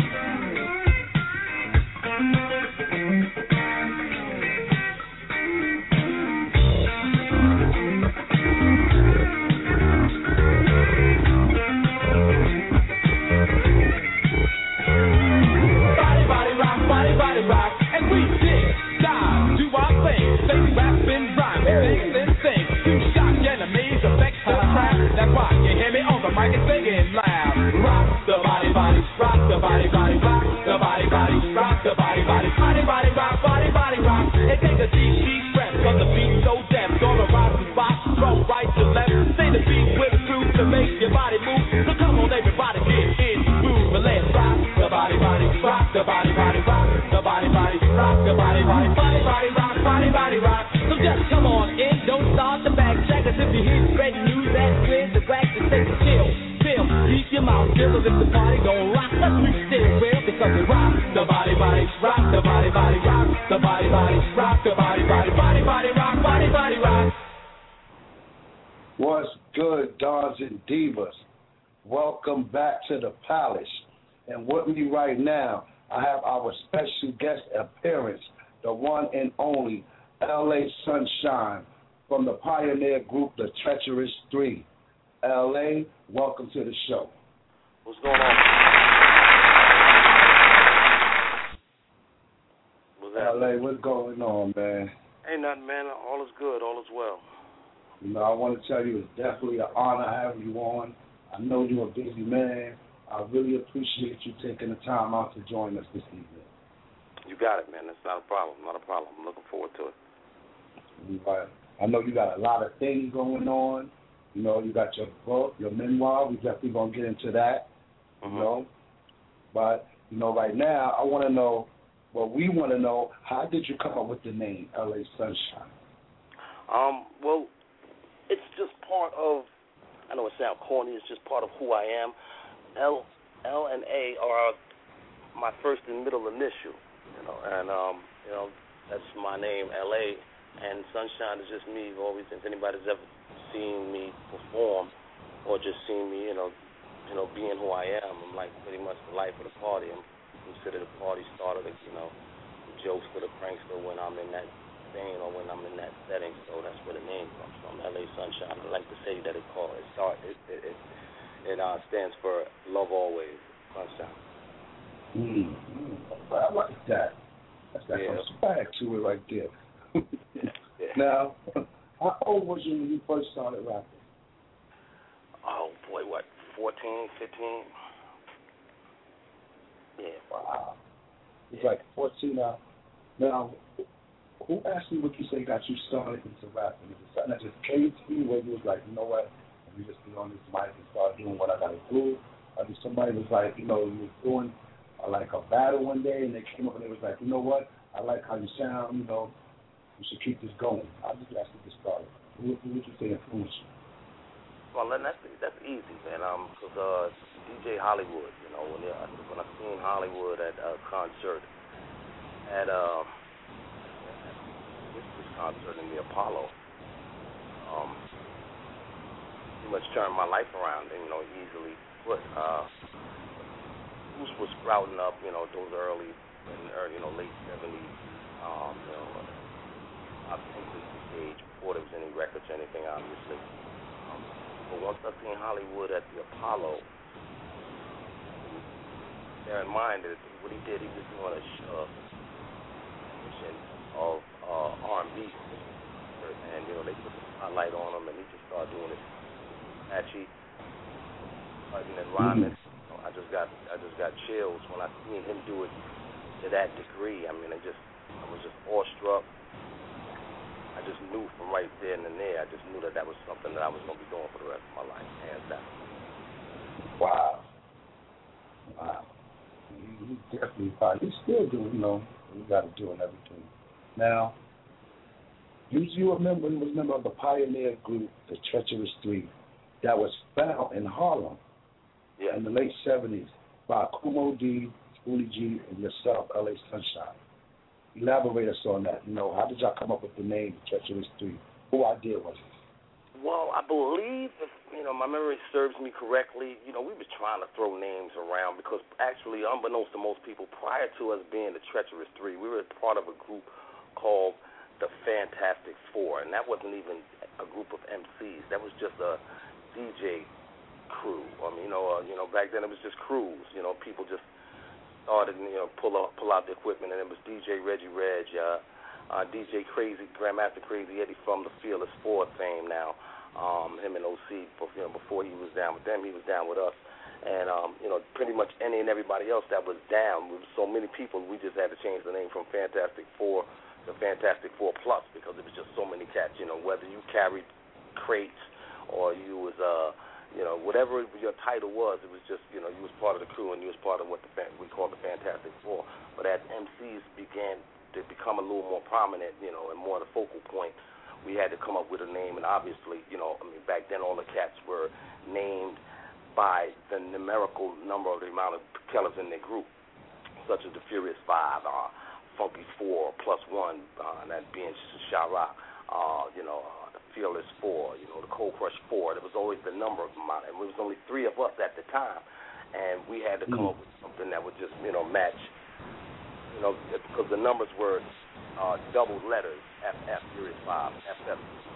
Body rock, and we dig, dive, do our thing, sing, rap, and rhyme, sing and sing, do shock and amaze, effects to the crowd. That's why you hear me on the mic and singing loud. Rock the body, rock the body, rock the body, rock the body, rock. And take a deep breath, 'cause the beat's so deaf. Gonna rise the spot, from right to left. Say the beat with the truth to make your body move. So come on, everybody, get in, move, and let's rock the body, rock the body, rock the body, rock the body, rock. So just come on in, don't start the backtrack. 'Cause if you hear great news, that's with the crack to take a chill. Keep your mouth still, if the party gon' rock, let's we still real, because we rock the body, rock the body, rock the body, rock the body, rock. What's good, Dons and Divas? Welcome back to the Palace. And with me right now, I have our special guest appearance, the one and only L.A. Sunshine from the pioneer group, The Treacherous Three. L.A., welcome to the show. What's going on? L.A., what's going on, man? Ain't nothing, man. All is good. All is well. You know, I want to tell you it's definitely an honor having you on. I know you're a busy man. I really appreciate you taking the time out to join us this evening. You got it, man. That's not a problem. Not a problem. I'm looking forward to it. I know you got a lot of things going on. You know, you got your book, your memoir. We definitely going to get into that, you know. But, you know, right now, we want to know, how did you come up with the name L.A. Sunshine? Well, it's just part of, I know it sounds corny, it's just part of who I am. L and A are my first and middle initial, you know, and, you know, that's my name, L.A., and Sunshine is just me. Always, if anybody's ever seen me perform or just seen me, you know, being who I am, I'm like pretty much the life of the party. I'm considered a party starter, you know, the jokester, the prankster when I'm in that vein or when I'm in that setting. So that's where the name comes from, L.A. Sunshine. I like to say that it stands for love always, Sunshine. I like that. That's got some swag to it right there. Now, how old was you when you first started rapping? Oh, boy, what, 14, 15? Yeah. Wow. It's like 14 now. Now, who actually would you say got you started into rapping? Is it something that just came to you where you was like, you know what, let me just be on this mic and start doing what I got to do? Or did somebody was like, you know, you was doing like a battle one day and they came up and they was like, you know what, I like how you sound, you know, we should keep this going. How did you actually get started? Who would you say influenced you? Well, that's easy, man. Because DJ Hollywood, you know, when I seen Hollywood at a concert at this concert in the Apollo, pretty much turned my life around, you know, easily. But Goose was sprouting up, you know, those early, you know, late 70s, you know, I think the stage before there was any records or anything, obviously. But once I seen Hollywood at the Apollo, bear in mind that what he did, he was doing a of R&B, and you know they put the spotlight on him, and he just started doing it catchy, cutting and rhyming. You know, I just got chills when I seen him do it to that degree. I mean, I was just awestruck. I just knew from right then and there. I just knew that was something that I was going to be doing for the rest of my life, hands down. Wow. You definitely probably still do, what you got to do and everything. Now, you remember of the pioneer group, the Treacherous Three, that was found in Harlem in the late 70s by Kumo D, Spoolie G, and yourself, L.A. Sunshine. Elaborate us on that. How did y'all come up with the name Treacherous Three? Who idea was it? Well, I believe, if my memory serves me correctly, we were trying to throw names around because actually, unbeknownst to most people, prior to us being the Treacherous Three, we were part of a group called the Fantastic Four, and that wasn't even a group of MCs. That was just a DJ crew. Back then it was just crews. People just started, pull out the equipment, and it was DJ Reggie Reg, DJ Crazy, Grandmaster Crazy Eddie from the Fearless Four fame now. Him and OC, before he was down with them, he was down with us. And, pretty much any and everybody else that was down, with so many people, we just had to change the name from Fantastic Four to Fantastic Four Plus because it was just so many cats, whether you carried crates or you was, whatever your title was, it was just, you was part of the crew and you was part of what we call the Fantastic Four. But as MCs began to become a little more prominent, and more of the focal point, we had to come up with a name, and obviously, back then all the cats were named by the numerical number of the amount of killers in their group, such as the Furious Five, Funky Four plus one, that being Chirac, the Fearless Four, the Cold Crush Four. There was always the number of them, and there was only three of us at the time, and we had to come up with something that would just, match, because the numbers were double letters, FF, Furious 5, FF,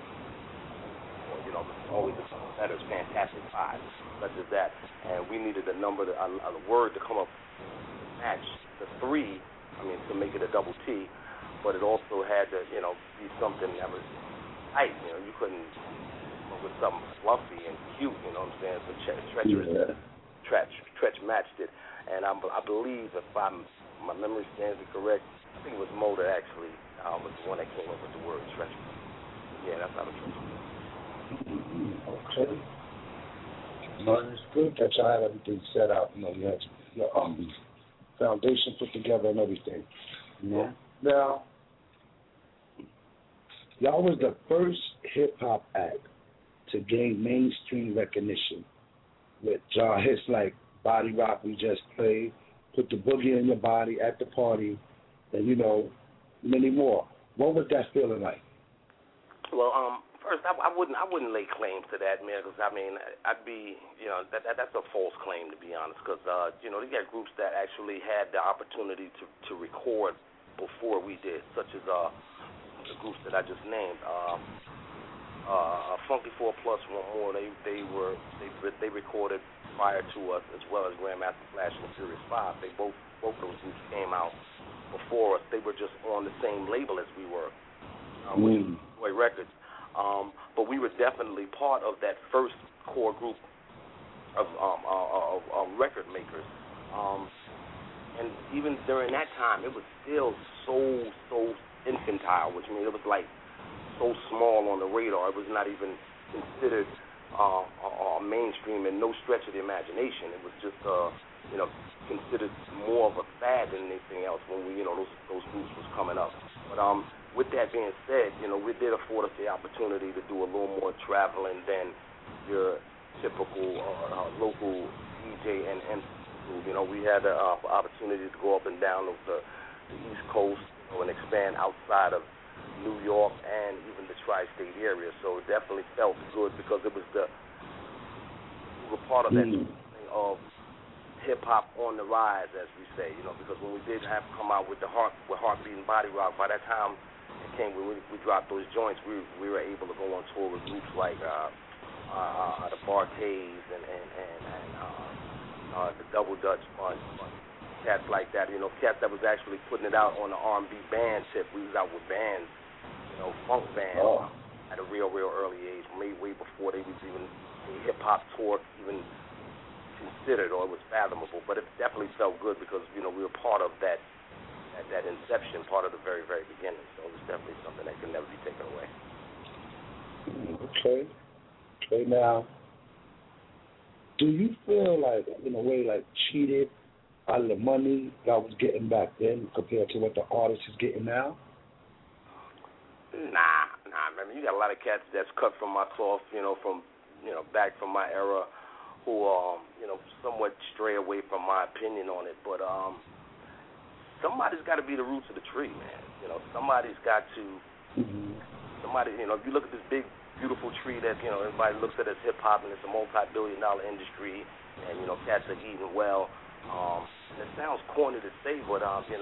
always the letters, Fantastic 5, such as that. And we needed a number, a word to come up match the three, to make it a double T, but it also had to, be something that was tight, you couldn't come up with something fluffy and cute, So Treacherous, Tretch matched it. And I believe, if my memory stands correct, I think it was Mo that actually was the one that came up with the word treacherous. Yeah, that's how the treacherous. Okay. It's good that y'all had everything set out. You had your foundation put together and everything. Now, y'all was the first hip-hop act to gain mainstream recognition with y'all hits like Body Rock we just played, Put the Boogie in Your Body, At the Party, and, many more. What was that feeling like? Well, first, I wouldn't lay claim to that, man, because, I'd be, that's a false claim, to be honest, because, they got groups that actually had the opportunity to record before we did, such as the groups that I just named. Funky 4 Plus, One More, they recorded prior to us, as well as Grandmaster Flash and Furious 5. They both those groups came out before us. They were just on the same label as we were, which was Joy Records. But we were definitely part of that first core group of record makers. And even during that time, it was still so infantile, which means it was like so small on the radar. It was not even considered mainstream in no stretch of the imagination. It was just considered more of a fad than anything else when those groups was coming up. But with that being said, we did afford us the opportunity to do a little more traveling than your typical local DJ and MC group. We had the opportunity to go up and down the East Coast and expand outside of New York and even the tri-state area. So it definitely felt good because it was we were part of that of hip-hop on the rise, as we say, because when we did have to come out with Heartbeat and Body Rock, by that time it came when we dropped those joints, we were able to go on tour with groups like the Barcades and the Double Dutch Bunch, cats like that, cats that was actually putting it out on the R&B band tip. We was out with bands, funk bands at a real early age, way before they was even hip-hop tour even considered or it was fathomable. But it definitely felt good because, we were part of that that inception, part of the very, very beginning. So it's definitely something that can never be taken away. Okay. Now, do you feel like, in a way, like cheated out of the money that was getting back then compared to what the artist is getting now? Nah. I mean, you got a lot of cats that's cut from my cloth, back from my era, who somewhat stray away from my opinion on it. But somebody's got to be the roots of the tree, man. Somebody's got to. Somebody, if you look at this big, beautiful tree that everybody looks at as hip hop, and it's a multi-billion-dollar industry, and cats are eating well. It sounds corny to say, but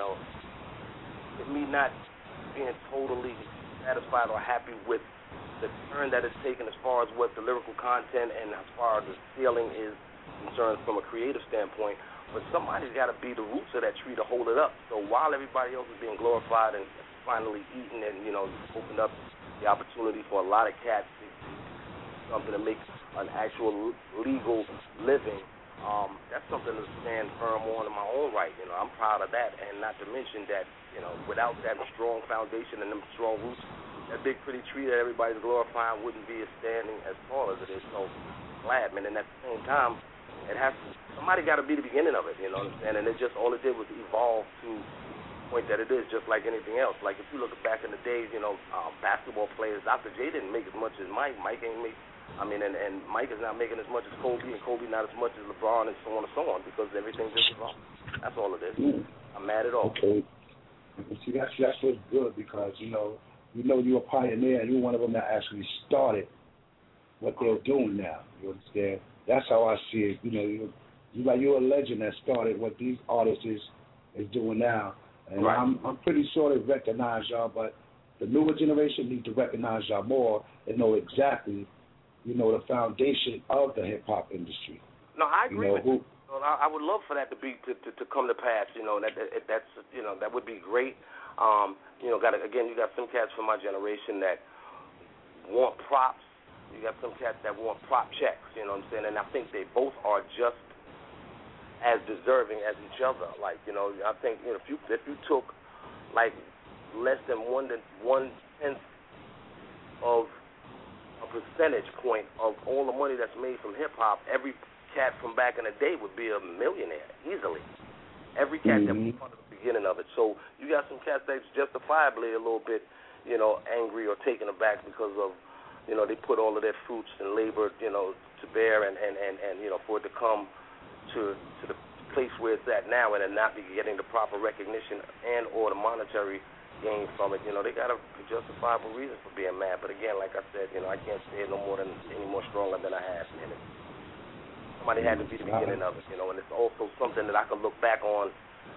with me not being totally satisfied or happy with the turn that it's taken as far as what the lyrical content and as far as the ceiling is concerned from a creative standpoint, but somebody's got to be the roots of that tree to hold it up. So while everybody else is being glorified and finally eaten and, opened up the opportunity for a lot of cats to do something to make an actual legal living, that's something to stand firm on in my own right. I'm proud of that, and not to mention that, without that strong foundation and them strong roots, that big pretty tree that everybody's glorifying wouldn't be as standing as tall as it is. So glad, man. And at the same time, somebody got to be the beginning of it. You know what I'm saying? And all it did was evolve to the point that it is, just like anything else. Like if you look back in the days, basketball players, Dr. J didn't make as much as Mike. Mike ain't make. And Mike is not making as much as Kobe, and Kobe not as much as LeBron, and so on and so on, because everything just evolved. That's all it is. I'm mad at all. Okay. See, that's what's good, because you're a pioneer, and you're one of them that actually started what they're doing now. You understand? That's how I see it. You're a legend that started what these artists is doing now, and right. I'm pretty sure they recognize y'all, but the newer generation need to recognize y'all more and know exactly, the foundation of the hip hop industry. No, I agree with you. I would love for that to come to pass. That would be great. You got some cats from my generation that want props. You got some cats that want prop checks. You know what I'm saying? And I think they both are just as deserving as each other. Like, I think if you took like less than 1/10 of a percentage point of all the money that's made from hip hop, every cat from back in the day would be a millionaire easily. Every cat that was part of the beginning of it. So you got some cats that's justifiably a little bit, angry or taken aback because of, they put all of their fruits and labor, to bear and for it to come to the place where it's at now and then not be getting the proper recognition and or the monetary gain from it. They got a justifiable reason for being mad. But again, like I said, I can't say it any more stronger than I have. And somebody had to be the beginning of it, and it's also something that I can look back on,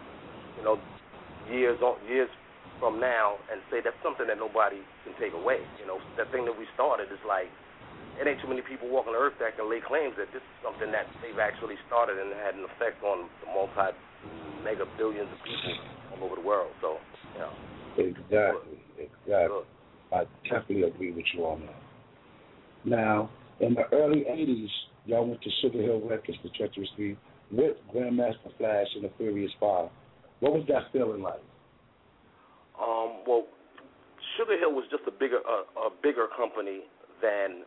years from now and say that's something that nobody can take away. That thing that we started is like, it ain't too many people walking the earth that can lay claims that this is something that they've actually started and had an effect on the multi-mega billions of people all over the world. So, Exactly. I definitely agree with you on that. Now, in the early 80s, y'all went to Sugar Hill Records for Treacherously with Grandmaster Flash and the Furious Five. What was that feeling like? Well, Sugar Hill was just a bigger company than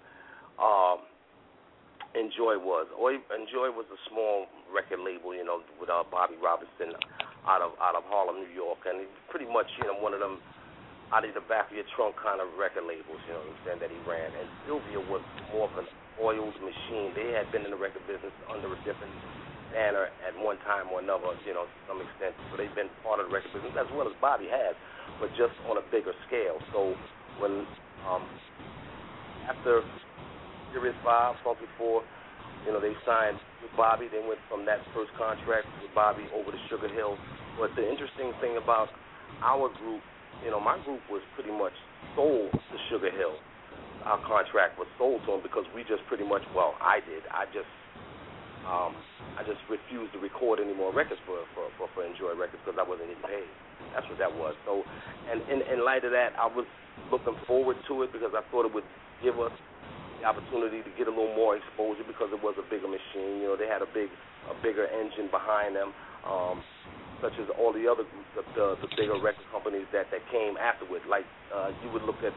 Enjoy was. Enjoy was a small record label, with Bobby Robinson out of Harlem, New York, and he's pretty much, one of them out of the back of your trunk kind of record labels, that he ran. And Sylvia was more of an oiled machine. They had been in the record business under a different banner at one time or another, to some extent. So they've been part of the record business as well as Bobby has, but just on a bigger scale. So when after Furious 5, Funky 4, they signed with Bobby. They went from that first contract with Bobby over to Sugar Hill. But the interesting thing about our group, my group was pretty much sold to Sugar Hill. Our contract was sold to them because we just pretty much, I did. I just refused to record any more records for Enjoy Records because I wasn't getting paid. That's what that was. So, and in light of that, I was looking forward to it because I thought it would give us the opportunity to get a little more exposure because it was a bigger machine. They had a bigger engine behind them. such as all the other the bigger record companies that came afterward. Like you would look at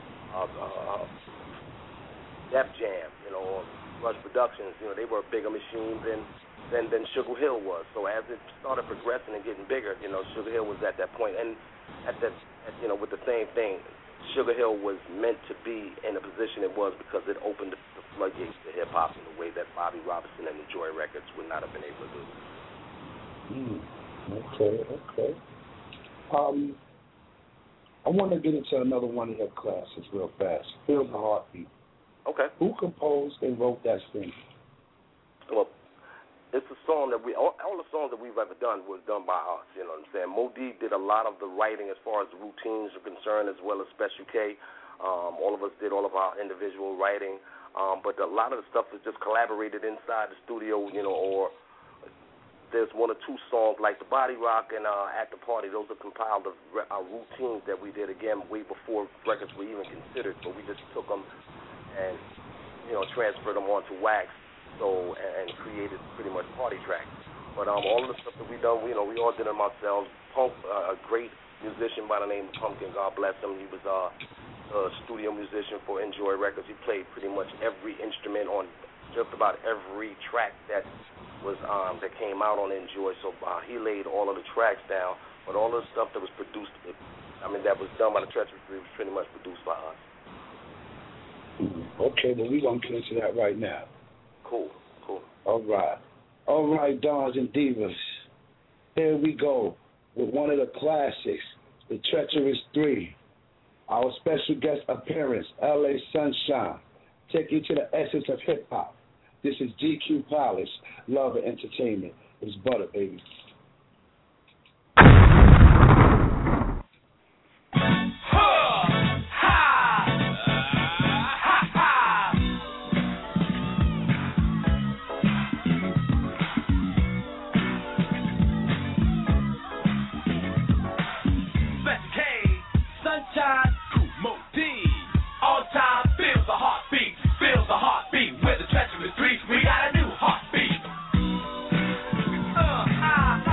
Def Jam, or Rush Productions. They were a bigger machine than Sugar Hill was. So as it started progressing and getting bigger, Sugar Hill was at that point. And with the same thing, Sugar Hill was meant to be in the position it was because it opened the floodgates to hip hop in a way that Bobby Robinson and the Joy Records would not have been able to do. Okay. I want to get into another one of your classics real fast. Feel the Heartbeat. Okay. Who composed and wrote that thing? Well, it's a song that all the songs that we've ever done was done by us. You know what I'm saying? Mo D did a lot of the writing as far as the routines are concerned, as well as Special K. All of us did all of our individual writing, but a lot of the stuff is just collaborated inside the studio. Or there's one or two songs like the Body Rock and At the Party. Those are compiled of routines that we did again way before records were even considered. But we just took them and transferred them onto wax, and created pretty much party tracks. But all of the stuff that we done, we all did them ourselves. Punk, a great musician by the name of Pumpkin, God bless him. He was a studio musician for Enjoy Records. He played pretty much every instrument on just about every track that was that came out on Enjoy. So he laid all of the tracks down. But all of the stuff that was produced, that was done by the Treachery 3 was pretty much produced by us. Okay, well, we're going to get into that right now. Cool. All right, Dons and Divas. Here we go with one of the classics, The Treacherous 3. Our special guest appearance, L.A. Sunshine. Take you to the essence of hip-hop. This is GQ Palace, Love and Entertainment. It's butter, baby. With the Treachery 3, we got a new heartbeat.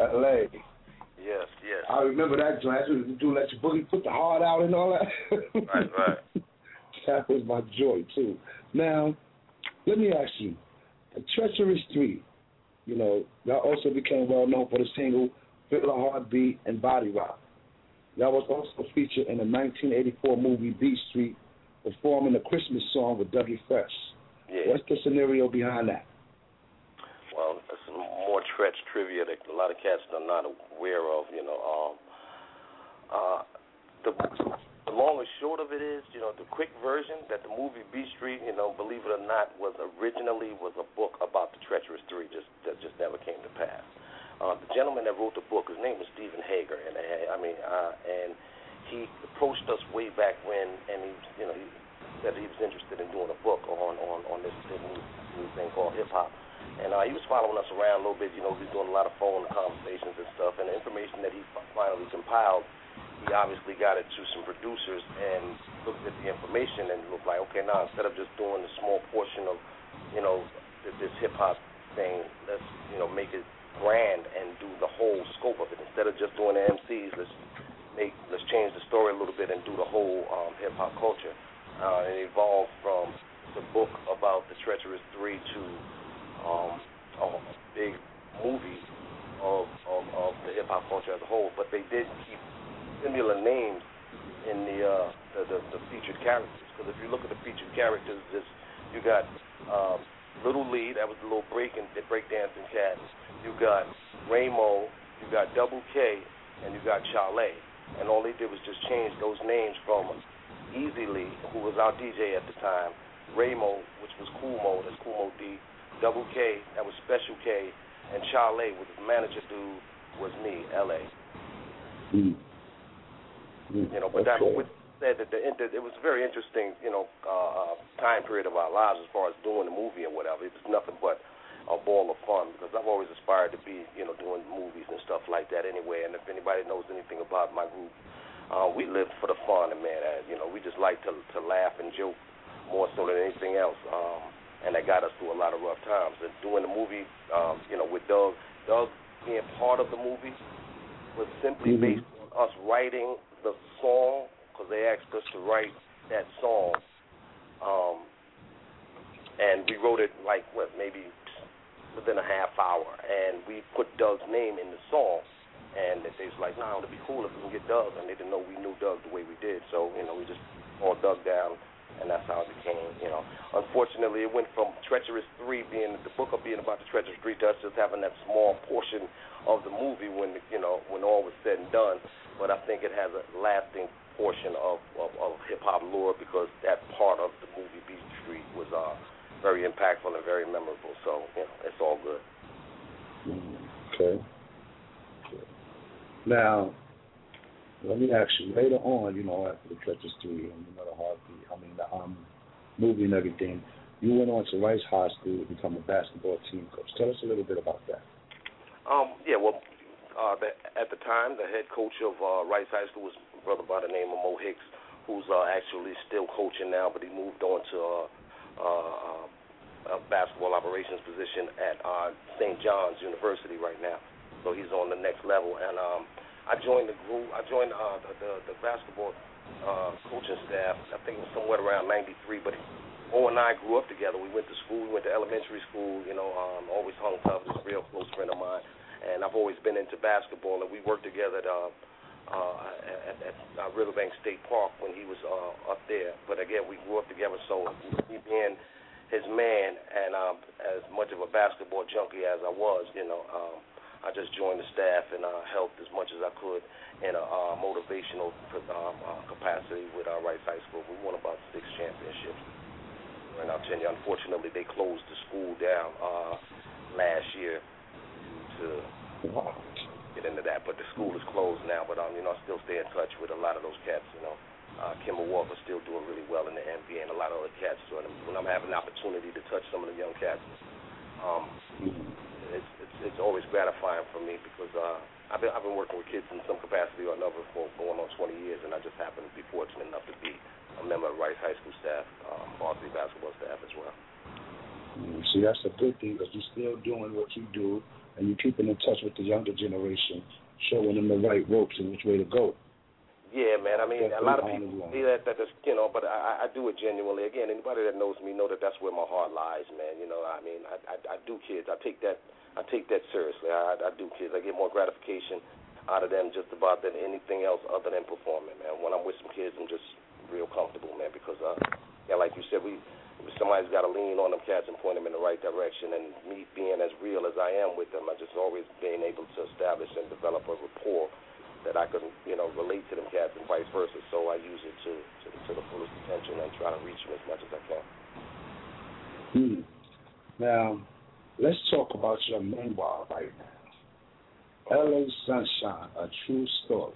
L.A. Yes, yes. I remember that joint. That's what the dude let your boogie put the heart out and all that. Right. That was my joy, too. Now, let me ask you, the Treacherous 3, you know, y'all also became well known for the single Feel a Heartbeat and Body Rock. Y'all was also featured in the 1984 movie Beat Street, performing a Christmas song with Dougie Fresh. Yeah. What's the scenario behind that? Well, that's some more Tretch trivia that a lot of cats are not aware of, you know. The long and short of it is, you know, the quick version that the movie Beat Street, you know, believe it or not, was originally a book about the Treacherous 3, that just never came to pass. The gentleman that wrote the book, his name was Stephen Hager, and and he approached us way back when, and he said he was interested in doing a book on this new thing called hip hop. And he was following us around a little bit, you know, he was doing a lot of phone conversations and stuff, and the information that he finally compiled, he obviously got it to some producers and looked at the information and looked like, okay, now instead of just doing a small portion of, you know, this hip hop thing, let's, you know, make it grand and do the whole scope of it. Instead of just doing the MCs, let's change the story a little bit and do the whole hip hop culture. It evolved from the book about the Treacherous 3 to a big movie of the hip hop culture as a whole. But they did keep similar names in the featured characters. Because if you look at the featured characters, you got Little Lee, that was the little breakdancing cat. You got Ramo, you got Double K, and you got Charlie. And all they did was just change those names from Easy Lee, who was our DJ at the time, Ramo, which was Cool Mo, that's Cool Mo D, Double K, that was Special K, and Charlie, with the manager dude, was me, L.A. You know, but that said that it was a very interesting, you know, time period of our lives as far as doing the movie or whatever. It was nothing but a ball of fun because I've always aspired to be, you know, doing movies and stuff like that anyway. And if anybody knows anything about my group, we lived for the fun, and man, you know, we just like to laugh and joke more so than anything else. And that got us through a lot of rough times. And doing the movie, you know, with Doug being part of the movie was simply based on us writing the song, because they asked us to write that song. And we wrote it like, maybe within a half hour. And we put Doug's name in the song. And they was like, no, it'd be cool if we can get Doug. And they didn't know we knew Doug the way we did. So, you know, we just called Doug down, and that's how it became, you know. Unfortunately, it went from Treacherous 3 being, the book of being about the Treacherous 3 to us just having that small portion of the movie when, you know, when all was said and done. But I think it has a lasting portion of hip-hop lore because that part of the movie Beat Street was very impactful and very memorable. So, you know, it's all good. Okay. Now, let me ask you, later on, you know, after the Treacherous 3 and, you know, the Heartbeat, the movie and everything, you went on to Rice High School to become a basketball team coach. Tell us a little bit about that. Yeah, well, at the time, the head coach of Rice High School was a brother by the name of Mo Hicks, who's actually still coaching now, but he moved on to a basketball operations position at St. John's University right now. So he's on the next level. And I joined the group. I joined the basketball coaching staff, I think it was somewhere around 93, but Mo and I grew up together. We went to school. We went to elementary school, you know, always hung tough. He's a real close friend of mine. And I've always been into basketball, and we worked together at Riverbank State Park when he was up there. But again, we grew up together, so me being his man, and as much of a basketball junkie as I was, you know, I just joined the staff and helped as much as I could in a motivational capacity with Rice High School. We won about 6 championships during our tenure. Unfortunately, they closed the school down last year to get into that, but the school is closed now. But you know, I still stay in touch with a lot of those cats. You know, Kimber Walker's still doing really well in the NBA, and a lot of other cats. So when I'm having an opportunity to touch some of the young cats, it's always gratifying for me because I've been working with kids in some capacity or another for going on 20 years, and I just happen to be fortunate enough to be a member of Rice High School staff, varsity basketball staff as well. See, that's a good thing because you're still doing what you do and you're keeping in touch with the younger generation, showing them the right ropes and which way to go. Yeah, man. I mean, a lot of people say that that's, you know, but I do it genuinely. Again, anybody that knows me know that that's where my heart lies, man. You know, I mean, I do kids. I take that seriously. I do kids. I get more gratification out of them just about than anything else other than performing, man. When I'm with some kids, I'm just real comfortable, man, because, yeah, like you said, somebody's got to lean on them cats and point them in the right direction. And me being as real as I am with them, I just always been able to establish and develop a rapport that I can, you know, relate to them cats and vice versa. So I use it to the fullest potential and try to reach them as much as I can. Now, let's talk about your memoir right now. L.A. Sunshine, a true story.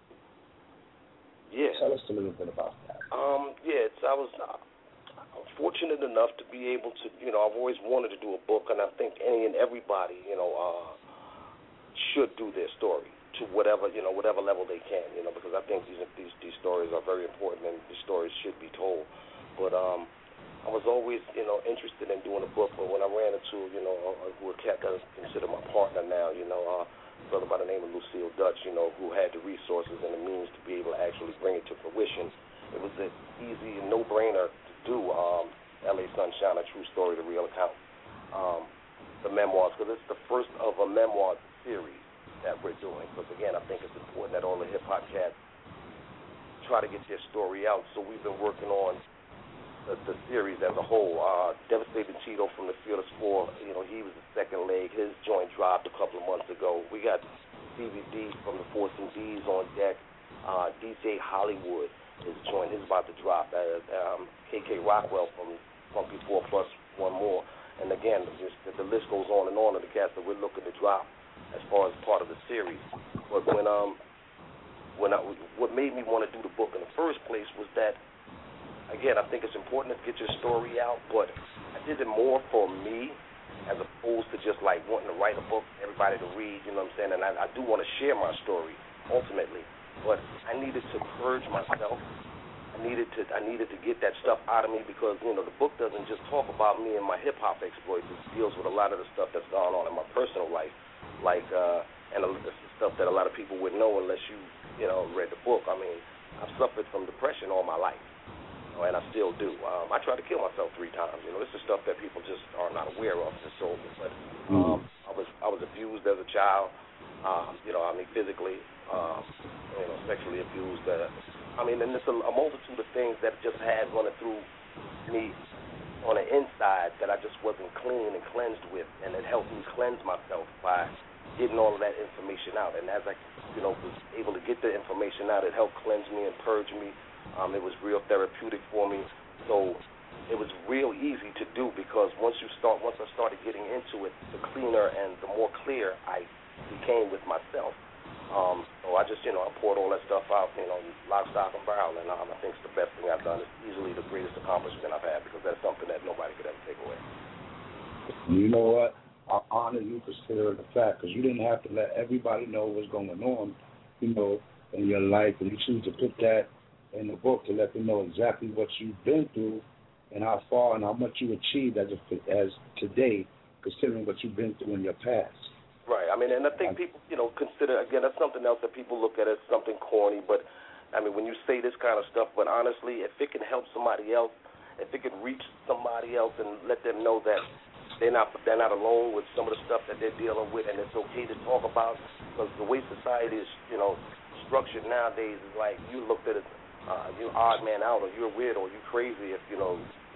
Yeah. Tell us a little bit about that. I was fortunate enough to be able to, you know, I've always wanted to do a book, and I think any and everybody, you know, should do their story to whatever level they can, you know, because I think these stories are very important and these stories should be told. But I was always, you know, interested in doing a book, but when I ran into, you know, a cat that I consider my partner now, you know, a brother by the name of Lucille Dutch, you know, who had the resources and the means to be able to actually bring it to fruition, it was an easy no-brainer to do L.A. Sunshine, a true story, the real account, the memoirs, because it's the first of a memoir series that we're doing. Because, again, I think it's important that all the hip-hop cats try to get their story out. So we've been working on the series as a whole. Devastating Cheeto from the Fearless Four, you know, he was the second leg. His joint dropped a couple of months ago. We got DVD from the Force and D's on deck. DJ Hollywood, his joint is about to drop. KK Rockwell from Funky 4 Plus One More. And, again, the list goes on and on of the cats that we're looking to drop as far as part of the series. But what made me want to do the book in the first place was that, again, I think it's important to get your story out, but I did it more for me as opposed to just like wanting to write a book for everybody to read, you know what I'm saying? And I do want to share my story ultimately, but I needed to purge myself. I needed to get that stuff out of me because, you know, the book doesn't just talk about me and my hip-hop exploits. It deals with a lot of the stuff that's gone on in my personal life. And the stuff that a lot of people wouldn't know unless you know, read the book. I mean, I've suffered from depression all my life, you know, and I still do. I tried to kill myself 3 times. You know, this is stuff that people just are not aware of. But I was abused as a child. You know, I mean, physically, you know, sexually abused. I mean, and there's a multitude of things that just had running through me on the inside that I just wasn't clean and cleansed with, and it helped me cleanse myself by getting all of that information out. And as I, you know, was able to get the information out, it helped cleanse me and purge me. It was real therapeutic for me. So it was real easy to do because once I started getting into it, the cleaner and the more clear I became with myself. So I just, you know, I poured all that stuff out, you know, lock, stock, and barrel, and I think it's the best thing I've done. It's easily the greatest accomplishment I've had because that's something that nobody could ever take away. You know what? I honor you considering the fact because you didn't have to let everybody know what's going on, you know, in your life, and you choose to put that in the book to let them know exactly what you've been through and how far and how much you achieved as today, considering what you've been through in your past. Right. I mean, and I think people, you know, consider, again, that's something else that people look at as something corny, but, I mean, when you say this kind of stuff, but honestly, if it can help somebody else, if it can reach somebody else and let them know that they're not alone with some of the stuff that they're dealing with and it's okay to talk about, because the way society is, you know, structured nowadays is like you looked at it, you're odd man out or you're weird or you're crazy if, you know,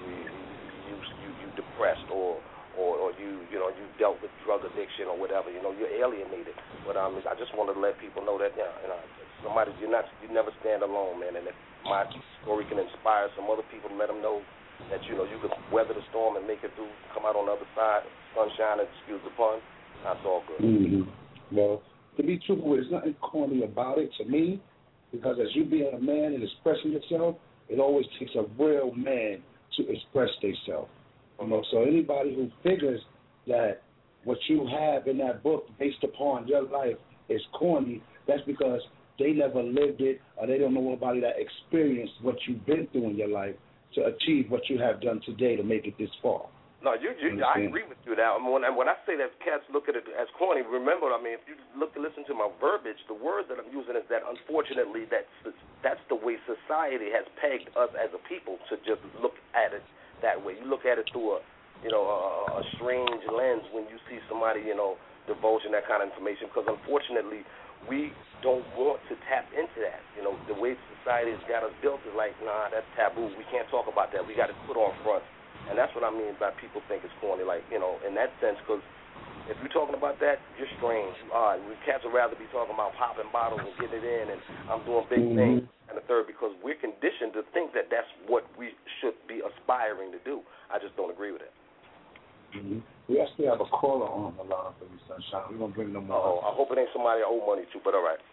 you depressed or you know, you dealt with drug addiction or whatever, you know, you're alienated. But I just wanted to let people know that, you know, you never stand alone, man. And if my story can inspire some other people to let them know that, you know, you can weather the storm and make it through, come out on the other side, sunshine and excuse the pun, that's all good. Mm-hmm. Well, to be truthful, there's nothing corny about it to me, because as you being a man and expressing yourself, it always takes a real man to express themselves. You know, so anybody who figures that what you have in that book based upon your life is corny, that's because they never lived it or they don't know nobody that experienced what you've been through in your life to achieve what you have done today to make it this far. No, I agree with you now. When I say that cats look at it as corny, remember, I mean, if you listen to my verbiage, the word that I'm using is that unfortunately that's the way society has pegged us as a people to just look at it that way. You look at it through a strange lens when you see somebody, divulging that kind of information, because unfortunately we don't want to tap into that. The way society has got us built is like, nah, that's taboo. We can't talk about that. We got to put on front. And that's what I mean by people think it's corny, like, in that sense, because if you're talking about that, you're strange. Cats would rather be talking about popping bottles and getting it in and I'm doing big things and the third, because we're conditioned to think that that's what we should be aspiring to do. I just don't agree with it. Mm-hmm. We actually have a caller on the line for you, Sunshine. We're going to bring them on. I hope it ain't somebody I owe money to, but all right.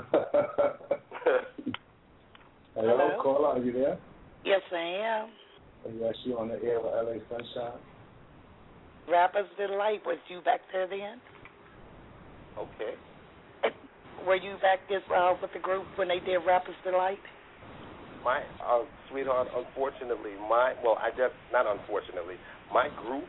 Hello, caller, are you there? Yes, I am. Are you actually on the air with LA Sunshine? Rapper's Delight, was you back there then? Okay. Were you back this with the group when they did Rapper's Delight? My sweetheart, unfortunately, my group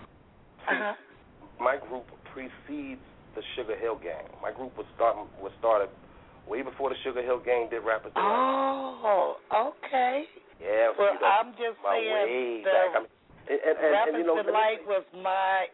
precedes the Sugar Hill Gang. My group was started way before the Sugar Hill Gang did Rapper's Delight. Oh, okay. Yeah, well, I'm just saying the Rapper's Delight was I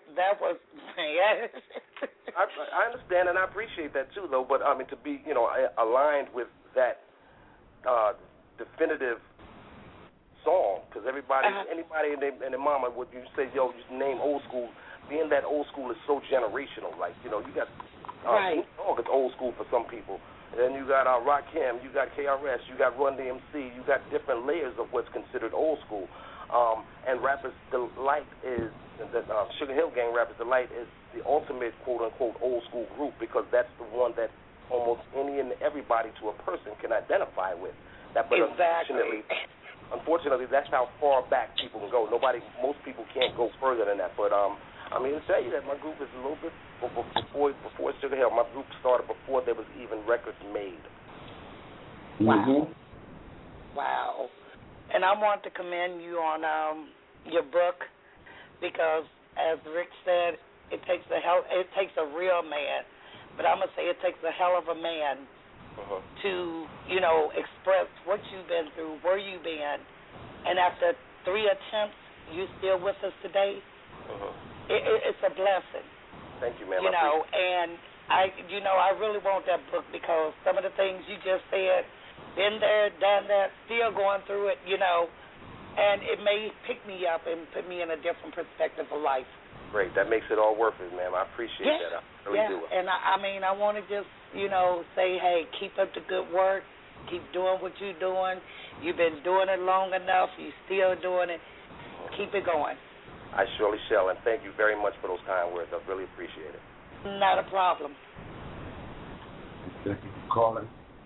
understand and I appreciate that too, though. But I mean, to be aligned with that definitive song, because anybody and their mama would you say, yo, you name old school. Being that old school is so generational, like you got it's old school for some people. And then you got Rakim, you got KRS, you got Run DMC, you got different layers of what's considered old school. And Rapper's Delight is, the Sugar Hill Gang Rapper's Delight is the ultimate quote-unquote old school group, because that's the one that almost any and everybody to a person can identify with. But unfortunately, that's how far back people can go. Most people can't go further than that. But I mean, to tell you that my group is a little bit before Sugar Hill. My group started before there was even records made. Wow. Wow. And I want to commend you on your book, because, as Rick said, it takes a real man, but I'm gonna say it takes a hell of a man to express what you've been through, where you've been, and after 3 attempts, you still with us today. It's a blessing. Thank you, ma'am. And I really want that book, because some of the things you just said, been there, done that, still going through it, and it may pick me up and put me in a different perspective of life. Great. That makes it all worth it, ma'am. I appreciate that. I really do. And I mean, I want to just, say, hey, keep up the good work. Keep doing what you're doing. You've been doing it long enough. You're still doing it. Keep it going. I surely shall, and thank you very much for those kind words. I really appreciate it. Not a problem. Thank you for calling.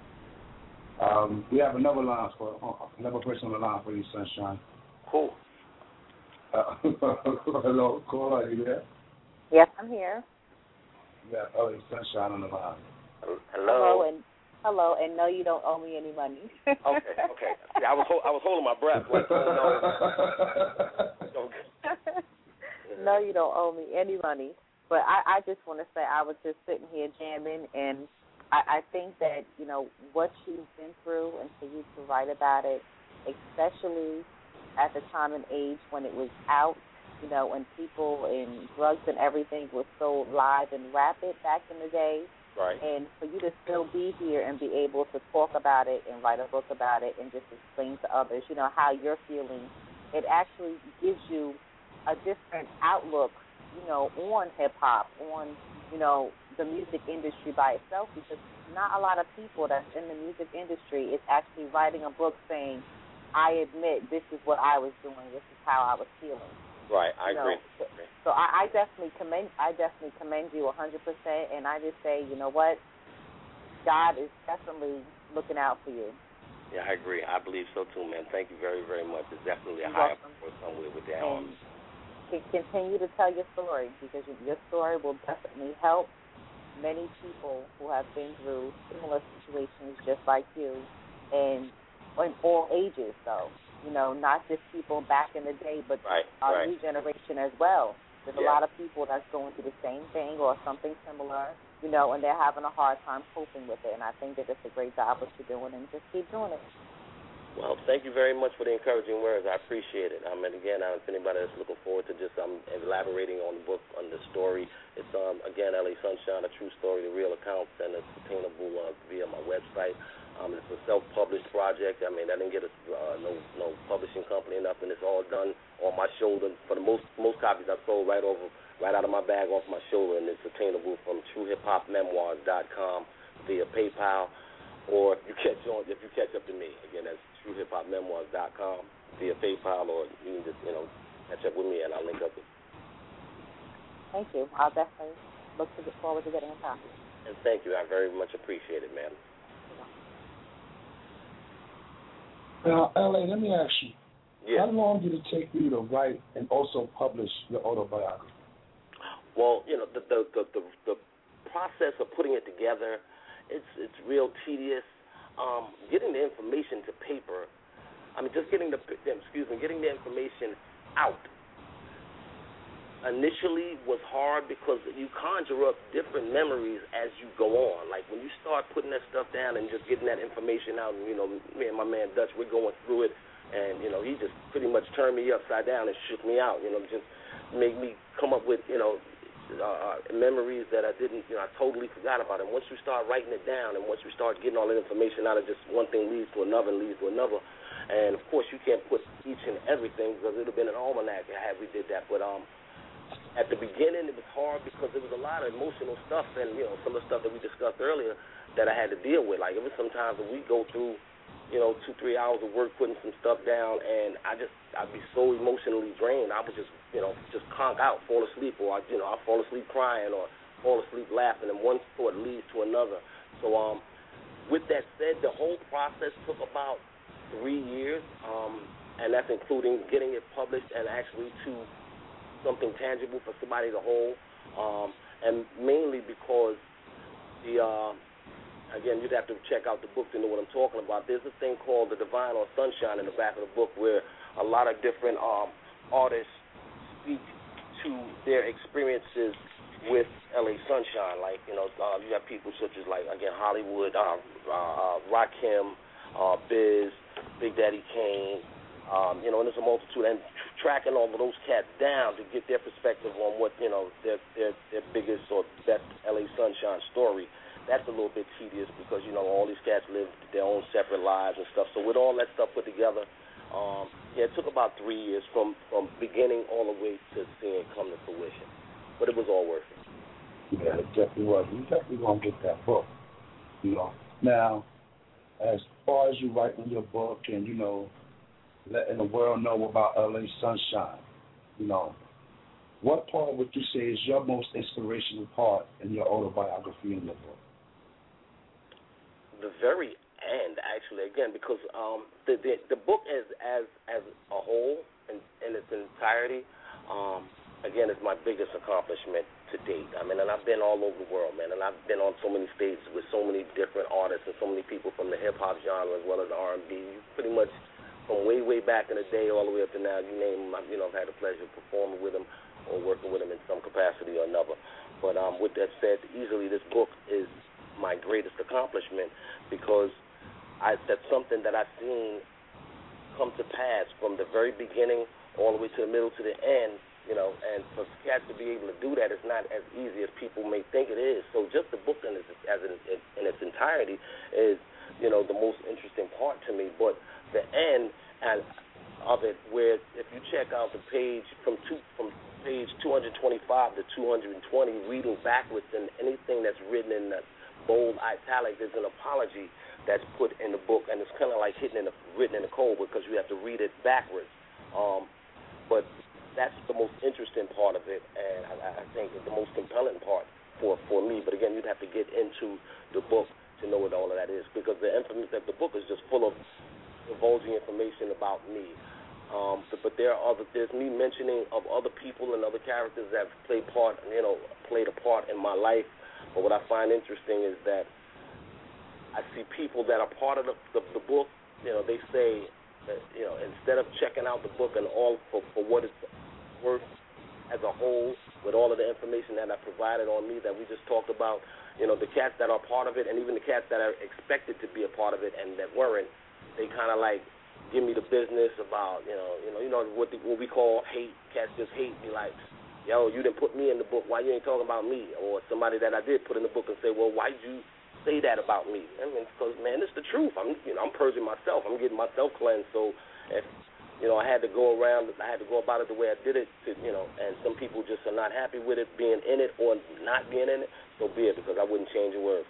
We have another person on the line for you, Sunshine. Who? Hello, caller, are you there? Yes, I'm here. Yeah, Sunshine on the line. Hello, and no, you don't owe me any money. Okay. Yeah, I was holding my breath. No, you don't owe me any money. But I just want to say I was just sitting here jamming, and I think that, what you've been through, and for you to write about it, especially at the time and age when it was out, when people and drugs and everything was so live and rapid back in the day. Right. And for you to still be here and be able to talk about it and write a book about it and just explain to others, how you're feeling, it actually gives you a different outlook, on hip-hop, on, the music industry by itself, because not a lot of people that's in the music industry is actually writing a book saying, I admit this is what I was doing, this is how I was feeling. Right, I agree. So I definitely commend you 100%, and I just say, you know what, God is definitely looking out for you. Yeah, I agree. I believe so too, man. Thank you very, very much. It's definitely a high up somewhere with that. Continue to tell your story, because your story will definitely help many people who have been through similar situations just like you, and in all ages, though. not just people back in the day, but our new generation as well. There's a lot of people that's going through the same thing or something similar, and they're having a hard time coping with it. And I think that it's a great job what you're doing, and just keep doing it. Well, thank you very much for the encouraging words. I appreciate it. And again, if anybody that's looking forward to just elaborating on the book, on the story, it's, again, L.A. Sunshine, A True Story, The Real Accounts, and it's obtainable via my website. It's a self-published project. I didn't get no publishing company, nothing. It's all done on my shoulder. For the most copies I've sold right out of my bag, off my shoulder, and it's obtainable from TrueHipHopMemoirs.com via PayPal. Or if you catch up to me, again, that's TrueHipHopMemoirs.com via PayPal, or you can just, catch up with me and I'll link up with you. Thank you. I'll definitely look forward to getting a copy. And thank you. I very much appreciate it, ma'am. Now, L.A., let me ask you. Yeah. How long did it take you to write and also publish your autobiography? Well, the process of putting it together, it's real tedious. Getting the information to paper, just getting the information out initially was hard because you conjure up different memories as you go on. Like when you start putting that stuff down and just getting that information out, and, me and my man Dutch, we're going through it, and, he just pretty much turned me upside down and shook me out, just made me come up with, memories that I didn't, I totally forgot about. And once you start writing it down and once you start getting all that information out of just one thing leads to another and leads to another. And, of course, you can't put each and everything because it would have been an almanac had we did that. But at the beginning it was hard because there was a lot of emotional stuff and, some of the stuff that we discussed earlier that I had to deal with. Like it was sometimes that we go through 2-3 hours of work putting some stuff down, and I'd be so emotionally drained. I would just conk out, fall asleep, or I'd fall asleep crying or fall asleep laughing, and one thought leads to another. So with that said, the whole process took about 3 years, and that's including getting it published and actually to something tangible for somebody to hold, and mainly because again, you'd have to check out the book to know what I'm talking about. There's a thing called The Divine or Sunshine in the back of the book where a lot of different artists speak to their experiences with L.A. Sunshine. Like, you have people such as, like, again, Hollywood, Rakim, Biz, Big Daddy Kane, and there's a multitude. And tracking all of those cats down to get their perspective on what, their biggest or best L.A. Sunshine story. That's a little bit tedious because, all these cats live their own separate lives and stuff. So with all that stuff put together, it took about 3 years from beginning all the way to seeing it come to fruition. But it was all worth it. Yeah, it definitely was. You definitely going to get that book. Now, as far as you writing your book and, letting the world know about L.A. Sunshine, what part would you say is your most inspirational part in your autobiography in the book? The very end, actually, again, because the book as a whole in its entirety, again, is my biggest accomplishment to date. And I've been all over the world, man, and I've been on so many stages with so many different artists and so many people from the hip-hop genre as well as the R&B. Pretty much from way, way back in the day all the way up to now, you name them, I've had the pleasure of performing with them or working with them in some capacity or another. But with that said, easily this book is my greatest accomplishment because that's something that I've seen come to pass from the very beginning all the way to the middle to the end, and for cats to be able to do that is not as easy as people may think it is. So just the book in its entirety is, the most interesting part to me. But the end of it, where if you check out the page from page 225 to 220, reading backwards, and anything that's written in the bold italic, there's an apology that's put in the book, and it's kind of like written in the code because you have to read it backwards. But that's the most interesting part of it, and I think it's the most compelling part for me. But again, you'd have to get into the book to know what all of that is, because the book is just full of divulging information about me. But there's me mentioning of other people and other characters that have played a part in my life. But what I find interesting is that I see people that are part of the book. They say instead of checking out the book and all for what it's worth as a whole, with all of the information that I provided on me that we just talked about, the cats that are part of it, and even the cats that are expected to be a part of it and that weren't, they kind of like give me the business about what we call hate. Cats just hate me, like, yo, you didn't put me in the book. Why you ain't talking about me? Or somebody that I did put in the book and say, well, why'd you say that about me? I mean, because, man, it's the truth. I'm purging myself. I'm getting myself cleansed. So if I had to go about it the way I did it, and some people just are not happy with it being in it or not being in it, so be it, because I wouldn't change a word.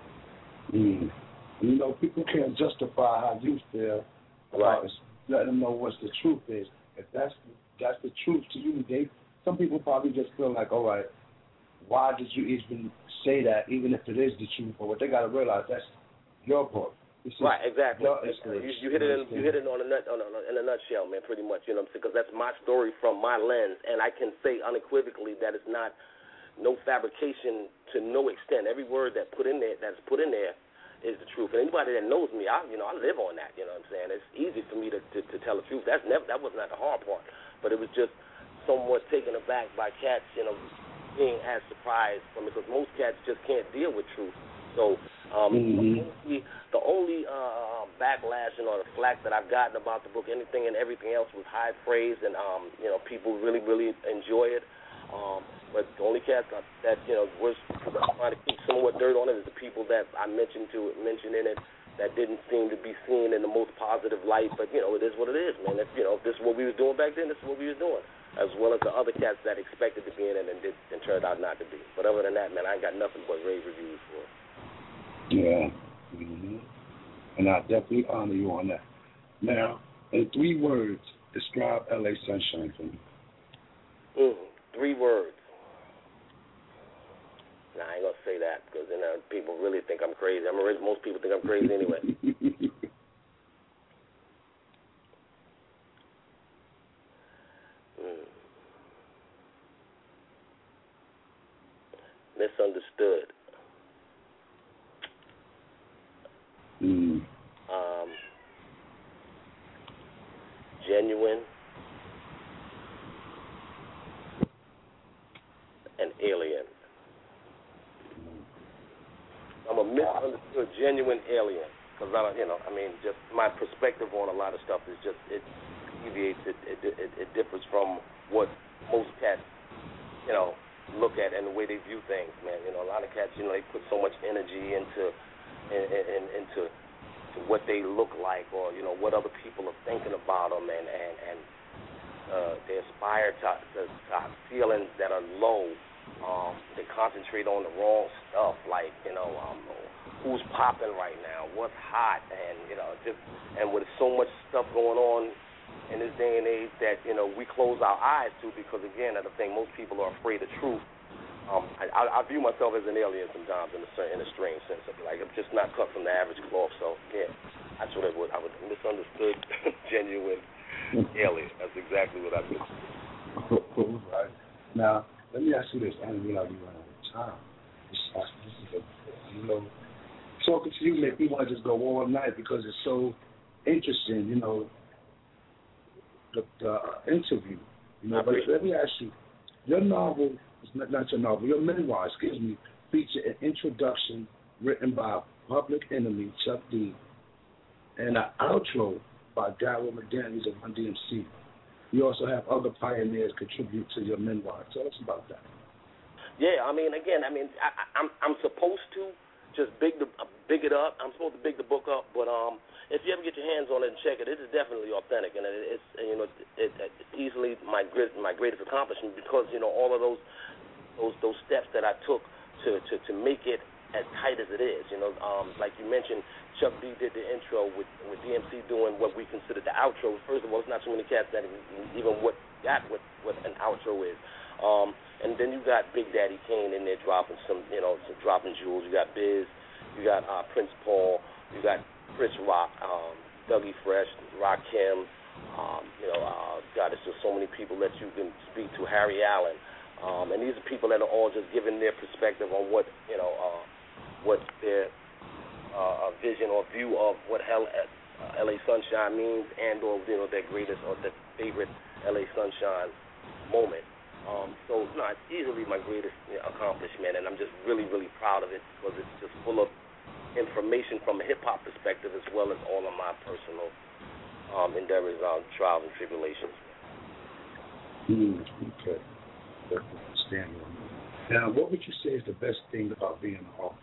People can't justify how you feel about it. Let them know what the truth is. If that's the truth to you, some people probably just feel like, all right, why did you even say that, even if it is the truth? But what they got to realize, that's your book. Right, exactly. You hit it in a nutshell, man, pretty much. You know what I'm saying? Because that's my story from my lens, and I can say unequivocally that it's not no fabrication to no extent. Every word that's put in there is the truth. And anybody that knows me, I live on that. You know what I'm saying? It's easy for me to tell the truth. That was not the hard part, but it was just somewhat taken aback by cats, being as surprised from it, because most cats just can't deal with truth. So the only backlash or the flack that I've gotten about the book, anything and everything else, was high praise, and people really, really enjoy it. But the only cats that was trying to keep somewhat dirt on it is the people that I mentioned in it that didn't seem to be seen in the most positive light. But it is what it is, man. If this is what we was doing back then, this is what we was doing. As well as the other cats that expected to be in it and turned out not to be. But other than that, man, I ain't got nothing but rave reviews for it. Yeah. And I definitely honor you on that. Now, in 3 words, describe L.A. Sunshine for me. 3 words. Nah, I ain't going to say that because people really think I'm crazy. Most people think I'm crazy anyway. Misunderstood. Genuine and alien. I'm a misunderstood, genuine alien because just my perspective on a lot of stuff is just it deviates. It differs from what most cats look at and the way they view things, man. A lot of cats, they put so much energy into what they look like, or what other people are thinking about them, and they aspire to feelings that are low. They concentrate on the wrong stuff, like who's popping right now, what's hot, and and with so much stuff going on in this day and age that we close our eyes to, because again, I think most people are afraid of truth. I view myself as an alien sometimes in a strange sense. Like I'm just not cut from the average cloth. So yeah, that's what I would misunderstood, genuine alien. That's exactly what I mean. Right. Now let me ask you this. I didn't realize you ran out of time. This is talking to you make me want to just go all night because it's so interesting. The interview. But let me ask you, your novel. Not your novel, your memoir, feature an introduction written by Public Enemy, Chuck D, and an outro by Daryl McDaniels of Run DMC. You also have other pioneers contribute to your memoir. Tell us about that. Yeah, I'm supposed to just big it up. I'm supposed to big the book up, but if you ever get your hands on it and check it, it is definitely authentic, and it's easily my greatest accomplishment because all of those steps that I took to make it as tight as it is. Like you mentioned, Chuck D did the intro with DMC doing what we consider the outro. First of all, it's not too many cats that even got what an outro is. And then you got Big Daddy Kane in there dropping some dropping jewels. You got Biz, you got Prince Paul, you got Chris Rock, Dougie Fresh, Rakim. God, there's just so many people that you can speak to. Harry Allen, and these are people that are all just giving their perspective on what their vision or view of what LA Sunshine means, and or their greatest or their favorite LA Sunshine moment. So no, it's easily my greatest accomplishment, and I'm just really, really proud of it because it's just full of information from a hip-hop perspective as well as all of my personal endeavors, trials and tribulations. Okay. That's understandable. Now, what would you say is the best thing about being an author?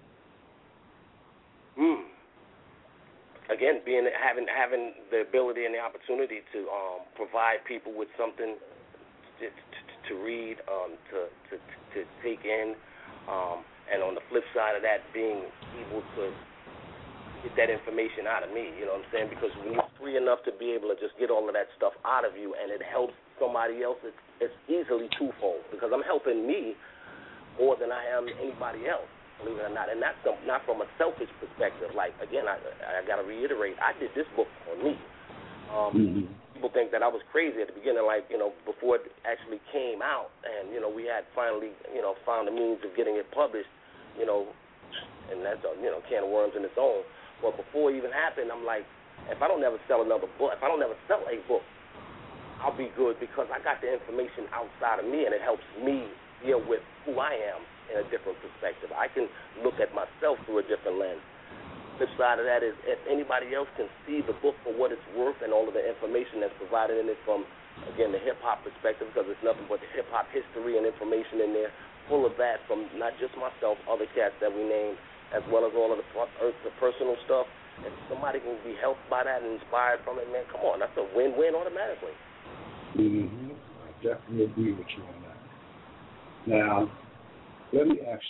Again, having the ability and the opportunity to provide people with something to read, to take in, and on the flip side of that, being able to get that information out of me, you know what I'm saying? Because when you're free enough to be able to just get all of that stuff out of you and it helps somebody else, it's easily twofold because I'm helping me more than I am anybody else, believe it or not. And that's not from a selfish perspective. Like, again, I got to reiterate, I did this book for me. People think that I was crazy at the beginning, like, before it actually came out. And, we had finally, found the means of getting it published, and that's a, can of worms in its own. But before it even happened, I'm like, if I don't ever sell another book, if I don't ever sell a book, I'll be good because I got the information outside of me and it helps me deal with who I am in a different perspective. I can look at myself through a different lens. The flip side of that is if anybody else can see the book for what it's worth and all of the information that's provided in it from, again, the hip-hop perspective, because it's nothing but the hip-hop history and information in there, full of that from not just myself, other cats that we named, as well as all of the personal stuff. If somebody can be helped by that and inspired from it, man, come on, that's a win-win automatically. I definitely agree with you on that. Now, let me ask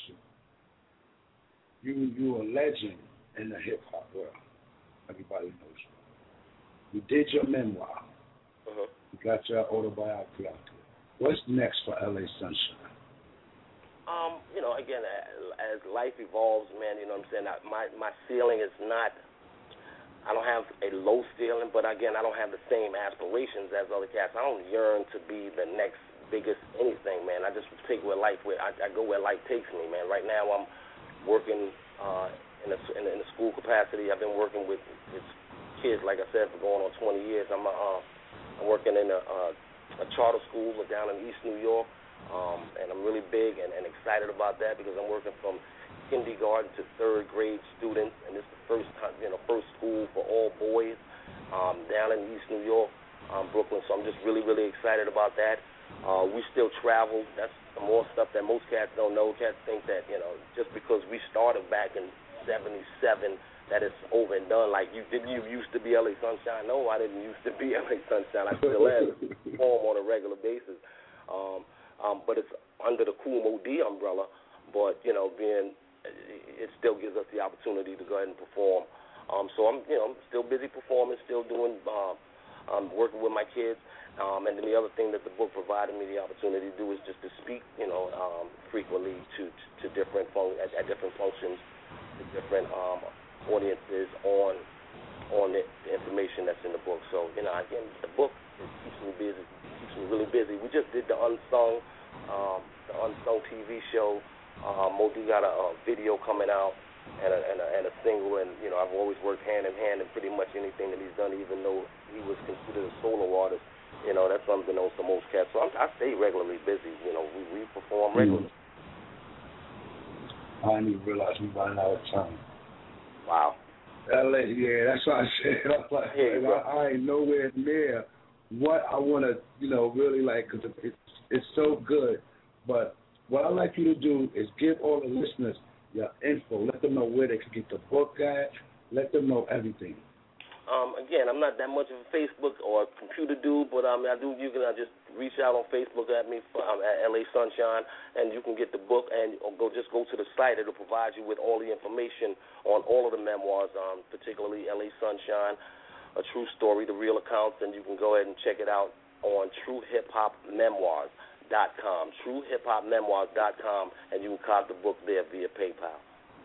you. You're a legend in the hip-hop world. Everybody knows you. You did your memoir. You got your autobiography out there. What's next for LA Sunshine? Again, as life evolves, man, you know what I'm saying, my ceiling is not, I don't have a low ceiling, but again, I don't have the same aspirations as other cats. I don't yearn to be the next biggest anything, man. I just take I go where life takes me, man. Right now I'm working in a school capacity. I've been working with kids, like I said, for going on 20 years. I'm working in a charter school down in East New York. And I'm really big and excited about that because I'm working from kindergarten to third grade students, and this is the first school for all boys down in East New York, Brooklyn. So I'm just really, really excited about that. We still travel. That's some more stuff that most cats don't know. Cats think that just because we started back in '77 that it's over and done. Like you used to be LA Sunshine. No, I didn't used to be LA Sunshine. I still am. Perform on a regular basis. But it's under the Cool Mo D umbrella. But it still gives us the opportunity to go ahead and perform. So I'm still busy performing, still doing, working with my kids. And then the other thing that the book provided me the opportunity to do is just to speak, frequently to different at different functions, to different audiences on the information that's in the book. So again, the book keeps me busy, keeps me really busy. We just did the Unsung TV show. Modi got a video coming out and a single, and I've always worked hand in hand in pretty much anything that he's done, even though he was considered a solo artist. That's something else to most cats. So I stay regularly busy. We perform regularly. I didn't even realize we running out of time. Wow. LA, yeah, that's what I said. I ain't nowhere near what I want to, really like, because it's so good. But what I'd like you to do is give all the listeners your info. Let them know where they can get the book at. Let them know everything. Again, I'm not that much of a Facebook or computer dude, but I do. You can just reach out on Facebook at me at LA Sunshine, and you can get the book and go to the site. It'll provide you with all the information on all of the memoirs, particularly LA Sunshine, A True Story, the real accounts, and you can go ahead and check it out on TrueHipHopMemoirs.com, TrueHipHopMemoirs.com, and you can cop the book there via PayPal.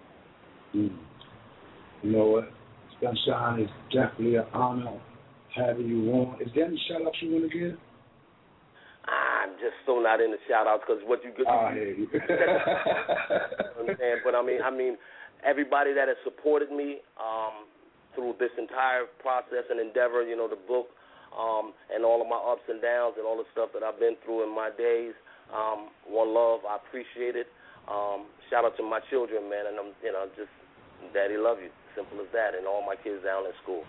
You know what? Sunshine, is definitely an honor having you on. Is there any shout-outs you want to give? I'm just so not into shout-outs because what you get. I hear you. But I mean, everybody that has supported me through this entire process and endeavor, you know, the book, and all of my ups and downs and all the stuff that I've been through in my days. One love, I appreciate it. Shout out to my children, man, and I'm, you know, just Daddy love you, simple as that, and all my kids down in school.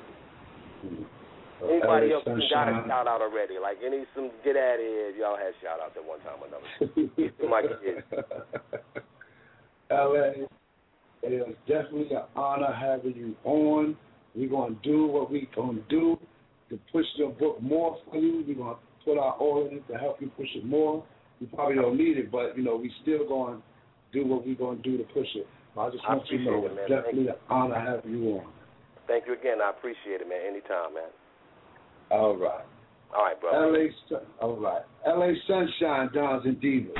Anybody else who got a shout out already? Like some get out of here, y'all had shout outs at one time or another. To my kids. LA, it is definitely an honor having you on. We're going to do what we're going to do to push your book more for you. We're going to put our all in it to help you push it more. You probably don't need it, but, you know, we still going to do what we're going to do to push it. I just want you to know it's definitely an honor having you on. Thank you again. I appreciate it, man. Anytime, man. All right. All right, brother. All right. LA Sunshine, Dons and Divas.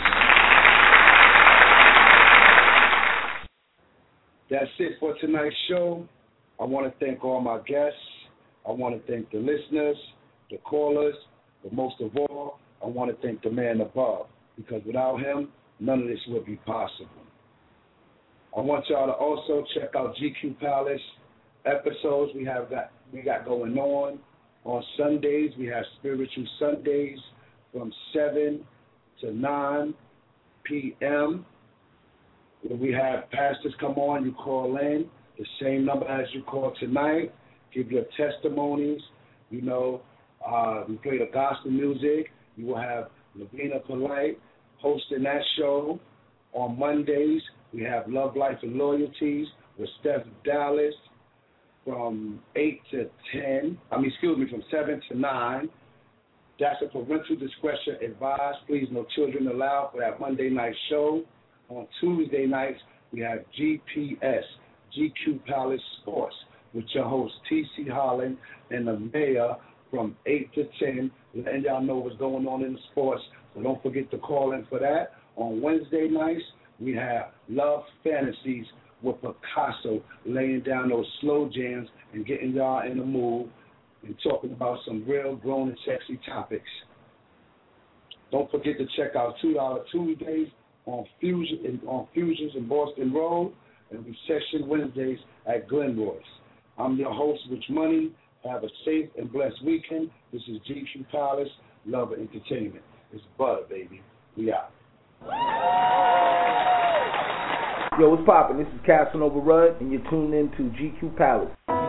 That's it for tonight's show. I want to thank all my guests. I want to thank the listeners, the callers, but most of all, I want to thank the man above, because without him, none of this would be possible. I want y'all to also check out GQ Palace episodes we got going on. On Sundays, we have Spiritual Sundays from 7 to 9 p.m. When we have pastors come on, you call in, the same number as you called tonight, give your testimonies. You know, we play the gospel music. You will have Lavina Polite hosting that show. On Mondays, we have Love, Life, and Loyalties with Steph Dallas from 7 to 9. That's a parental discretion advised. Please, no children allowed for that Monday night show. On Tuesday nights, we have GPS, GQ Palace Sports, with your host, T.C. Holland, and the mayor from 8 to 10, letting y'all know what's going on in the sports. So don't forget to call in for that. On Wednesday nights, we have Love Fantasies with Picasso, laying down those slow jams and getting y'all in the mood and talking about some real grown and sexy topics. Don't forget to check out $2 Tuesdays on Fusions in Boston Road and Recession Wednesdays at Glenroy's. I'm your host, Rich Money. Have a safe and blessed weekend. This is GQ Palace, Love and Entertainment. It's butter, baby. We out. Yo, what's poppin'? This is Casanova Rudd, and you're tuned in to GQ Palace.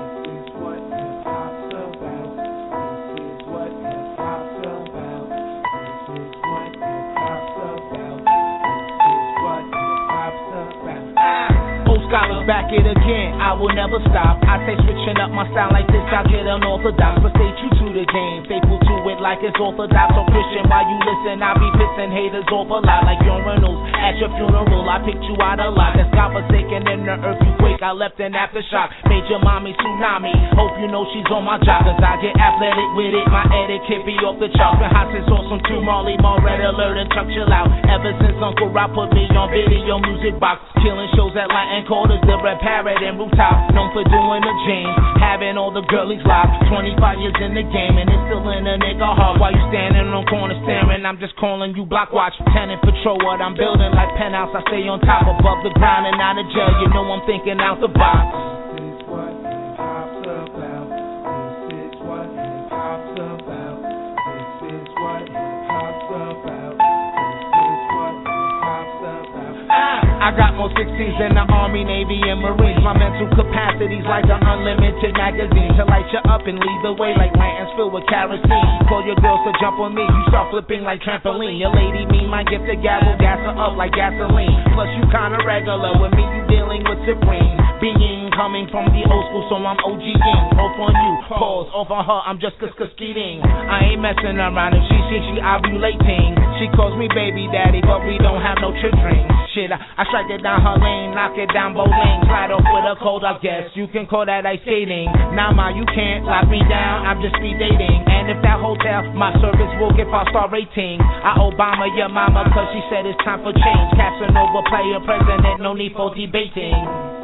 Scholars back it again, I will never stop. I say switching up my style like this, I'll get unorthodox, but stay true to the game, faithful to it like it's orthodox. So Christian, while you listen, I be pissing haters off a lot like urinals at your funeral. I picked you out a lot, that's God-forsaken in the earth you quake. I left an aftershock, made your mommy tsunami. Hope you know she's on my job, cause I get athletic with it. My etiquette be off the charts, been hot since awesome too. Marley, more red alert and Chuck chill out. Ever since Uncle Rob put me on video music box, killing shows at Latin Quarters, the Red Parrot and Rooftop, known for doing the James, having all the girlies locked. 25 years in the game and it's still in a nigga heart. While you standing on corner staring, I'm just calling you block watch. Tenant patrol, what I'm building like penthouse. I stay on top above the ground and out of jail. You know I'm thinking out the box. This is what hip-hop's about. This is what hip-hop's about. This is what hip-hop's about. This is what hip-hop's about. I got more 16s than the Army, Navy, and Marines. My mental capacity's like an unlimited magazine to light you up and lead the way like lanterns filled with kerosene. Call your girls to jump on me, you start flipping like trampoline. Your lady me might get the gavel, gas her up like gasoline. Plus you kinda regular, with me you dealing with supreme being. Coming from the old school, so I'm OGing. Off on you, pause, off on her, I'm just skidding. I ain't messing around, if she ovulating. She calls me baby daddy, but we don't have no children. Shit, I strike it down her lane, knock it down both lanes. Slide off with a cold, I guess you can call that ice skating. Nah, ma, you can't lock me down, I'm just speed dating. And if that hotel, my service will get 5-star rating. I Obama your mama, cause she said it's time for change. Casanova player president, no need for debating.